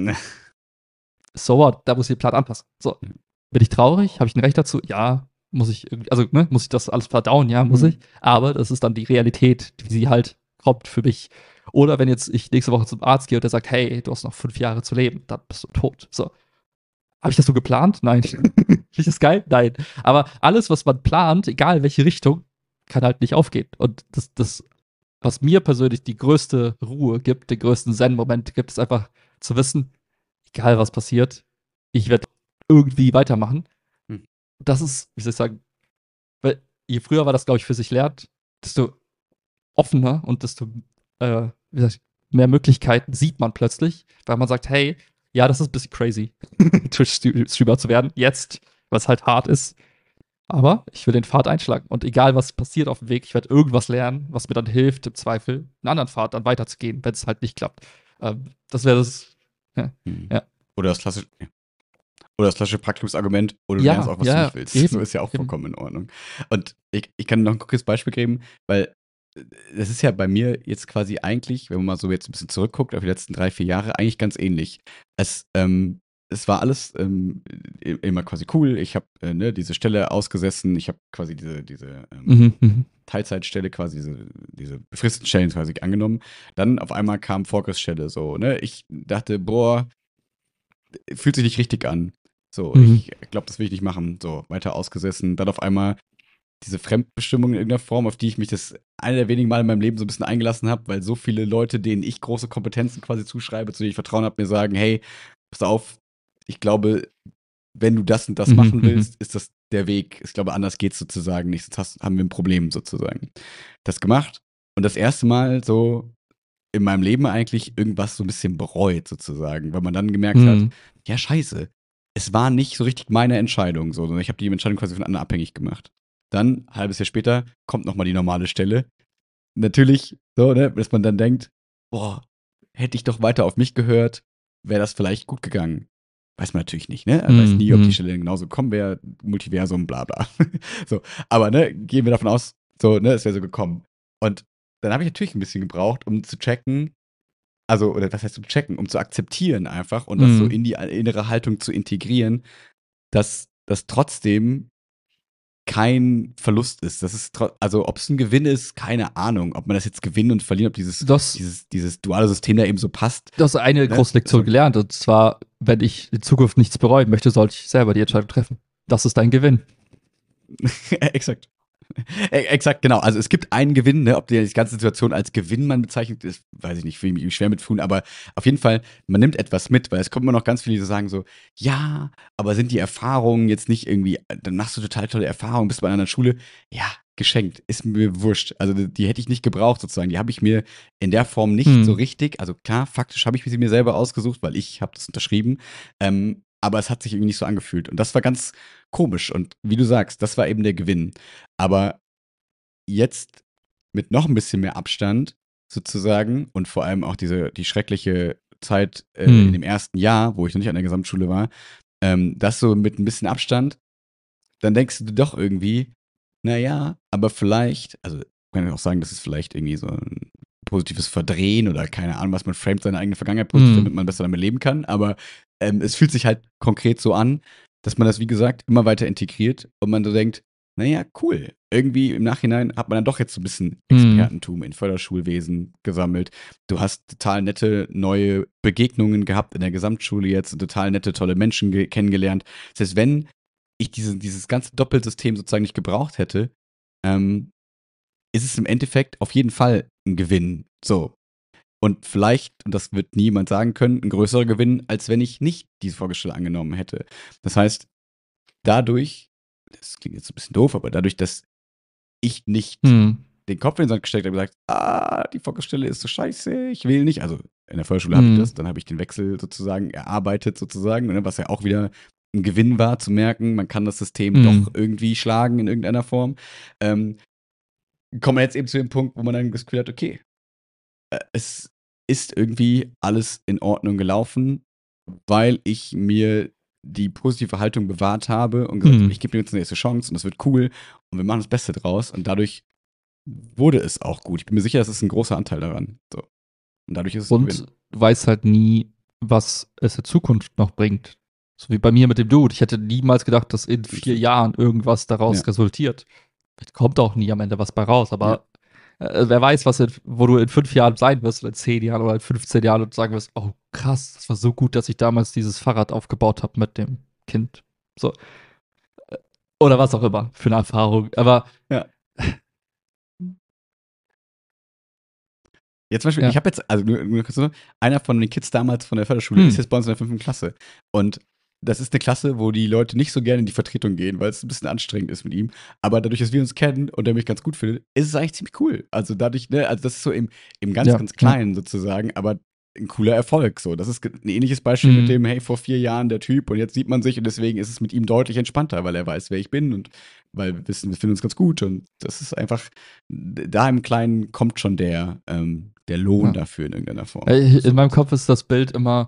So what? Da muss ich den Plan anpassen. So, bin ich traurig? Habe ich ein Recht dazu? Ja, muss ich irgendwie, also ne, muss ich das alles verdauen? Ja, muss Mhm. ich. Aber das ist dann die Realität, wie sie halt kommt für mich. Oder wenn jetzt ich nächste Woche zum Arzt gehe und der sagt, hey, du hast noch fünf Jahre zu leben, dann bist du tot. So. Habe ich das so geplant? Nein. Finde ich das geil? Nein. Aber alles, was man plant, egal in welche Richtung, kann halt nicht aufgehen. Und das, das was mir persönlich die größte Ruhe gibt, den größten Zen-Moment gibt, ist einfach zu wissen, egal was passiert, ich werde irgendwie weitermachen. Hm. Das ist, wie soll ich sagen, weil je früher war das, glaube ich, für sich lernt, desto offener und desto äh, wie sag ich, mehr Möglichkeiten sieht man plötzlich, weil man sagt, hey, ja, das ist ein bisschen crazy, Twitch-Streamer zu werden, jetzt, was halt hart ist. Aber ich will den Pfad einschlagen. Und egal, was passiert auf dem Weg, ich werde irgendwas lernen, was mir dann hilft, im Zweifel einen anderen Pfad dann weiterzugehen, wenn es halt nicht klappt. Ähm, das wäre das. Ja. Hm. Ja. Oder das klassische, oder das klassische Praktikumsargument, oder du Ja, lernst auch, was ja, du nicht willst. eben, So ist ja auch eben. vollkommen in Ordnung. Und ich, ich kann noch ein kurzes Beispiel geben, weil äh, das ist ja bei mir jetzt quasi eigentlich, wenn man mal so jetzt ein bisschen zurückguckt auf die letzten drei, vier Jahre, eigentlich ganz ähnlich. Es, ähm, es war alles ähm, i- immer quasi cool. Ich habe äh, ne, diese Stelle ausgesessen. Ich habe quasi diese, diese ähm, Mhm, mhm. Teilzeitstelle, quasi diese, diese befristeten Stellen quasi angenommen. Dann auf einmal kam Fokusstelle so. Ne? Ich dachte, boah, fühlt sich nicht richtig an. So, Mhm. ich glaube, das will ich nicht machen. So, weiter ausgesessen. Dann auf einmal diese Fremdbestimmung in irgendeiner Form, auf die ich mich das eine der wenigen Mal in meinem Leben so ein bisschen eingelassen habe, weil so viele Leute, denen ich große Kompetenzen quasi zuschreibe, zu denen ich Vertrauen habe, mir sagen, hey, pass auf, ich glaube, wenn du das und das Mhm, machen mhm. willst, ist das der Weg. Ich glaube, anders geht's sozusagen nicht. Sonst hast, haben wir ein Problem sozusagen. Das gemacht und das erste Mal so in meinem Leben eigentlich irgendwas so ein bisschen bereut sozusagen, weil man dann gemerkt hat, Mhm. ja, scheiße, es war nicht so richtig meine Entscheidung, so, sondern ich habe die Entscheidung quasi von anderen abhängig gemacht. Dann, ein halbes Jahr später, kommt nochmal die normale Stelle. Natürlich, so, ne, dass man dann denkt, boah, hätte ich doch weiter auf mich gehört, wäre das vielleicht gut gegangen. Weiß man natürlich nicht, ne? Man weiß Mhm, nie, ob die mhm. Stelle genauso gekommen wäre, Multiversum, bla bla. So, aber ne, gehen wir davon aus, so, ne, es wäre so gekommen. Und dann habe ich natürlich ein bisschen gebraucht, um zu checken, also, oder was heißt zu checken, um zu akzeptieren einfach und das so Mhm. in die innere Haltung zu integrieren, dass das trotzdem kein Verlust ist. Das ist tro- also ob es ein Gewinn ist, keine Ahnung. Ob man das jetzt gewinnen und verlieren, ob dieses, Das, dieses, dieses duale System da eben so passt. das ist eine Ne? große Lektion So. gelernt. Und zwar, wenn ich in Zukunft nichts bereuen möchte, sollte ich selber die Entscheidung treffen. Das ist dein Gewinn. Exakt. E- Exakt, genau. Also es gibt einen Gewinn, ne? Ob die die ganze Situation als Gewinn man bezeichnet, ist, weiß ich nicht, fühle mich schwer mit tun, aber auf jeden Fall, man nimmt etwas mit, weil es kommt immer noch ganz viele, die so sagen so, ja, aber sind die Erfahrungen jetzt nicht irgendwie, dann machst du total tolle Erfahrungen, bist bei einer Schule, ja, geschenkt, ist mir wurscht. Also die, die hätte ich nicht gebraucht sozusagen, die habe ich mir in der Form nicht so Mhm. richtig, also klar, faktisch habe ich sie mir selber ausgesucht, weil ich habe das unterschrieben, ähm, aber es hat sich irgendwie nicht so angefühlt und das war ganz komisch und wie du sagst, das war eben der Gewinn. Aber jetzt mit noch ein bisschen mehr Abstand sozusagen und vor allem auch diese die schreckliche Zeit, äh, in Mhm. dem ersten Jahr, wo ich noch nicht an der Gesamtschule war, ähm, das so mit ein bisschen Abstand, dann denkst du doch irgendwie, na ja, aber vielleicht also, kann ich auch sagen, das ist vielleicht irgendwie so ein positives Verdrehen oder keine Ahnung was, man framet seine eigene Vergangenheit positiv, damit Mhm. man besser damit leben kann, aber, ähm, es fühlt sich halt konkret so an, dass man das, wie gesagt, immer weiter integriert und man so denkt: „Na ja, cool.“ Irgendwie im Nachhinein hat man dann doch jetzt so ein bisschen Mhm. Expertentum in Förderschulwesen gesammelt. Du hast total nette neue Begegnungen gehabt in der Gesamtschule jetzt, total nette, tolle Menschen ge kennengelernt. Das heißt, wenn ich diese, dieses ganze Doppelsystem sozusagen nicht gebraucht hätte, ähm, ist es im Endeffekt auf jeden Fall ein Gewinn. So. Und vielleicht, und das wird niemand sagen können, ein größerer Gewinn, als wenn ich nicht diese Folgestelle angenommen hätte. Das heißt, dadurch, das klingt jetzt ein bisschen doof, aber dadurch, dass ich nicht Mhm. den Kopf in den Sand gesteckt habe und gesagt, ah, die Folgestelle ist so scheiße, ich will nicht. Also in der Förderschule habe ich Mhm. das, dann habe ich den Wechsel sozusagen erarbeitet, sozusagen, ne, was ja auch wieder ein Gewinn war, zu merken, man kann das System doch Mhm. irgendwie schlagen in irgendeiner Form. Ähm, kommen wir jetzt eben zu dem Punkt, wo man dann das Gefühl hat, okay, äh, es ist irgendwie alles in Ordnung gelaufen, weil ich mir die positive Haltung bewahrt habe und gesagt habe, Mhm. ich gebe dir jetzt eine nächste Chance und das wird cool und wir machen das Beste draus und dadurch wurde es auch gut. Ich bin mir sicher, es ist ein großer Anteil daran. So. Und dadurch ist es ein Und Gewinn. du weißt halt nie, was es in Zukunft noch bringt. So wie bei mir mit dem Dude. Ich hätte niemals gedacht, dass in Das vier stimmt. Jahren irgendwas Ja, daraus resultiert. Vielleicht kommt auch nie am Ende was bei raus, ja. aber äh, wer weiß, was in, wo du in fünf Jahren sein wirst, oder in zehn Jahren oder in fünfzehn Jahren und sagen wirst, oh krass, das war so gut, dass ich damals dieses Fahrrad aufgebaut habe mit dem Kind. So. Oder was auch immer für eine Erfahrung. Aber Ja. Jetzt zum Beispiel, Ja. ich habe jetzt, also nur, nur kurz so, einer von den Kids damals von der Förderschule Hm. ist jetzt bei uns in der fünften Klasse. Und das ist eine Klasse, wo die Leute nicht so gerne in die Vertretung gehen, weil es ein bisschen anstrengend ist mit ihm. Aber dadurch, dass wir uns kennen und er mich ganz gut findet, ist es eigentlich ziemlich cool. Also dadurch, ne, also das ist so im, im ganz, Ja, ganz ja. Kleinen sozusagen, aber ein cooler Erfolg. So, das ist ein ähnliches Beispiel Mhm. mit dem, hey, vor vier Jahren der Typ und jetzt sieht man sich und deswegen ist es mit ihm deutlich entspannter, weil er weiß, wer ich bin und weil wir wissen, wir finden uns ganz gut und das ist einfach, da im Kleinen kommt schon der, ähm, der Lohn Ja. dafür in irgendeiner Form. Äh, So. In meinem Kopf ist das Bild immer,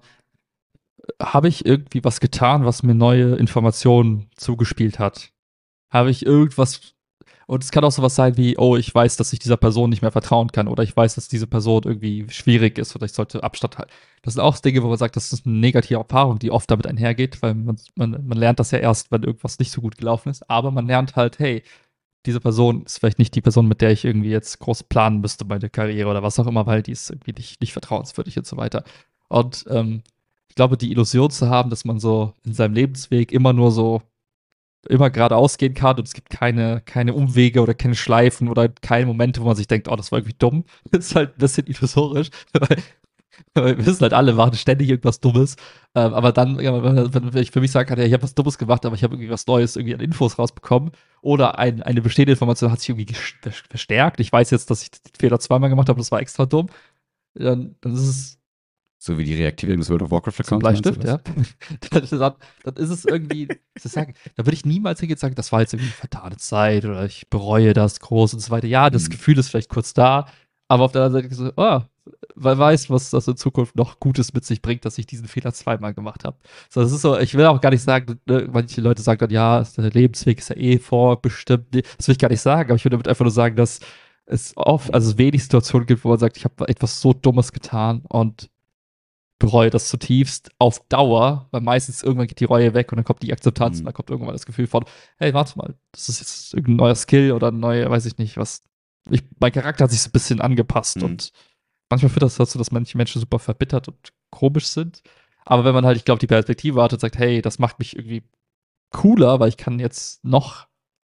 habe ich irgendwie was getan, was mir neue Informationen zugespielt hat? Habe ich irgendwas, und es kann auch sowas sein wie, oh, ich weiß, dass ich dieser Person nicht mehr vertrauen kann oder ich weiß, dass diese Person irgendwie schwierig ist oder ich sollte Abstand halten. Das sind auch Dinge, wo man sagt, das ist eine negative Erfahrung, die oft damit einhergeht, weil man, man, man lernt das ja erst, wenn irgendwas nicht so gut gelaufen ist, aber man lernt halt, hey, diese Person ist vielleicht nicht die Person, mit der ich irgendwie jetzt groß planen müsste, meine Karriere oder was auch immer, weil die ist irgendwie nicht, nicht vertrauenswürdig und so weiter. Und ähm, ich glaube, die Illusion zu haben, dass man so in seinem Lebensweg immer nur so immer geradeaus gehen kann und es gibt keine, keine Umwege oder keine Schleifen oder keine Momente, wo man sich denkt, oh, das war irgendwie dumm, ist halt ein bisschen illusorisch, weil, weil wir wissen halt alle, machen ständig irgendwas Dummes, ähm, aber dann, ja, wenn, wenn ich für mich sagen kann, ja, ich habe was Dummes gemacht, aber ich habe irgendwie was Neues irgendwie an Infos rausbekommen oder ein, eine bestehende Information hat sich irgendwie verstärkt, ich weiß jetzt, dass ich den Fehler zweimal gemacht habe, das war extra dumm, dann, dann ist es So wie die Reaktivierung des World of Warcraft zum Accounts. Bleistift, ja. dann, dann, dann ist es irgendwie, zu sagen, da würde ich niemals hingehen und sagen, das war jetzt irgendwie eine vertane Zeit oder ich bereue das groß und so weiter. Ja, das Mhm. Gefühl ist vielleicht kurz da, aber auf der anderen Seite so, oh, wer weiß, was das in Zukunft noch Gutes mit sich bringt, dass ich diesen Fehler zweimal gemacht habe. So, das ist so, ich will auch gar nicht sagen, ne, manche Leute sagen dann, ja, der Lebensweg ist ja eh vorbestimmt. Nee, das will ich gar nicht sagen, aber ich will damit einfach nur sagen, dass es oft, also wenig Situationen gibt, wo man sagt, ich habe etwas so Dummes getan und bereue das zutiefst auf Dauer, weil meistens irgendwann geht die Reue weg und dann kommt die Akzeptanz Mhm. und dann kommt irgendwann das Gefühl von, hey, warte mal, das ist jetzt irgendein neuer Skill oder ein neuer, weiß ich nicht, was. Ich, mein Charakter hat sich so ein bisschen angepasst Mhm. und manchmal führt das dazu, dass manche Menschen super verbittert und komisch sind. Aber wenn man halt, ich glaube, die Perspektive hat und sagt, hey, das macht mich irgendwie cooler, weil ich kann jetzt noch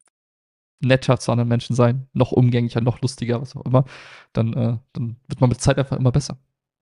netter zu anderen Menschen sein, noch umgänglicher, noch lustiger, was auch immer, dann, äh, dann wird man mit Zeit einfach immer besser.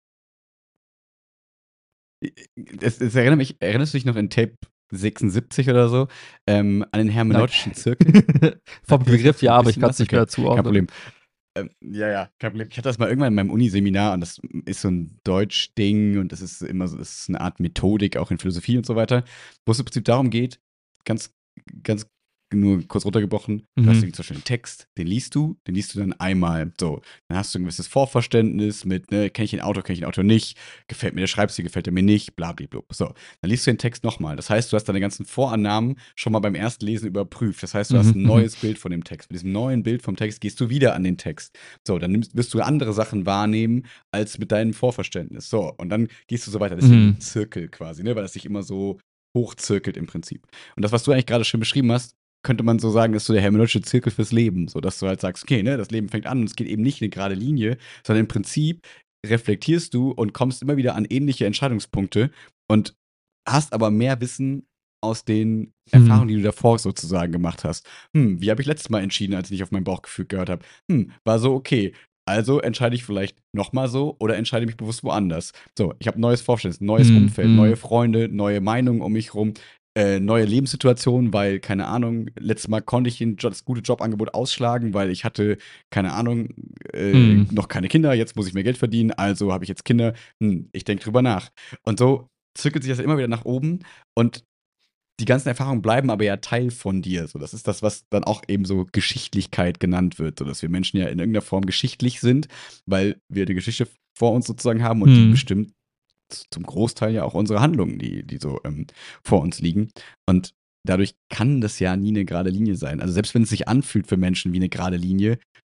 Es, es erinnert mich, erinnerst du dich noch in Tape sechsundsiebzig oder so ähm, an den hermeneutischen Zirkel? Vom Sagt dir das Begriff noch so ein ja, aber ich bisschen kann was? es nicht Okay, mehr zuordnen. kein Problem. Ähm, ja, ja, kein Problem. Ich hatte das mal irgendwann in meinem Uniseminar und das ist so ein Deutsch-Ding und das ist immer so, das ist eine Art Methodik, auch in Philosophie und so weiter, wo es im Prinzip darum geht, ganz, ganz nur kurz runtergebrochen, du Mhm. hast irgendwie zum Beispiel einen Text, den liest du, den liest du dann einmal. So, dann hast du ein gewisses Vorverständnis mit, ne, kenne ich ein Autor, kenne ich ein Autor nicht, gefällt mir der Schreibstil, gefällt er mir nicht, blablabla. So, dann liest du den Text nochmal. Das heißt, du hast deine ganzen Vorannahmen schon mal beim ersten Lesen überprüft. Das heißt, du hast ein Mhm, neues Bild von dem Text. Mit diesem neuen Bild vom Text gehst du wieder an den Text. So, dann nimmst, wirst du andere Sachen wahrnehmen als mit deinem Vorverständnis. So, und dann gehst du so weiter. Deswegen Mhm. Zirkel quasi, ne, weil das sich immer so hochzirkelt im Prinzip. Und das, was du eigentlich gerade schön beschrieben hast, könnte man so sagen, ist so der hermeneutische Zirkel fürs Leben. So, dass du halt sagst, okay, ne, das Leben fängt an und es geht eben nicht eine gerade Linie, sondern im Prinzip reflektierst du und kommst immer wieder an ähnliche Entscheidungspunkte und hast aber mehr Wissen aus den Erfahrungen, die du davor sozusagen gemacht hast. Hm, wie habe ich letztes Mal entschieden, als ich nicht auf mein Bauchgefühl gehört habe? Hm, war so okay. Also entscheide ich vielleicht nochmal so oder entscheide mich bewusst woanders. So, ich habe ein neues Vorstellungs-, neues Mhm, Umfeld, mhm. neue Freunde, neue Meinungen um mich rum, äh, neue Lebenssituationen, weil, keine Ahnung, letztes Mal konnte ich ein Jo- das gute Jobangebot ausschlagen, weil ich hatte, keine Ahnung, äh, Mhm. noch keine Kinder, jetzt muss ich mehr Geld verdienen, also habe ich jetzt Kinder. Hm, ich denke drüber nach. Und so zirkelt sich das immer wieder nach oben und die ganzen Erfahrungen bleiben aber ja Teil von dir. So, das ist das, was dann auch eben so Geschichtlichkeit genannt wird, so dass wir Menschen ja in irgendeiner Form geschichtlich sind, weil wir eine Geschichte vor uns sozusagen haben und die Mhm. bestimmt z- zum Großteil ja auch unsere Handlungen, die, die so ähm, vor uns liegen. Und dadurch kann das ja nie eine gerade Linie sein. Also selbst wenn es sich anfühlt für Menschen wie eine gerade Linie,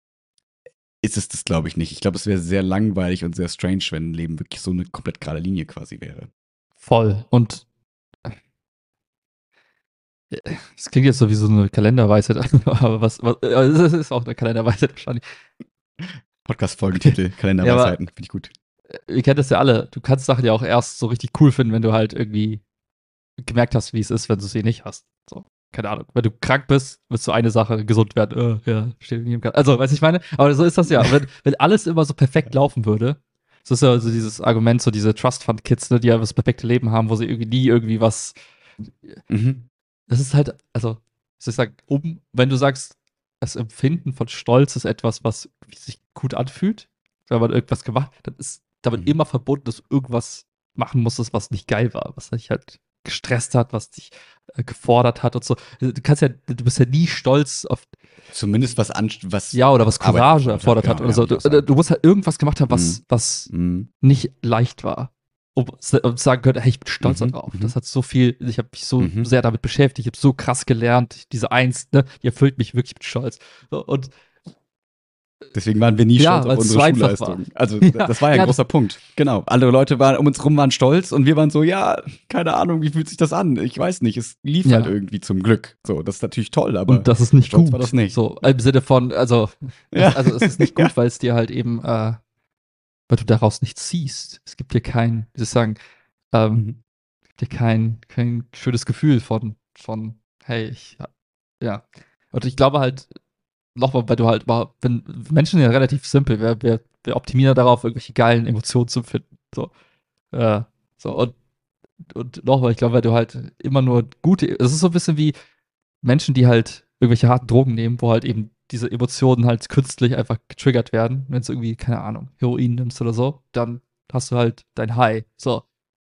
ist es das, glaube ich, nicht. Ich glaube, es wäre sehr langweilig und sehr strange, wenn ein Leben wirklich so eine komplett gerade Linie quasi wäre. Voll. Und es klingt jetzt so wie so eine Kalenderweisheit, aber was, was äh, es ist auch eine Kalenderweisheit wahrscheinlich. Podcast-Folgentitel, Ja, Kalenderweisheiten, finde ich gut. Ihr kennt das ja alle. Du kannst Sachen ja auch erst so richtig cool finden, wenn du halt irgendwie gemerkt hast, wie es ist, wenn du sie nicht hast. So. keine Ahnung, wenn du krank bist, wirst du eine Sache, gesund werden, äh, ja, steht in jedem Kasten. Also, weißt du, ich meine, aber so ist das ja. Wenn, wenn alles immer so perfekt laufen würde, das ist ja so dieses Argument, so diese Trust Fund Kids, ne, die ja das perfekte Leben haben, wo sie irgendwie nie irgendwie was, Mhm. das ist halt, also, ich sag, um, wenn du sagst, das Empfinden von Stolz ist etwas, was sich gut anfühlt, wenn man irgendwas gemacht hat, dann ist damit Mhm. immer verbunden, dass du irgendwas machen musstest, was nicht geil war, was dich halt gestresst hat, was dich äh, gefordert hat und so. Du kannst ja, du bist ja nie stolz auf, Zumindest was, an, was ja, oder was Arbeit Courage gefordert erfordert hat genau, oder ja, so. würde Du, ich auch sagen. du musst halt irgendwas gemacht haben, was, Mhm. was Mhm. nicht leicht war. Um, um sagen können, hey, ich bin stolz Mhm. darauf. Mhm. Das hat so viel, ich habe mich so Mhm. sehr damit beschäftigt, ich habe so krass gelernt, diese Eins, ne, die erfüllt mich wirklich mit Stolz. So, und Deswegen waren wir nie ja, stolz auf weil es unsere so einfach war. Schulleistung. Also Ja, das war ja ein ja, großer das, Punkt. Genau. Andere Leute waren um uns rum waren stolz und wir waren so, ja, keine Ahnung, wie fühlt sich das an? Ich weiß nicht. Es lief halt ja, irgendwie zum Glück. So, das ist natürlich toll, aber und das ist nicht stolz war das gut. nicht. So, im Sinne von, also, das, Ja. also es ist nicht Ja. gut, weil es dir halt eben, äh, weil du daraus nichts ziehst. Es gibt dir kein, wie soll ich sagen, ähm, Mhm. gibt dir kein, kein schönes Gefühl von, von, hey, ich, ja. Und ich glaube halt, nochmal, weil du halt, war, wenn Menschen ja relativ simpel, wir, wir, wir optimieren darauf, irgendwelche geilen Emotionen zu finden. So, äh, so und, und nochmal, ich glaube, weil du halt immer nur gute, es ist so ein bisschen wie Menschen, die halt irgendwelche harten Drogen nehmen, wo halt eben diese Emotionen halt künstlich einfach getriggert werden. Wenn du irgendwie, keine Ahnung, Heroin nimmst oder so, dann hast du halt dein High. So.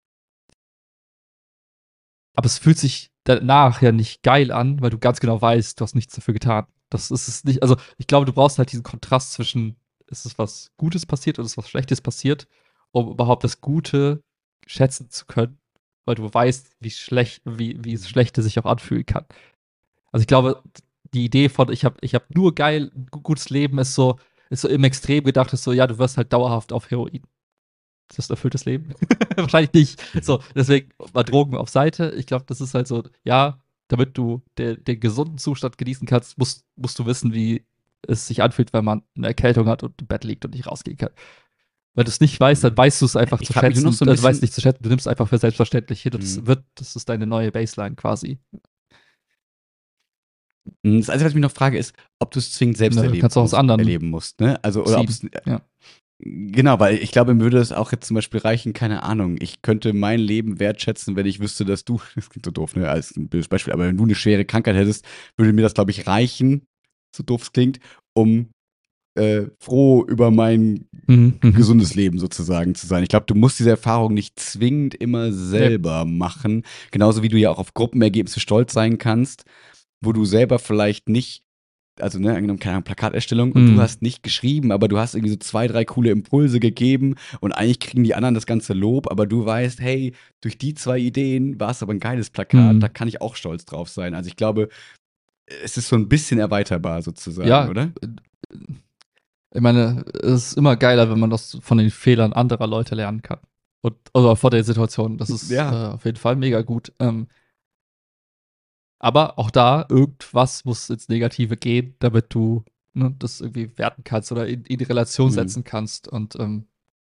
Aber es fühlt sich danach ja nicht geil an, weil du ganz genau weißt, du hast nichts dafür getan. Das ist es nicht. Also, ich glaube, du brauchst halt diesen Kontrast zwischen, ist es was Gutes passiert oder ist was Schlechtes passiert, um überhaupt das Gute schätzen zu können, weil du weißt, wie schlecht, wie, wie das Schlechte sich auch anfühlen kann. Also, ich glaube, die Idee von, ich habe ich hab nur geil, ein gutes Leben ist so, ist so im Extrem gedacht, ist so, ja, du wirst halt dauerhaft auf Heroin. Ist das ein erfülltes Leben? Wahrscheinlich nicht. So, deswegen mal Drogen auf Seite. Ich glaube, das ist halt so, ja, damit du de, den gesunden Zustand genießen kannst, musst, musst du wissen, wie es sich anfühlt, wenn man eine Erkältung hat und im Bett liegt und nicht rausgehen kann. Wenn du es nicht weißt, dann weißt du es einfach Ich zu frage mich nur schätzen. noch so ein Also, du weißt bisschen. nicht zu schätzen, du nimmst einfach für selbstverständlich hin und das Mhm. wird, das ist deine neue Baseline quasi. Das Einzige, was ich mich noch frage, ist, ob du es zwingend selbst Ne, du erleben kannst auch aus musst, anderen erleben musst, ne? Also, oder ob es. ziehen. Ja. Genau, weil ich glaube, mir würde es auch jetzt zum Beispiel reichen, keine Ahnung. Ich könnte mein Leben wertschätzen, wenn ich wüsste, dass du, das klingt so doof, ne, als ein blödes Beispiel, aber wenn du eine schwere Krankheit hättest, würde mir das, glaube ich, reichen, so doof es klingt, um äh, froh über mein Mhm, mhm. gesundes Leben sozusagen zu sein. Ich glaube, du musst diese Erfahrung nicht zwingend immer selber machen. Genauso wie du ja auch auf Gruppenergebnisse stolz sein kannst, wo du selber vielleicht nicht, also ne, angenommen, keine Ahnung, Plakaterstellung und du Mhm. hast nicht geschrieben, aber du hast irgendwie so zwei, drei coole Impulse gegeben und eigentlich kriegen die anderen das ganze Lob, aber du weißt, hey, durch die zwei Ideen war es aber ein geiles Plakat, Mhm. da kann ich auch stolz drauf sein. Also ich glaube, es ist so ein bisschen erweiterbar sozusagen, Ja, oder? ich meine, es ist immer geiler, wenn man das von den Fehlern anderer Leute lernen kann. Und, oder vor der Situation. Das ist äh, Ja. auf jeden Fall mega gut. Ähm, aber auch da, irgendwas muss ins Negative gehen, damit du ne, das irgendwie werten kannst oder in, in die Relation Mhm. setzen kannst. Und ähm,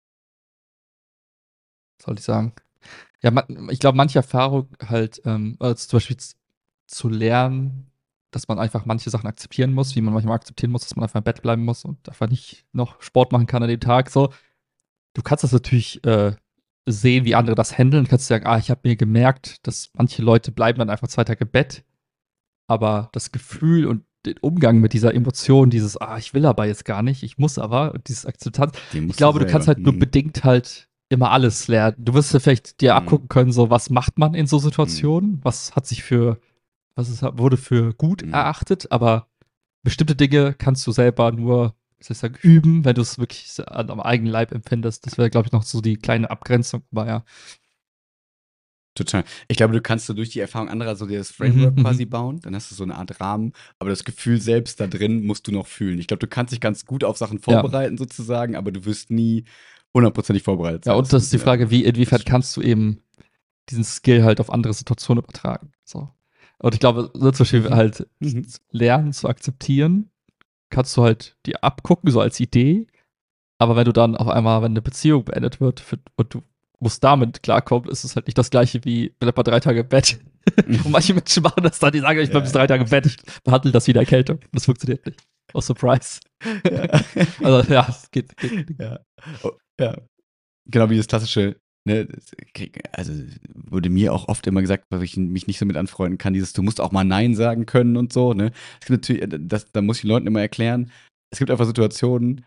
was soll ich sagen? Ja, man, ich glaube, manche Erfahrung halt, ähm, also zum Beispiel z- zu lernen, dass man einfach manche Sachen akzeptieren muss, wie man manchmal akzeptieren muss, dass man einfach im Bett bleiben muss und einfach nicht noch Sport machen kann an dem Tag. So, du kannst das natürlich äh, sehen, wie andere das handeln. Du kannst sagen, ah, ich habe mir gemerkt, dass manche Leute bleiben dann einfach zwei Tage im Bett, aber das Gefühl und den Umgang mit dieser Emotion, dieses, ah, ich will aber jetzt gar nicht, ich muss aber, und dieses Akzeptanz, Den ich musst glaube, du kannst selber. halt nur Mhm. bedingt halt immer alles lernen. Du wirst ja vielleicht dir Mhm. abgucken können, so, was macht man in so Situationen? Was hat sich für, was ist, wurde für gut Mhm. erachtet, aber bestimmte Dinge kannst du selber nur, was soll ich sagen, üben, wenn du es wirklich an, am eigenen Leib empfindest. Das wäre, glaube ich, noch so die kleine Abgrenzung, aber ja. Total. Ich glaube, du kannst so durch die Erfahrung anderer so das Mhm, Framework mhm. quasi bauen. Dann hast du so eine Art Rahmen, aber das Gefühl selbst da drin musst du noch fühlen. Ich glaube, du kannst dich ganz gut auf Sachen Ja. vorbereiten sozusagen, aber du wirst nie hundertprozentig vorbereitet Ja, sein. und das ist die ja- Frage, wie, inwiefern das- kannst du eben diesen Skill halt auf andere Situationen übertragen. So. Und ich glaube, so zum Beispiel Mhm. halt Mhm. lernen zu akzeptieren, kannst du halt dir abgucken, so als Idee. Aber wenn du dann auf einmal, wenn eine Beziehung beendet wird für, und du muss damit klarkommen, ist es halt nicht das gleiche wie bleib mal drei Tage im Bett. Und manche Menschen machen das dann, die sagen, ich bleib bis drei Tage im Bett, ich behandle das wie eine Erkältung. Das funktioniert nicht. Oh, Surprise. Ja. Also ja, es geht. geht. Ja. Oh, ja. Genau wie das klassische, ne, also wurde mir auch oft immer gesagt, weil ich mich nicht so mit anfreunden kann, dieses, du musst auch mal Nein sagen können und so, ne. Es gibt natürlich, das, da muss ich den Leuten immer erklären, es gibt einfach Situationen,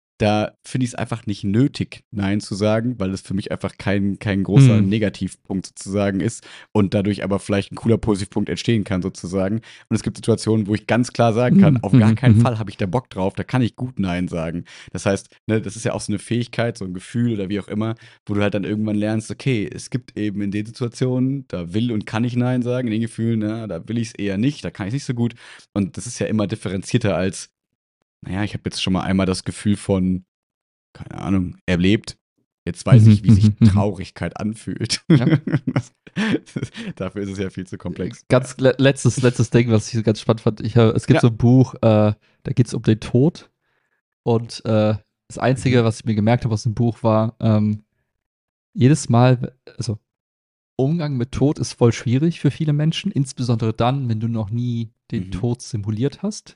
da finde ich es einfach nicht nötig, Nein zu sagen, weil es für mich einfach kein, kein großer Hm. Negativpunkt sozusagen ist und dadurch aber vielleicht ein cooler Positivpunkt entstehen kann sozusagen. Und es gibt Situationen, wo ich ganz klar sagen kann, Mhm, auf gar mhm, keinen mhm. Fall habe ich da Bock drauf, da kann ich gut Nein sagen. Das heißt, ne, das ist ja auch so eine Fähigkeit, so ein Gefühl oder wie auch immer, wo du halt dann irgendwann lernst, okay, es gibt eben in den Situationen, da will und kann ich Nein sagen, in den Gefühlen, na, da will ich es eher nicht, da kann ich es nicht so gut. Und das ist ja immer differenzierter als, naja, ich habe jetzt schon mal einmal das Gefühl von, keine Ahnung, erlebt. Jetzt weiß Mhm, ich, wie sich mhm, mhm. Traurigkeit anfühlt. Ja. Das, das, dafür ist es ja viel zu komplex. Ganz le letztes, letztes Ding, was ich ganz spannend fand. Ich, hab- es gibt Ja. so ein Buch, äh, da geht es um den Tod. Und äh, das Einzige, Mhm. was ich mir gemerkt habe aus dem Buch, war, ähm, jedes Mal, also Umgang mit Tod ist voll schwierig für viele Menschen, insbesondere dann, wenn du noch nie den Mhm. Tod simuliert hast.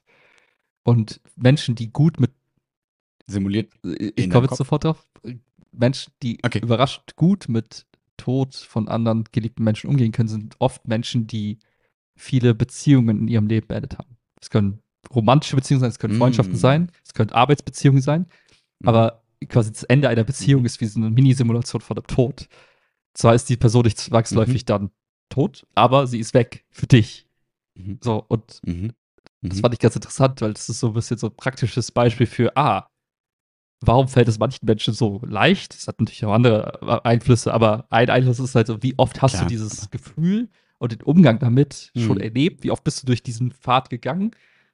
Und Menschen, die gut mit, Simuliert ich in komme deinem jetzt Kopf? sofort drauf, Menschen, die Okay. überraschend gut mit Tod von anderen geliebten Menschen umgehen können, sind oft Menschen, die viele Beziehungen in ihrem Leben beendet haben. Es können romantische Beziehungen sein, es können Freundschaften Mm. sein, es können Arbeitsbeziehungen sein, Mhm. aber quasi das Ende einer Beziehung Mhm. ist wie so eine Mini-Simulation von dem Tod. Zwar ist die Person nicht zwangsläufig Mhm. dann tot, aber sie ist weg für dich. Mhm. So, und Mhm. das Mhm. fand ich ganz interessant, weil das ist so ein bisschen so ein praktisches Beispiel für, ah, warum fällt es manchen Menschen so leicht? Das hat natürlich auch andere Einflüsse, aber ein Einfluss ist halt so, wie oft hast du Klar. dieses Gefühl und den Umgang damit schon Mhm. erlebt? Wie oft bist du durch diesen Pfad gegangen?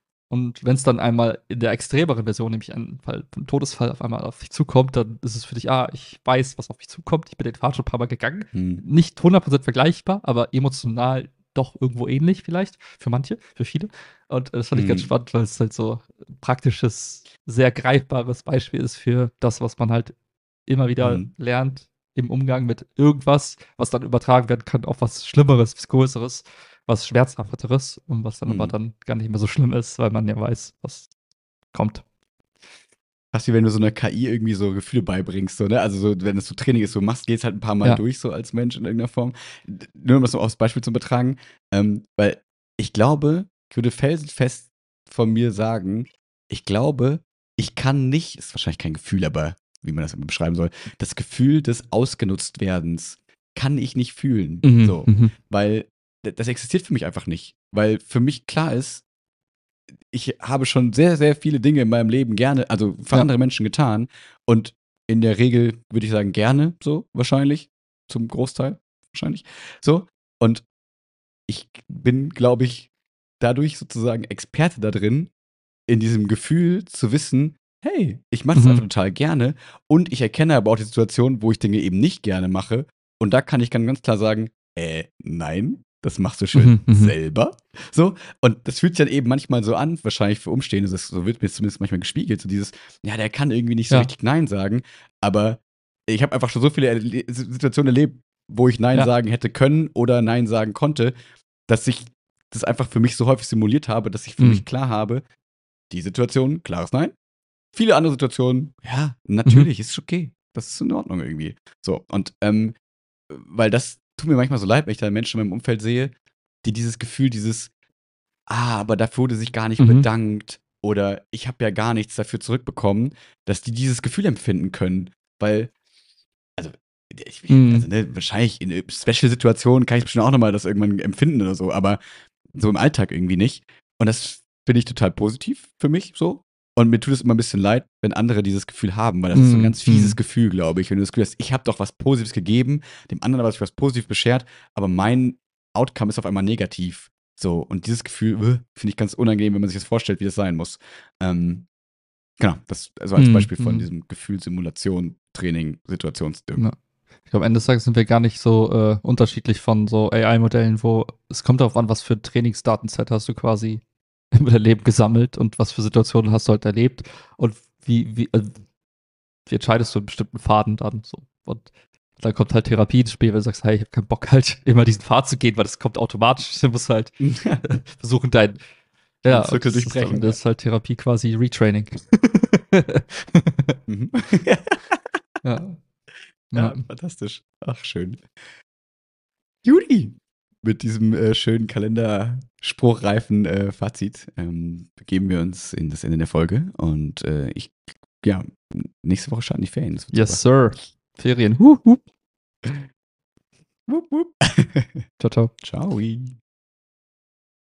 Und wenn es dann einmal in der extremeren Version, nämlich ein Fall, ein Todesfall auf einmal auf dich zukommt, dann ist es für dich, ah, ich weiß, was auf mich zukommt, ich bin den Pfad schon ein paar Mal gegangen. Mhm. Nicht hundert Prozent vergleichbar, aber emotional doch irgendwo ähnlich vielleicht, für manche, für viele. Und das fand ich ganz Mhm. spannend, weil es halt so ein praktisches, sehr greifbares Beispiel ist für das, was man halt immer wieder Mhm. lernt im Umgang mit irgendwas, was dann übertragen werden kann auf was Schlimmeres, was Größeres, was Schmerzhafteres und was dann aber Mhm. dann gar nicht mehr so schlimm ist, weil man ja weiß, was kommt. Fast wie wenn du so einer K I irgendwie so Gefühle beibringst, so, ne? Also so, wenn es so Training ist, so machst, gehst halt ein paar Mal Ja. durch, so als Mensch in irgendeiner Form. D- Nur um das so aufs Beispiel zu betragen, ähm, weil ich glaube, ich würde felsenfest von mir sagen, ich glaube, ich kann nicht, ist wahrscheinlich kein Gefühl, aber wie man das immer beschreiben soll, das Gefühl des Ausgenutztwerdens kann ich nicht fühlen. Mhm, So, mhm. weil d- das existiert für mich einfach nicht. Weil für mich klar ist, ich habe schon sehr, sehr viele Dinge in meinem Leben gerne, also für Ja. andere Menschen getan. Und in der Regel würde ich sagen, gerne so, wahrscheinlich. Zum Großteil, wahrscheinlich. So. Und ich bin, glaube ich, dadurch sozusagen Experte da drin, in diesem Gefühl zu wissen, hey, ich mache das einfach Mhm. total gerne. Und ich erkenne aber auch die Situation, wo ich Dinge eben nicht gerne mache. Und da kann ich dann ganz klar sagen, äh, nein, das machst du schön Mhm, mhm. selber. So, und das fühlt sich dann eben manchmal so an, wahrscheinlich für Umstehende, das, so wird mir zumindest manchmal gespiegelt, so dieses, ja, der kann irgendwie nicht so Ja. richtig Nein sagen, aber ich habe einfach schon so viele Erle Situationen erlebt, wo ich Nein Ja. sagen hätte können oder Nein sagen konnte, dass ich das einfach für mich so häufig simuliert habe, dass ich für Mhm. mich klar habe, die Situation, klares Nein. Viele andere Situationen, ja, Mhm. natürlich, ist okay. Das ist in Ordnung irgendwie. So, und ähm, weil das tut mir manchmal so leid, wenn ich da Menschen in meinem Umfeld sehe, die dieses Gefühl, dieses, ah, aber dafür wurde sich gar nicht Mhm. bedankt oder ich habe ja gar nichts dafür zurückbekommen, dass die dieses Gefühl empfinden können. Weil, also, ich, also Mhm. ne, wahrscheinlich in Special-Situationen kann ich bestimmt auch nochmal das irgendwann empfinden oder so, aber so im Alltag irgendwie nicht. Und das finde ich total positiv für mich so. Und mir tut es immer ein bisschen leid, wenn andere dieses Gefühl haben, weil das ist so ein Mhm. ganz fieses Mhm. Gefühl, glaube ich. Wenn du das Gefühl hast, ich habe doch was Positives gegeben, dem anderen habe ich was Positives beschert, aber mein Outcome ist auf einmal negativ. So, und dieses Gefühl äh, finde ich ganz unangenehm, wenn man sich das vorstellt, wie das sein muss. Ähm, genau, das also als Mhm. Beispiel von Mhm. diesem Gefühlssimulation, Training, Situationsding. Ja. Ich glaube, am Ende des Tages sind wir gar nicht so äh, unterschiedlich von so A I-Modellen, wo es kommt darauf an, was für Trainingsdatenset hast du quasi über dein Leben gesammelt und was für Situationen hast du halt erlebt und wie, wie, also, wie entscheidest du einen bestimmten Faden dann so. Und Dann kommt halt Therapie ins Spiel, wenn du sagst, hey, ich habe keinen Bock halt immer diesen Pfad zu gehen, weil das kommt automatisch. Du musst halt versuchen, dein ja, Zirkel das, durchbrechen. das ist halt Therapie quasi Retraining. Mhm. ja. Ja, fantastisch. Ach, schön. Judy! Mit diesem äh, schönen Kalenderspruchreifen äh, Fazit ähm, begeben wir uns in das Ende der Folge. Und äh, ich, ja, nächste Woche starten die Ferien. Das wird Yes, super. sir. Ferien. Hup, hup. Wupp, wupp. Ciao, ciao. Ciao.